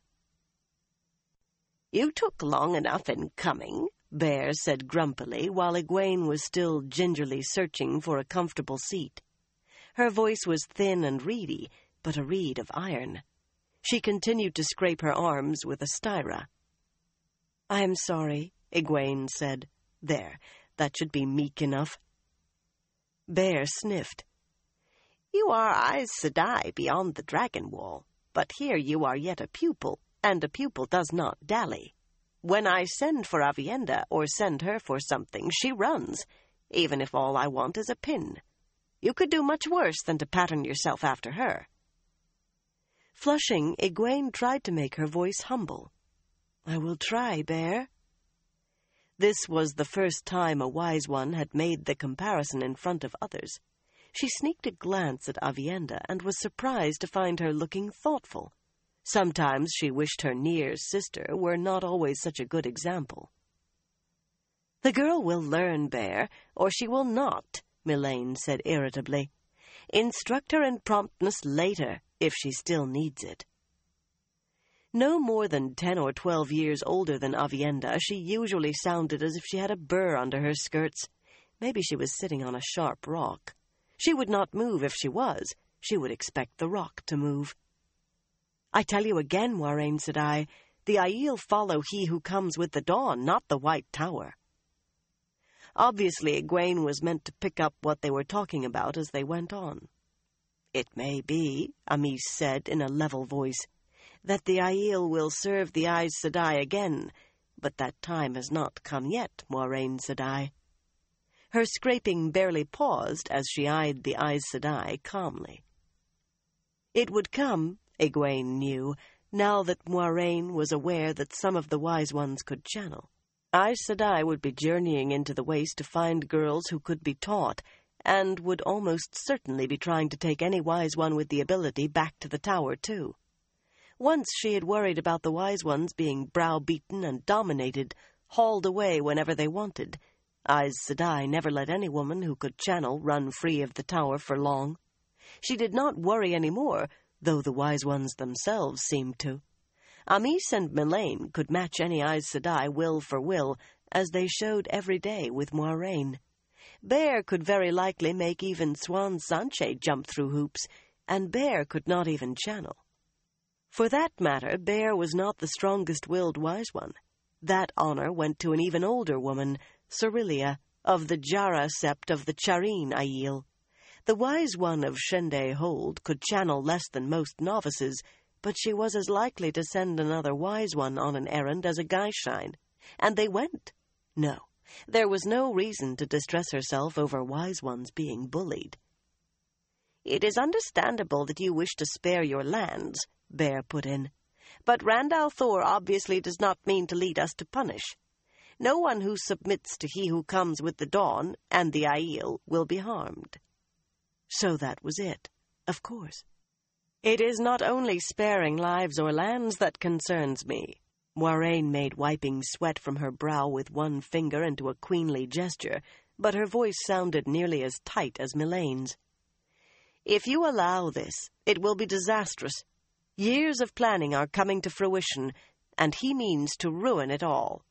"You took long enough in coming," Bear said grumpily, while Egwene was still gingerly searching for a comfortable seat. Her voice was thin and reedy, but a reed of iron. She continued to scrape her arms with a styra. "I am sorry," Egwene said. "There, that should be meek enough." Bear sniffed. "You are Aes Sedai beyond the dragon wall, but here you are yet a pupil, and a pupil does not dally. When I send for Aviendha or send her for something, she runs, even if all I want is a pin. You could do much worse than to pattern yourself after her." Flushing, Egwene tried to make her voice humble. "I will try, Bear." This was the first time a wise one had made the comparison in front of others. She sneaked a glance at Aviendha and was surprised to find her looking thoughtful. Sometimes she wished her Nyr's sister were not always such a good example. "The girl will learn, Bear, or she will not," Mylene said irritably. "Instruct her in promptness later, if she still needs it." No more than 10 or 12 years older than Aviendha, she usually sounded as if she had a burr under her skirts. Maybe she was sitting on a sharp rock. She would not move if she was. She would expect the rock to move. "I tell you again, Moiraine Sedai, the Aiel follow he who comes with the dawn, not the White Tower." Obviously, Egwene was meant to pick up what they were talking about as they went on. "It may be," Amys said in a level voice, "that the Aiel will serve the Aes Sedai again, but that time has not come yet, Moiraine Sedai." Her scraping barely paused as she eyed the Aes Sedai calmly. It would come, Egwene knew, now that Moiraine was aware that some of the Wise Ones could channel. Aes Sedai would be journeying into the Waste to find girls who could be taught, and would almost certainly be trying to take any Wise One with the ability back to the tower, too. Once she had worried about the Wise Ones being browbeaten and dominated, hauled away whenever they wanted. Aes Sedai never let any woman who could channel run free of the tower for long. She did not worry any more, though the Wise Ones themselves seemed to. Amys and Mylene could match any Aes Sedai will for will, as they showed every day with Moiraine. Bear could very likely make even Siuan Sanche jump through hoops, and Bear could not even channel. For that matter, Bear was not the strongest-willed Wise One. That honor went to an even older woman, Cerylea, of the Jara sept of the Charine Aiel. The Wise One of Shende Hold could channel less than most novices, but she was as likely to send another Wise One on an errand as a Gai'shine. And they went. No, there was no reason to distress herself over Wise Ones being bullied. "It is understandable that you wish to spare your lands," Bear put in. "But Rand al'Thor obviously does not mean to lead us to punish. No one who submits to he who comes with the dawn and the Aiel will be harmed." So that was it, of course. "It is not only sparing lives or lands that concerns me." Moiraine made wiping sweat from her brow with one finger into a queenly gesture, but her voice sounded nearly as tight as Mylene's. "If you allow this, it will be disastrous. Years of planning are coming to fruition, and he means to ruin it all."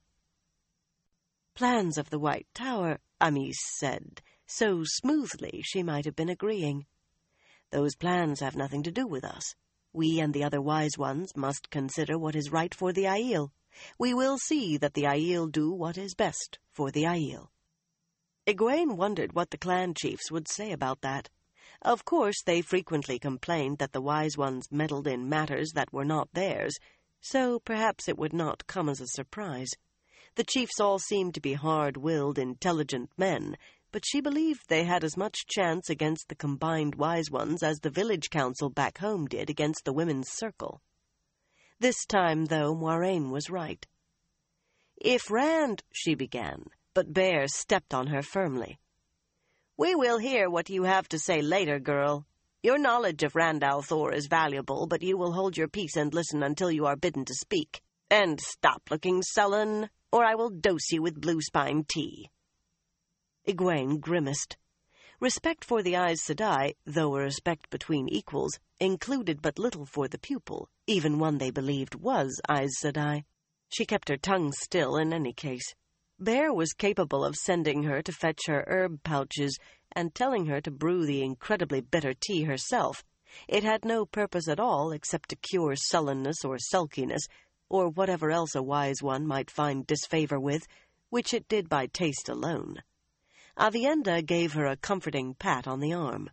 "Plans of the White Tower," Amys said, so smoothly she might have been agreeing. "Those plans have nothing to do with us. We and the other Wise Ones must consider what is right for the Aiel. We will see that the Aiel do what is best for the Aiel." Egwene wondered what the clan chiefs would say about that. Of course, they frequently complained that the Wise Ones meddled in matters that were not theirs, so perhaps it would not come as a surprise. The chiefs all seemed to be hard-willed, intelligent men, but she believed they had as much chance against the combined Wise Ones as the village council back home did against the Women's Circle. This time, though, Moiraine was right. "If Rand—" she began, but Bear stepped on her firmly. "We will hear what you have to say later, girl. Your knowledge of Rand al'Thor is valuable, but you will hold your peace and listen until you are bidden to speak. And stop looking sullen, or I will dose you with blue-spine tea." Egwene grimaced. Respect for the Aes Sedai, though a respect between equals, included but little for the pupil, even one they believed was Aes Sedai. She kept her tongue still in any case. Bear was capable of sending her to fetch her herb pouches and telling her to brew the incredibly bitter tea herself, It had no purpose at all except to cure sullenness or sulkiness, or whatever else a wise one might find disfavor with, which it did by taste alone. Aviendha gave her a comforting pat on the arm.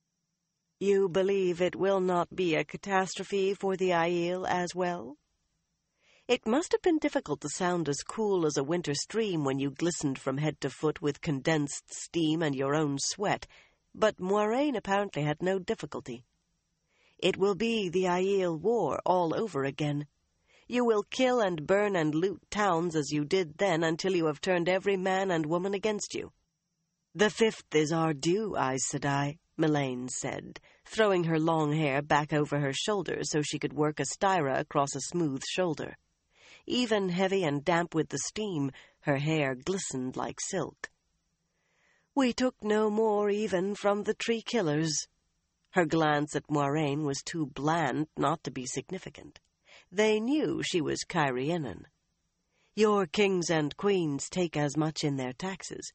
"You believe it will not be a catastrophe for the Aiel as well?" It must have been difficult to sound as cool as a winter stream when you glistened from head to foot with condensed steam and your own sweat, but Moiraine apparently had no difficulty. "It will be the Aiel War all over again. You will kill and burn and loot towns as you did then until you have turned every man and woman against you." "The 5th is our due, Aes Sedai," Melaine said, throwing her long hair back over her shoulders so she could work a styra across a smooth shoulder. Even heavy and damp with the steam, her hair glistened like silk. "We took no more even from the tree killers." Her glance at Moiraine was too bland not to be significant. They knew she was Cairhienin. "Your kings and queens take as much in their taxes."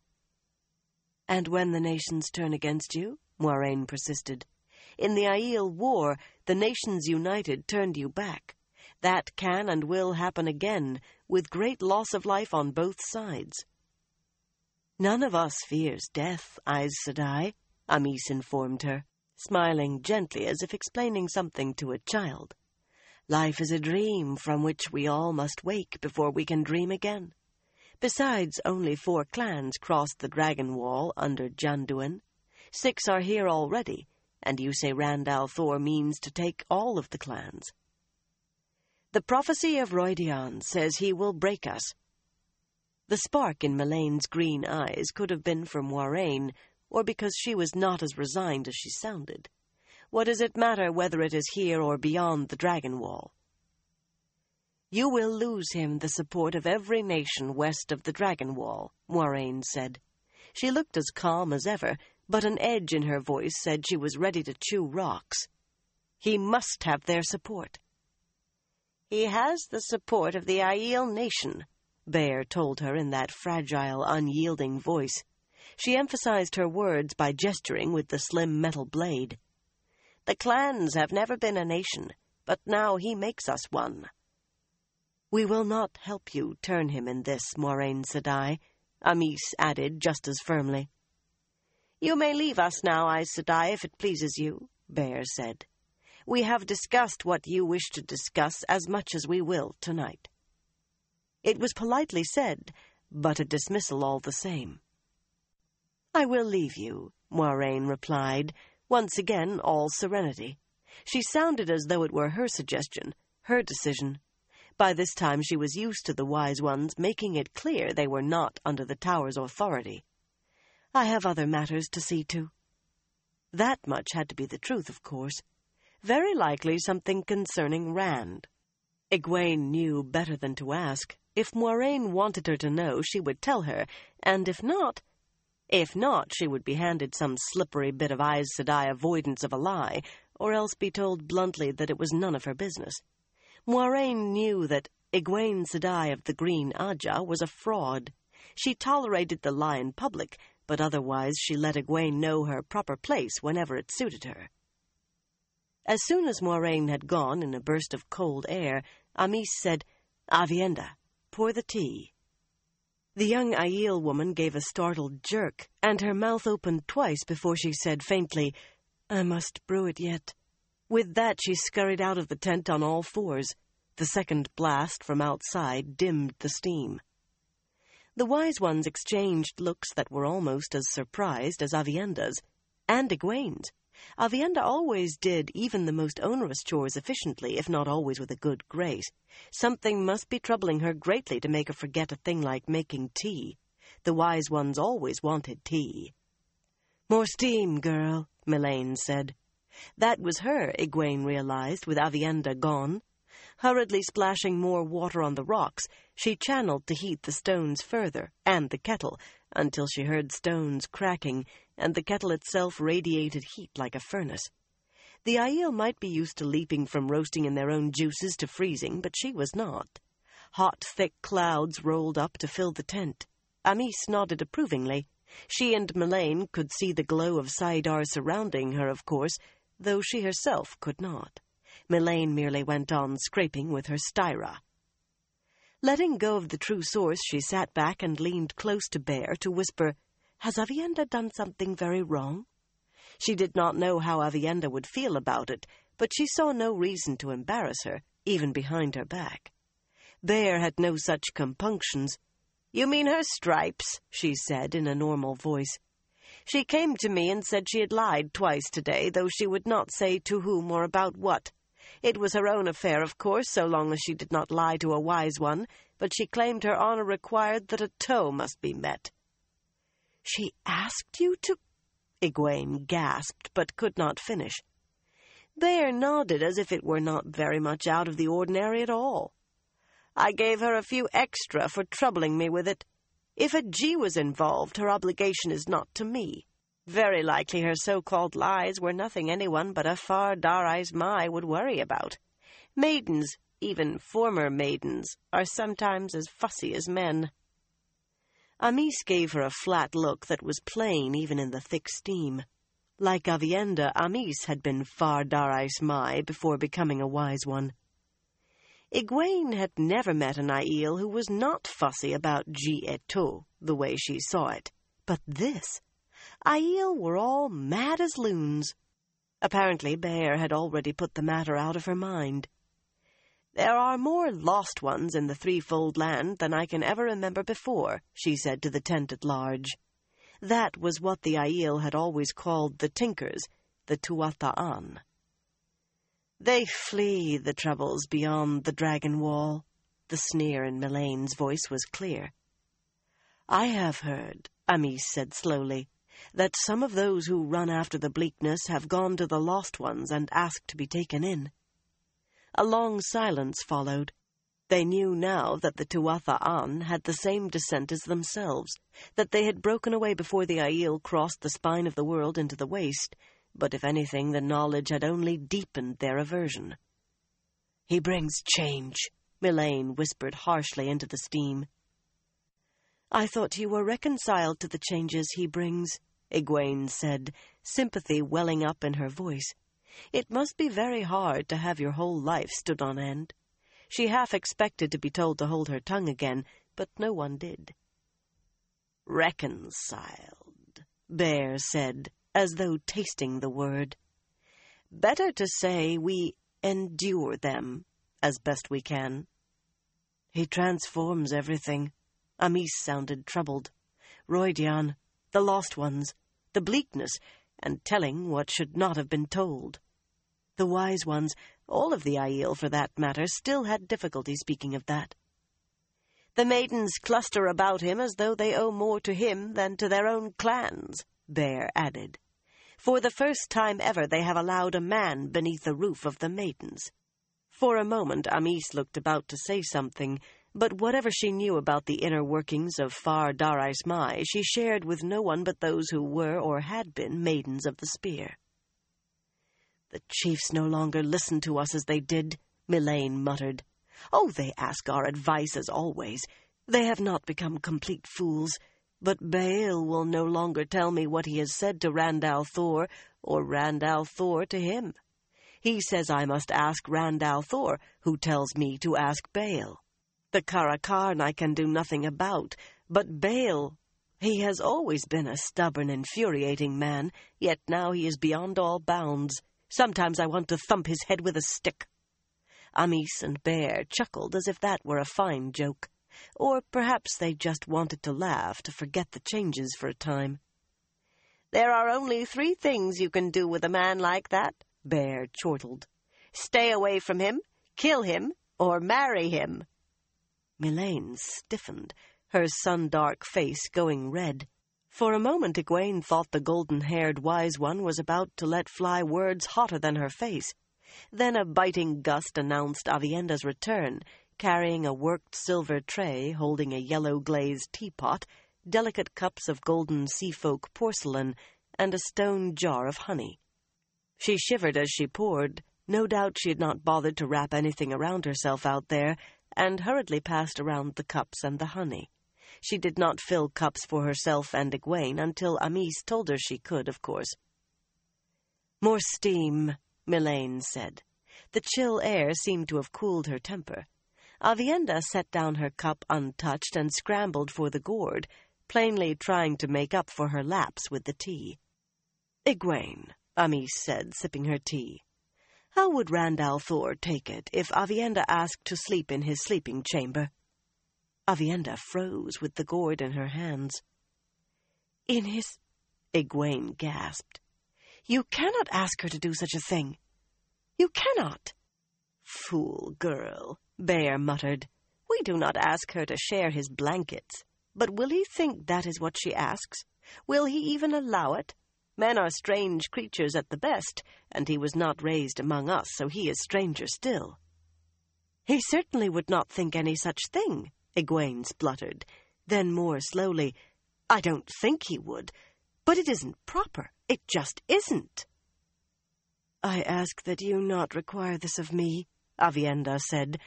"And when the nations turn against you?" Moiraine persisted. "In the Aiel War, the nations united turned you back. That can and will happen again, with great loss of life on both sides." "None of us fears death, Aes Sedai," Amys informed her, smiling gently as if explaining something to a child. "Life is a dream from which we all must wake before we can dream again. Besides, only 4 clans crossed the Dragon Wall under Janduin. 6 are here already, and you say Rand al'Thor means to take all of the clans." "The prophecy of Rhuidean says he will break us." The spark in Melaine's green eyes could have been for Moiraine, or because she was not as resigned as she sounded. What does it matter whether it is here or beyond the Dragon Wall? "You will lose him the support of every nation west of the Dragon Wall," Moiraine said. She looked as calm as ever, but an edge in her voice said she was ready to chew rocks. "He must have their support." "He has the support of the Aiel nation," Bear told her in that fragile, unyielding voice. She emphasized her words by gesturing with the slim metal blade. "The clans have never been a nation, but now he makes us one." "We will not help you turn him in this, Moiraine Sedai," Amys added just as firmly. "You may leave us now, Aes Sedai, if it pleases you," Bear said. "We have discussed what you wish to discuss as much as we will tonight." It was politely said, but a dismissal all the same. "I will leave you," Moiraine replied, once again all serenity. She sounded as though it were her suggestion, her decision. By this time she was used to the wise ones making it clear they were not under the Tower's authority. "I have other matters to see to." That much had to be the truth, of course. Very likely something concerning Rand. Egwene knew better than to ask. If Moiraine wanted her to know, she would tell her, and if not, she would be handed some slippery bit of Aes Sedai avoidance of a lie, or else be told bluntly that it was none of her business. Moiraine knew that Egwene Sedai of the Green Ajah was a fraud. She tolerated the lie in public, but otherwise she let Egwene know her proper place whenever it suited her. As soon as Moiraine had gone in a burst of cold air, Amys said, "Aviendha, pour the tea." The young Aiel woman gave a startled jerk, and her mouth opened twice before she said faintly, "I must brew it yet." With that she scurried out of the tent on all 4s. The second blast from outside dimmed the steam. The wise ones exchanged looks that were almost as surprised as Aviendha's, and Egwene's. Aviendha always did even the most onerous chores efficiently, if not always with a good grace. Something must be troubling her greatly to make her forget a thing like making tea. The wise ones always wanted tea. "More steam, girl," Melaine said. That was her, Egwene realized, with Aviendha gone. Hurriedly splashing more water on the rocks, she channeled to heat the stones further, and the kettle, until she heard stones cracking, and the kettle itself radiated heat like a furnace. The Aiel might be used to leaping from roasting in their own juices to freezing, but she was not. Hot, thick clouds rolled up to fill the tent. Amys nodded approvingly. She and Melaine could see the glow of Saidar surrounding her, of course, though she herself could not. Mylene merely went on scraping with her styra. Letting go of the true source, she sat back and leaned close to Bear to whisper, "Has Aviendha done something very wrong?" She did not know how Aviendha would feel about it, but she saw no reason to embarrass her, even behind her back. Bear had no such compunctions. "You mean her stripes," she said in a normal voice. "She came to me and said she had lied twice today, though she would not say to whom or about what. It was her own affair, of course, so long as she did not lie to a wise one, but she claimed her honor required that a toe must be met." "She asked you to—" Egwene gasped, but could not finish. Bear nodded as if it were not very much out of the ordinary at all. "I gave her a few extra for troubling me with it. If a G was involved, her obligation is not to me. Very likely her so-called lies were nothing anyone but a Far Dara's Mai would worry about. Maidens, even former maidens, are sometimes as fussy as men." Amis gave her a flat look that was plain even in the thick steam. Like Aviendha, Amis had been Far Dara's Mai before becoming a wise one. Egwene had never met an Aiel who was not fussy about Ji et To, the way she saw it. But this... Aiel were all mad as loons. Apparently Bear had already put the matter out of her mind. "There are more lost ones in the threefold land than I can ever remember before," she said to the tent at large. That was what the Aiel had always called the Tinkers, the Tuatha'an. "They flee the troubles beyond the Dragon Wall." The sneer in Mylene's voice was clear. "I have heard," Amis said slowly, "that some of those who run after the bleakness have gone to the Lost Ones and asked to be taken in." A long silence followed. They knew now that the Tuatha'an had the same descent as themselves, that they had broken away before the Aiel crossed the spine of the world into the waste, but if anything the knowledge had only deepened their aversion. "He brings change," Mylene whispered harshly into the steam. "I thought you were reconciled to the changes he brings," Egwene said, sympathy welling up in her voice. "It must be very hard to have your whole life stood on end." She half expected to be told to hold her tongue again, but no one did. "Reconciled," Bear said, as though tasting the word. "Better to say we endure them as best we can." "He transforms everything." Amis sounded troubled. "Roydian, the Lost Ones, the bleakness, and telling what should not have been told." The Wise Ones, all of the Aiel for that matter, still had difficulty speaking of that. "The maidens cluster about him as though they owe more to him than to their own clans," Bear added. "For the first time ever they have allowed a man beneath the roof of the maidens." For a moment Amis looked about to say something, but whatever she knew about the inner workings of Far Dara's Mai, she shared with no one but those who were or had been maidens of the spear. "The chiefs no longer listen to us as they did," Mylene muttered. "Oh, they ask our advice as always. They have not become complete fools. But Baal will no longer tell me what he has said to Rand al'Thor, or Rand al'Thor to him. He says I must ask Rand al'Thor, who tells me to ask Baal. The Karakarn I can do nothing about, but Baal, he has always been a stubborn, infuriating man, yet now he is beyond all bounds. Sometimes I want to thump his head with a stick." Amis and Bear chuckled as if that were a fine joke. Or perhaps they just wanted to laugh to forget the changes for a time. "There are only 3 things you can do with a man like that," Bear chortled. "Stay away from him, kill him, or marry him." Mylene stiffened, her sun-dark face going red. For a moment Egwene thought the golden-haired wise one was about to let fly words hotter than her face. Then a biting gust announced Aviendha's return, carrying a worked silver tray holding a yellow-glazed teapot, delicate cups of golden seafolk porcelain, and a stone jar of honey. She shivered as she poured. No doubt she had not bothered to wrap anything around herself out there, and hurriedly passed around the cups and the honey. She did not fill cups for herself and Egwene until Amis told her she could, of course. More steam, Mylene said. The chill air seemed to have cooled her temper. Aviendha set down her cup untouched and scrambled for the gourd, plainly trying to make up for her lapse with the tea. "Egwene," Amis said, sipping her tea. "How would Randall Thor take it if Aviendha asked to sleep in his sleeping chamber?" Aviendha froze with the gourd in her hands. "In his—" Egwene gasped. "You cannot ask her to do such a thing. You cannot." "Fool girl," Bear muttered. "We do not ask her to share his blankets. But will he think that is what she asks? Will he even allow it? Men are strange creatures at the best, and he was not raised among us, so he is stranger still." "He certainly would not think any such thing," Egwene spluttered. Then more slowly, "I don't think he would, but it isn't proper. It just isn't." "I ask that you not require this of me," Aviendha said,